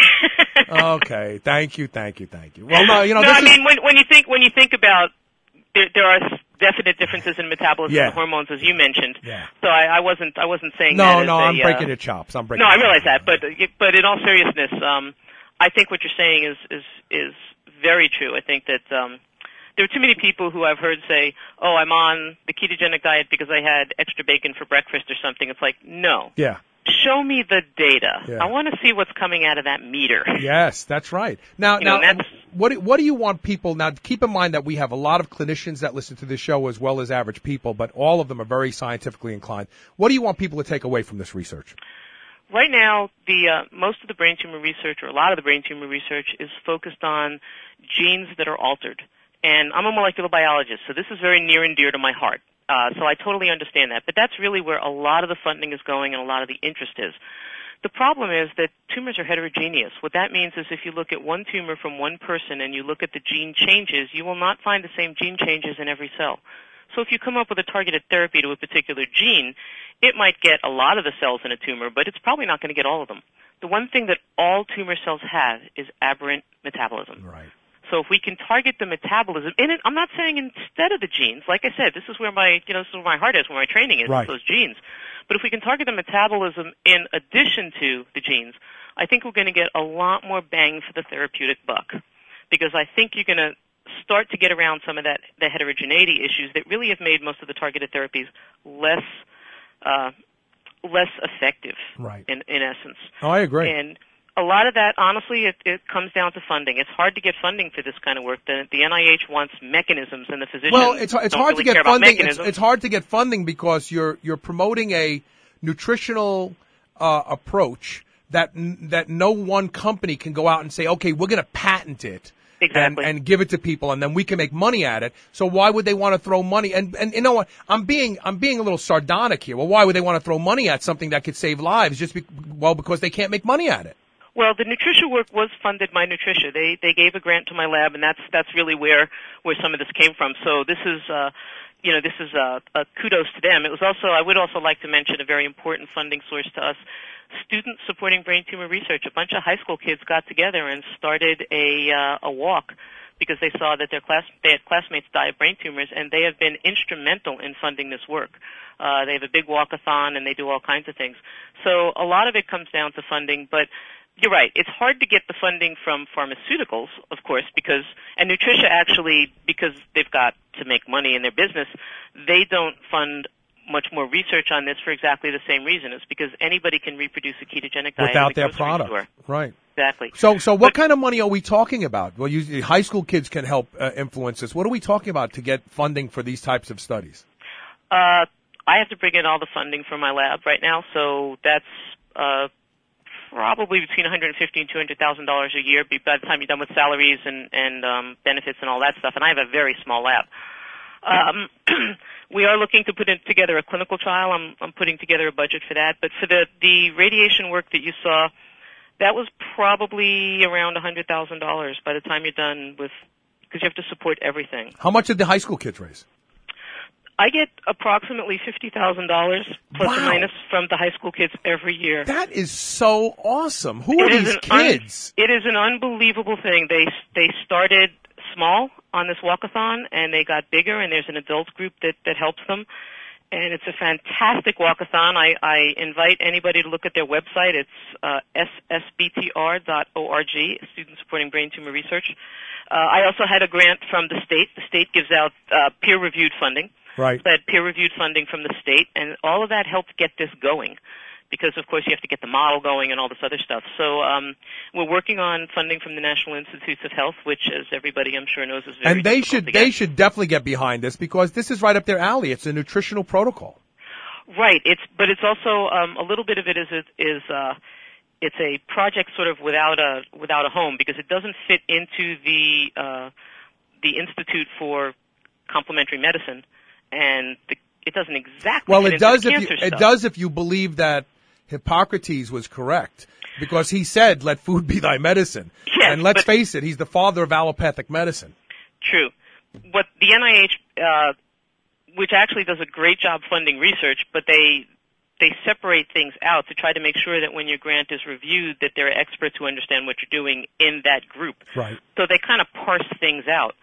Okay, thank you, thank you, thank you. Well, no, you know, no, this I is, mean, when, when you think when you think about there, there are definite differences in metabolism Yeah. and hormones, as you mentioned. Yeah. So I, I wasn't I wasn't saying no, that as no, a, I'm breaking uh, your chops. I'm breaking. No, I your realize chops. that, but but in all seriousness, um, I think what you're saying is is is very true. I think that um, there are too many people who I've heard say, "Oh, I'm on the ketogenic diet because I had extra bacon for breakfast or something." It's like, no. Yeah. Show me the data. Yeah. I want to see what's coming out of that meter. Yes, that's right. Now, You know, now, that's- what do, what do you want people? Now, keep in mind that we have a lot of clinicians that listen to this show as well as average people, but all of them are very scientifically inclined. What do you want people to take away from this research? Right now, the uh, most of the brain tumor research, or a lot of the brain tumor research, is focused on genes that are altered. And I'm a molecular biologist, so this is very near and dear to my heart. Uh, so I totally understand that. But that's really where a lot of the funding is going and a lot of the interest is. The problem is that tumors are heterogeneous. What that means is if you look at one tumor from one person and you look at the gene changes, you will not find the same gene changes in every cell. So if you come up with a targeted therapy to a particular gene, it might get a lot of the cells in a tumor, but it's probably not going to get all of them. The one thing that all tumor cells have is aberrant metabolism. Right. So if we can target the metabolism, and it, I'm not saying instead of the genes. Like I said, this is where my, you know, this is where my heart is, where my training is, Right. those genes. But if we can target the metabolism in addition to the genes, I think we're going to get a lot more bang for the therapeutic buck. Because I think you're going to start to get around some of that, the heterogeneity issues that really have made most of the targeted therapies less, uh, less effective. Right. In, in essence. Oh, I agree. And a lot of that, honestly, it, it comes down to funding. It's hard to get funding for this kind of work. The, the N I H wants mechanisms, and the physicians Well, it's it's don't hard really to care get about funding. It's, mechanisms. it's hard to get funding because you're you're promoting a nutritional uh, approach that that no one company can go out and say, okay, we're going to patent it. Exactly. And, and give it to people, and then we can make money at it. So why would they want to throw money? And and you know what? I'm being I'm being a little sardonic here. Well, why would they want to throw money at something that could save lives? Just be, well, because they can't make money at it. Well, the Nutritia work was funded by Nutritia. They they gave a grant to my lab, and that's that's really where where some of this came from. So this is, uh, you know, this is uh, a kudos to them. It was also I would also like to mention a very important funding source to us. Students supporting brain tumor research. A bunch of high school kids got together and started a uh, a walk because they saw that their class they had classmates die of brain tumors, and they have been instrumental in funding this work. Uh, they have a big walkathon, and they do all kinds of things. So a lot of it comes down to funding, but you're right. It's hard to get the funding from pharmaceuticals, of course, because, and Nutritia actually, because they've got to make money in their business, they don't fund much more research on this for exactly the same reason. It's because anybody can reproduce a ketogenic diet Without in the their grocery product. store. Right. Exactly. So, so what kind of money are we talking about? Well, you, high school kids can help uh, influence this. What are we talking about to get funding for these types of studies? Uh, I have to bring in all the funding for my lab right now, so that's uh, probably between one hundred fifty and two hundred thousand dollars a year by the time you're done with salaries and and um, benefits and all that stuff. And I have a very small lab. Um, we are looking to put in, together a clinical trial. I'm, I'm putting together a budget for that. But for the the radiation work that you saw, that was probably around one hundred thousand dollars by the time you're done with, because you have to support everything. How much did the high school kids raise? I get approximately fifty thousand dollars plus Wow. or minus from the high school kids every year. That is so awesome. Who are It is these an un- kids? it is an unbelievable thing. They they started small on this walkathon, and they got bigger, and there's an adult group that, that helps them. And it's a fantastic walkathon. I, I invite anybody to look at their website. It's uh, s s b t r dot org, Student Supporting Brain Tumor Research. Uh, I also had a grant from the state. The state gives out uh, peer-reviewed funding. Right. So I had peer-reviewed funding from the state, and all of that helped get this going. Because, of course, you have to get the model going and all this other stuff. So um, we're working on funding from the National Institutes of Health, which, as everybody I'm sure knows, is very And they difficult should to get. they should definitely get behind this because this is right up their alley. It's a nutritional protocol. Right. It's but it's also um, a little bit of it is is uh, it's a project sort of without a without a home because it doesn't fit into the uh, the Institute for Complementary Medicine, and the, it doesn't exactly. Well, fit it into does the if you, cancer it stuff. does if you believe that Hippocrates was correct because he said, "Let food be thy medicine." Yes, and let's but- face it, he's the father of allopathic medicine. True. What the N I H, uh, which actually does a great job funding research, but they they separate things out to try to make sure that when your grant is reviewed, that there are experts who understand what you're doing in that group. Right. So they kind of parse things out.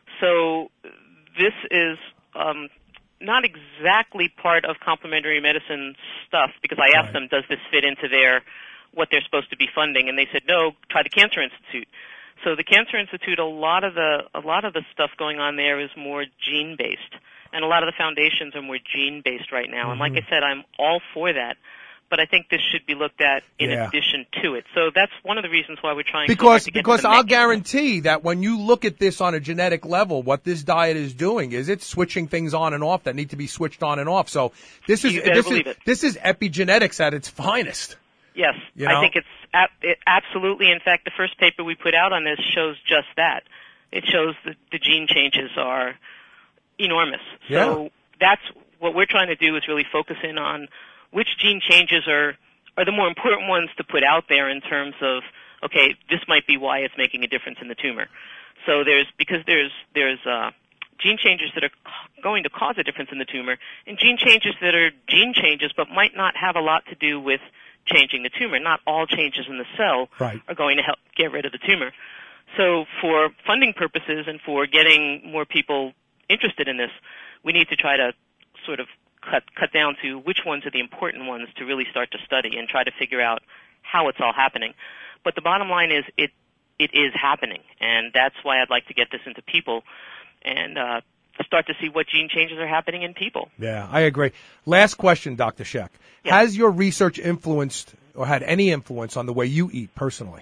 So this is um, not exactly part of complementary medicine stuff because I asked Right. them, does this fit into their what they're supposed to be funding? And they said, no, try the Cancer Institute. So the Cancer Institute, a lot of the a lot of the stuff going on there is more gene based, and a lot of the foundations are more gene based right now. And like I said, I'm all for that, but I think this should be looked at in Yeah. addition to it. So that's one of the reasons why we're trying Because so hard to get because to the I'll mix. guarantee that when you look at this on a genetic level, what this diet is doing is it's switching things on and off that need to be switched on and off. So this is You better this is believe it. this is epigenetics at its finest. Yes, You I know? think it's ab- it, absolutely. In fact, the first paper we put out on this shows just that. It shows that the gene changes are enormous. So that's what we're trying to do is really focus in on which gene changes are are the more important ones to put out there in terms of, okay, this might be why it's making a difference in the tumor. So there's because there's there's uh, gene changes that are c- going to cause a difference in the tumor, and gene changes that are gene changes but might not have a lot to do with changing the tumor. Not all changes in the cell Right. are going to help get rid of the tumor. So for funding purposes and for getting more people interested in this, we need to try to sort of cut cut down to which ones are the important ones to really start to study and try to figure out how it's all happening. But the bottom line is it it is happening, and that's why I'd like to get this into people and uh, start to see what gene changes are happening in people. Yeah, I agree. Last question, Doctor Sheck. Has your research influenced or had any influence on the way you eat personally?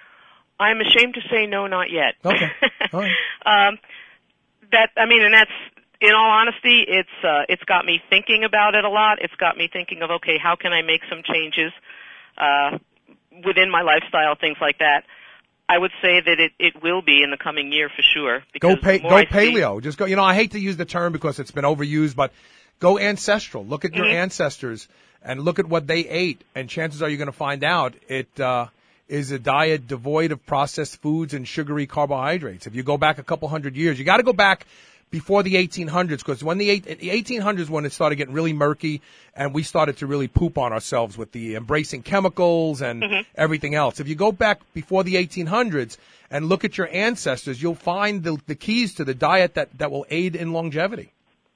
I'm ashamed to say no, not yet. Okay. All right. um, that I mean, and that's in all honesty, it's uh, it's got me thinking about it a lot. It's got me thinking of okay, how can I make some changes uh, within my lifestyle, things like that. I would say that it, it will be in the coming year for sure. Go Because pa- the more go I see- paleo. Just go. You know, I hate to use the term because it's been overused, but go ancestral. Look at your Mhm. ancestors and look at what they ate, and chances are you're going to find out it uh, is a diet devoid of processed foods and sugary carbohydrates. If you go back a couple hundred years, you got to go back before the eighteen hundreds, because when the, eight, the eighteen hundreds, when it started getting really murky, and we started to really poop on ourselves with the embracing chemicals and Mhm. everything else. If you go back before the eighteen hundreds and look at your ancestors, you'll find the, the keys to the diet that, that will aid in longevity.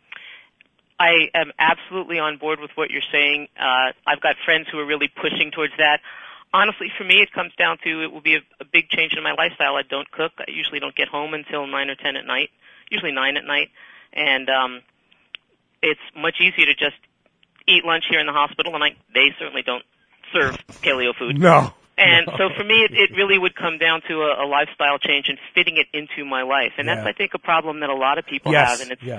I am absolutely on board with what you're saying. Uh, I've got friends who are really pushing towards that. Honestly, for me, it comes down to it will be a, a big change in my lifestyle. I don't cook. I usually don't get home until nine or ten at night, usually nine at night. And um, it's much easier to just eat lunch here in the hospital, and I, they certainly don't serve paleo food. No. And No. so for me, it, it really would come down to a, a lifestyle change and fitting it into my life. And that's, Yeah. I think, a problem that a lot of people Yes, have. And it's yes.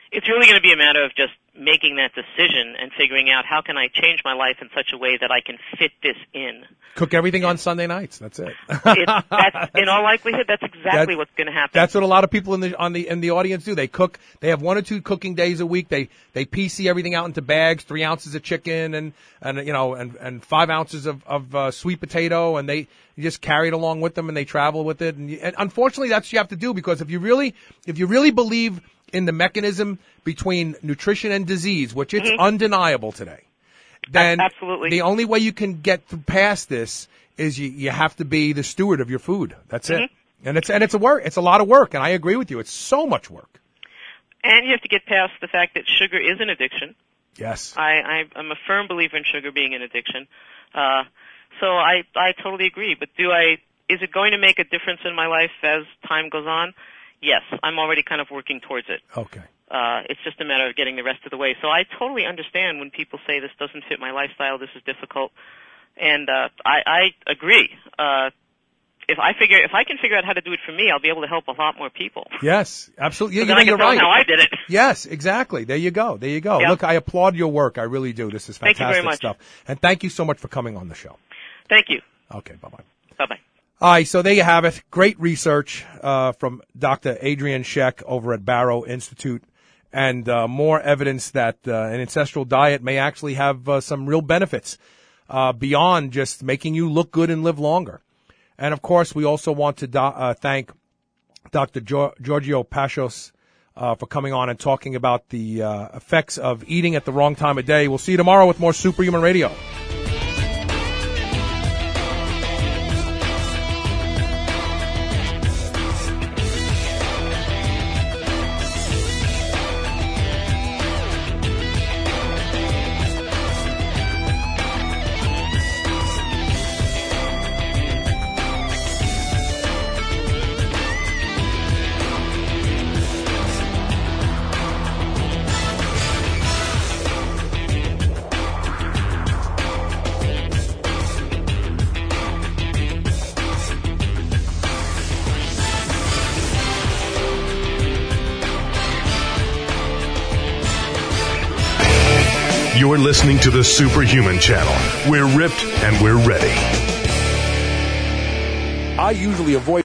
it's really going to be a matter of just making that decision and figuring out how can I change my life in such a way that I can fit this in. Cook everything on Sunday nights. That's it. it that's, in all likelihood, that's exactly that, what's going to happen. That's what a lot of people in the on the in the audience do. They cook. They have one or two cooking days a week. They they P C everything out into bags, three ounces of chicken and and you know and and five ounces of of uh, sweet potato, and they just carry it along with them and they travel with it. And, you, and unfortunately, that's what you have to do, because if you really if you really believe in the mechanism between nutrition and disease, which it's mm-hmm. undeniable today, then absolutely the only way you can get past this is you, you have to be the steward of your food. That's mm-hmm. it. And it's and it's a work. It's a lot of work, and I agree with you. It's so much work. And you have to get past the fact that sugar is an addiction. Yes. I, I I'm a firm believer in sugar being an addiction. Uh, so I I totally agree. But do I? Is it going to make a difference in my life as time goes on? Yes, I'm already kind of working towards it. Okay. Uh, it's just a matter of getting the rest of the way. So I totally understand when people say this doesn't fit my lifestyle, this is difficult, and uh, I, I agree. Uh, if I figure, if I can figure out how to do it for me, I'll be able to help a lot more people. Yes, absolutely. So you then know, I can you're tell right. them how I did it. Yes, exactly. There you go. There you go. Yeah. Look, I applaud your work. I really do. This is fantastic Thank you very much. stuff. And thank you so much for coming on the show. Thank you. Okay. Bye bye. Bye bye. All right, so there you have it. Great research uh, from Doctor Adrian Scheck over at Barrow Institute, and uh, more evidence that uh, an ancestral diet may actually have uh, some real benefits uh, beyond just making you look good and live longer. And, of course, we also want to do- uh, thank Doctor Gior- Giorgio Pashos uh, for coming on and talking about the uh, effects of eating at the wrong time of day. We'll see you tomorrow with more Superhuman Radio. You're listening to the Superhuman Channel. We're ripped and we're ready. I usually avoid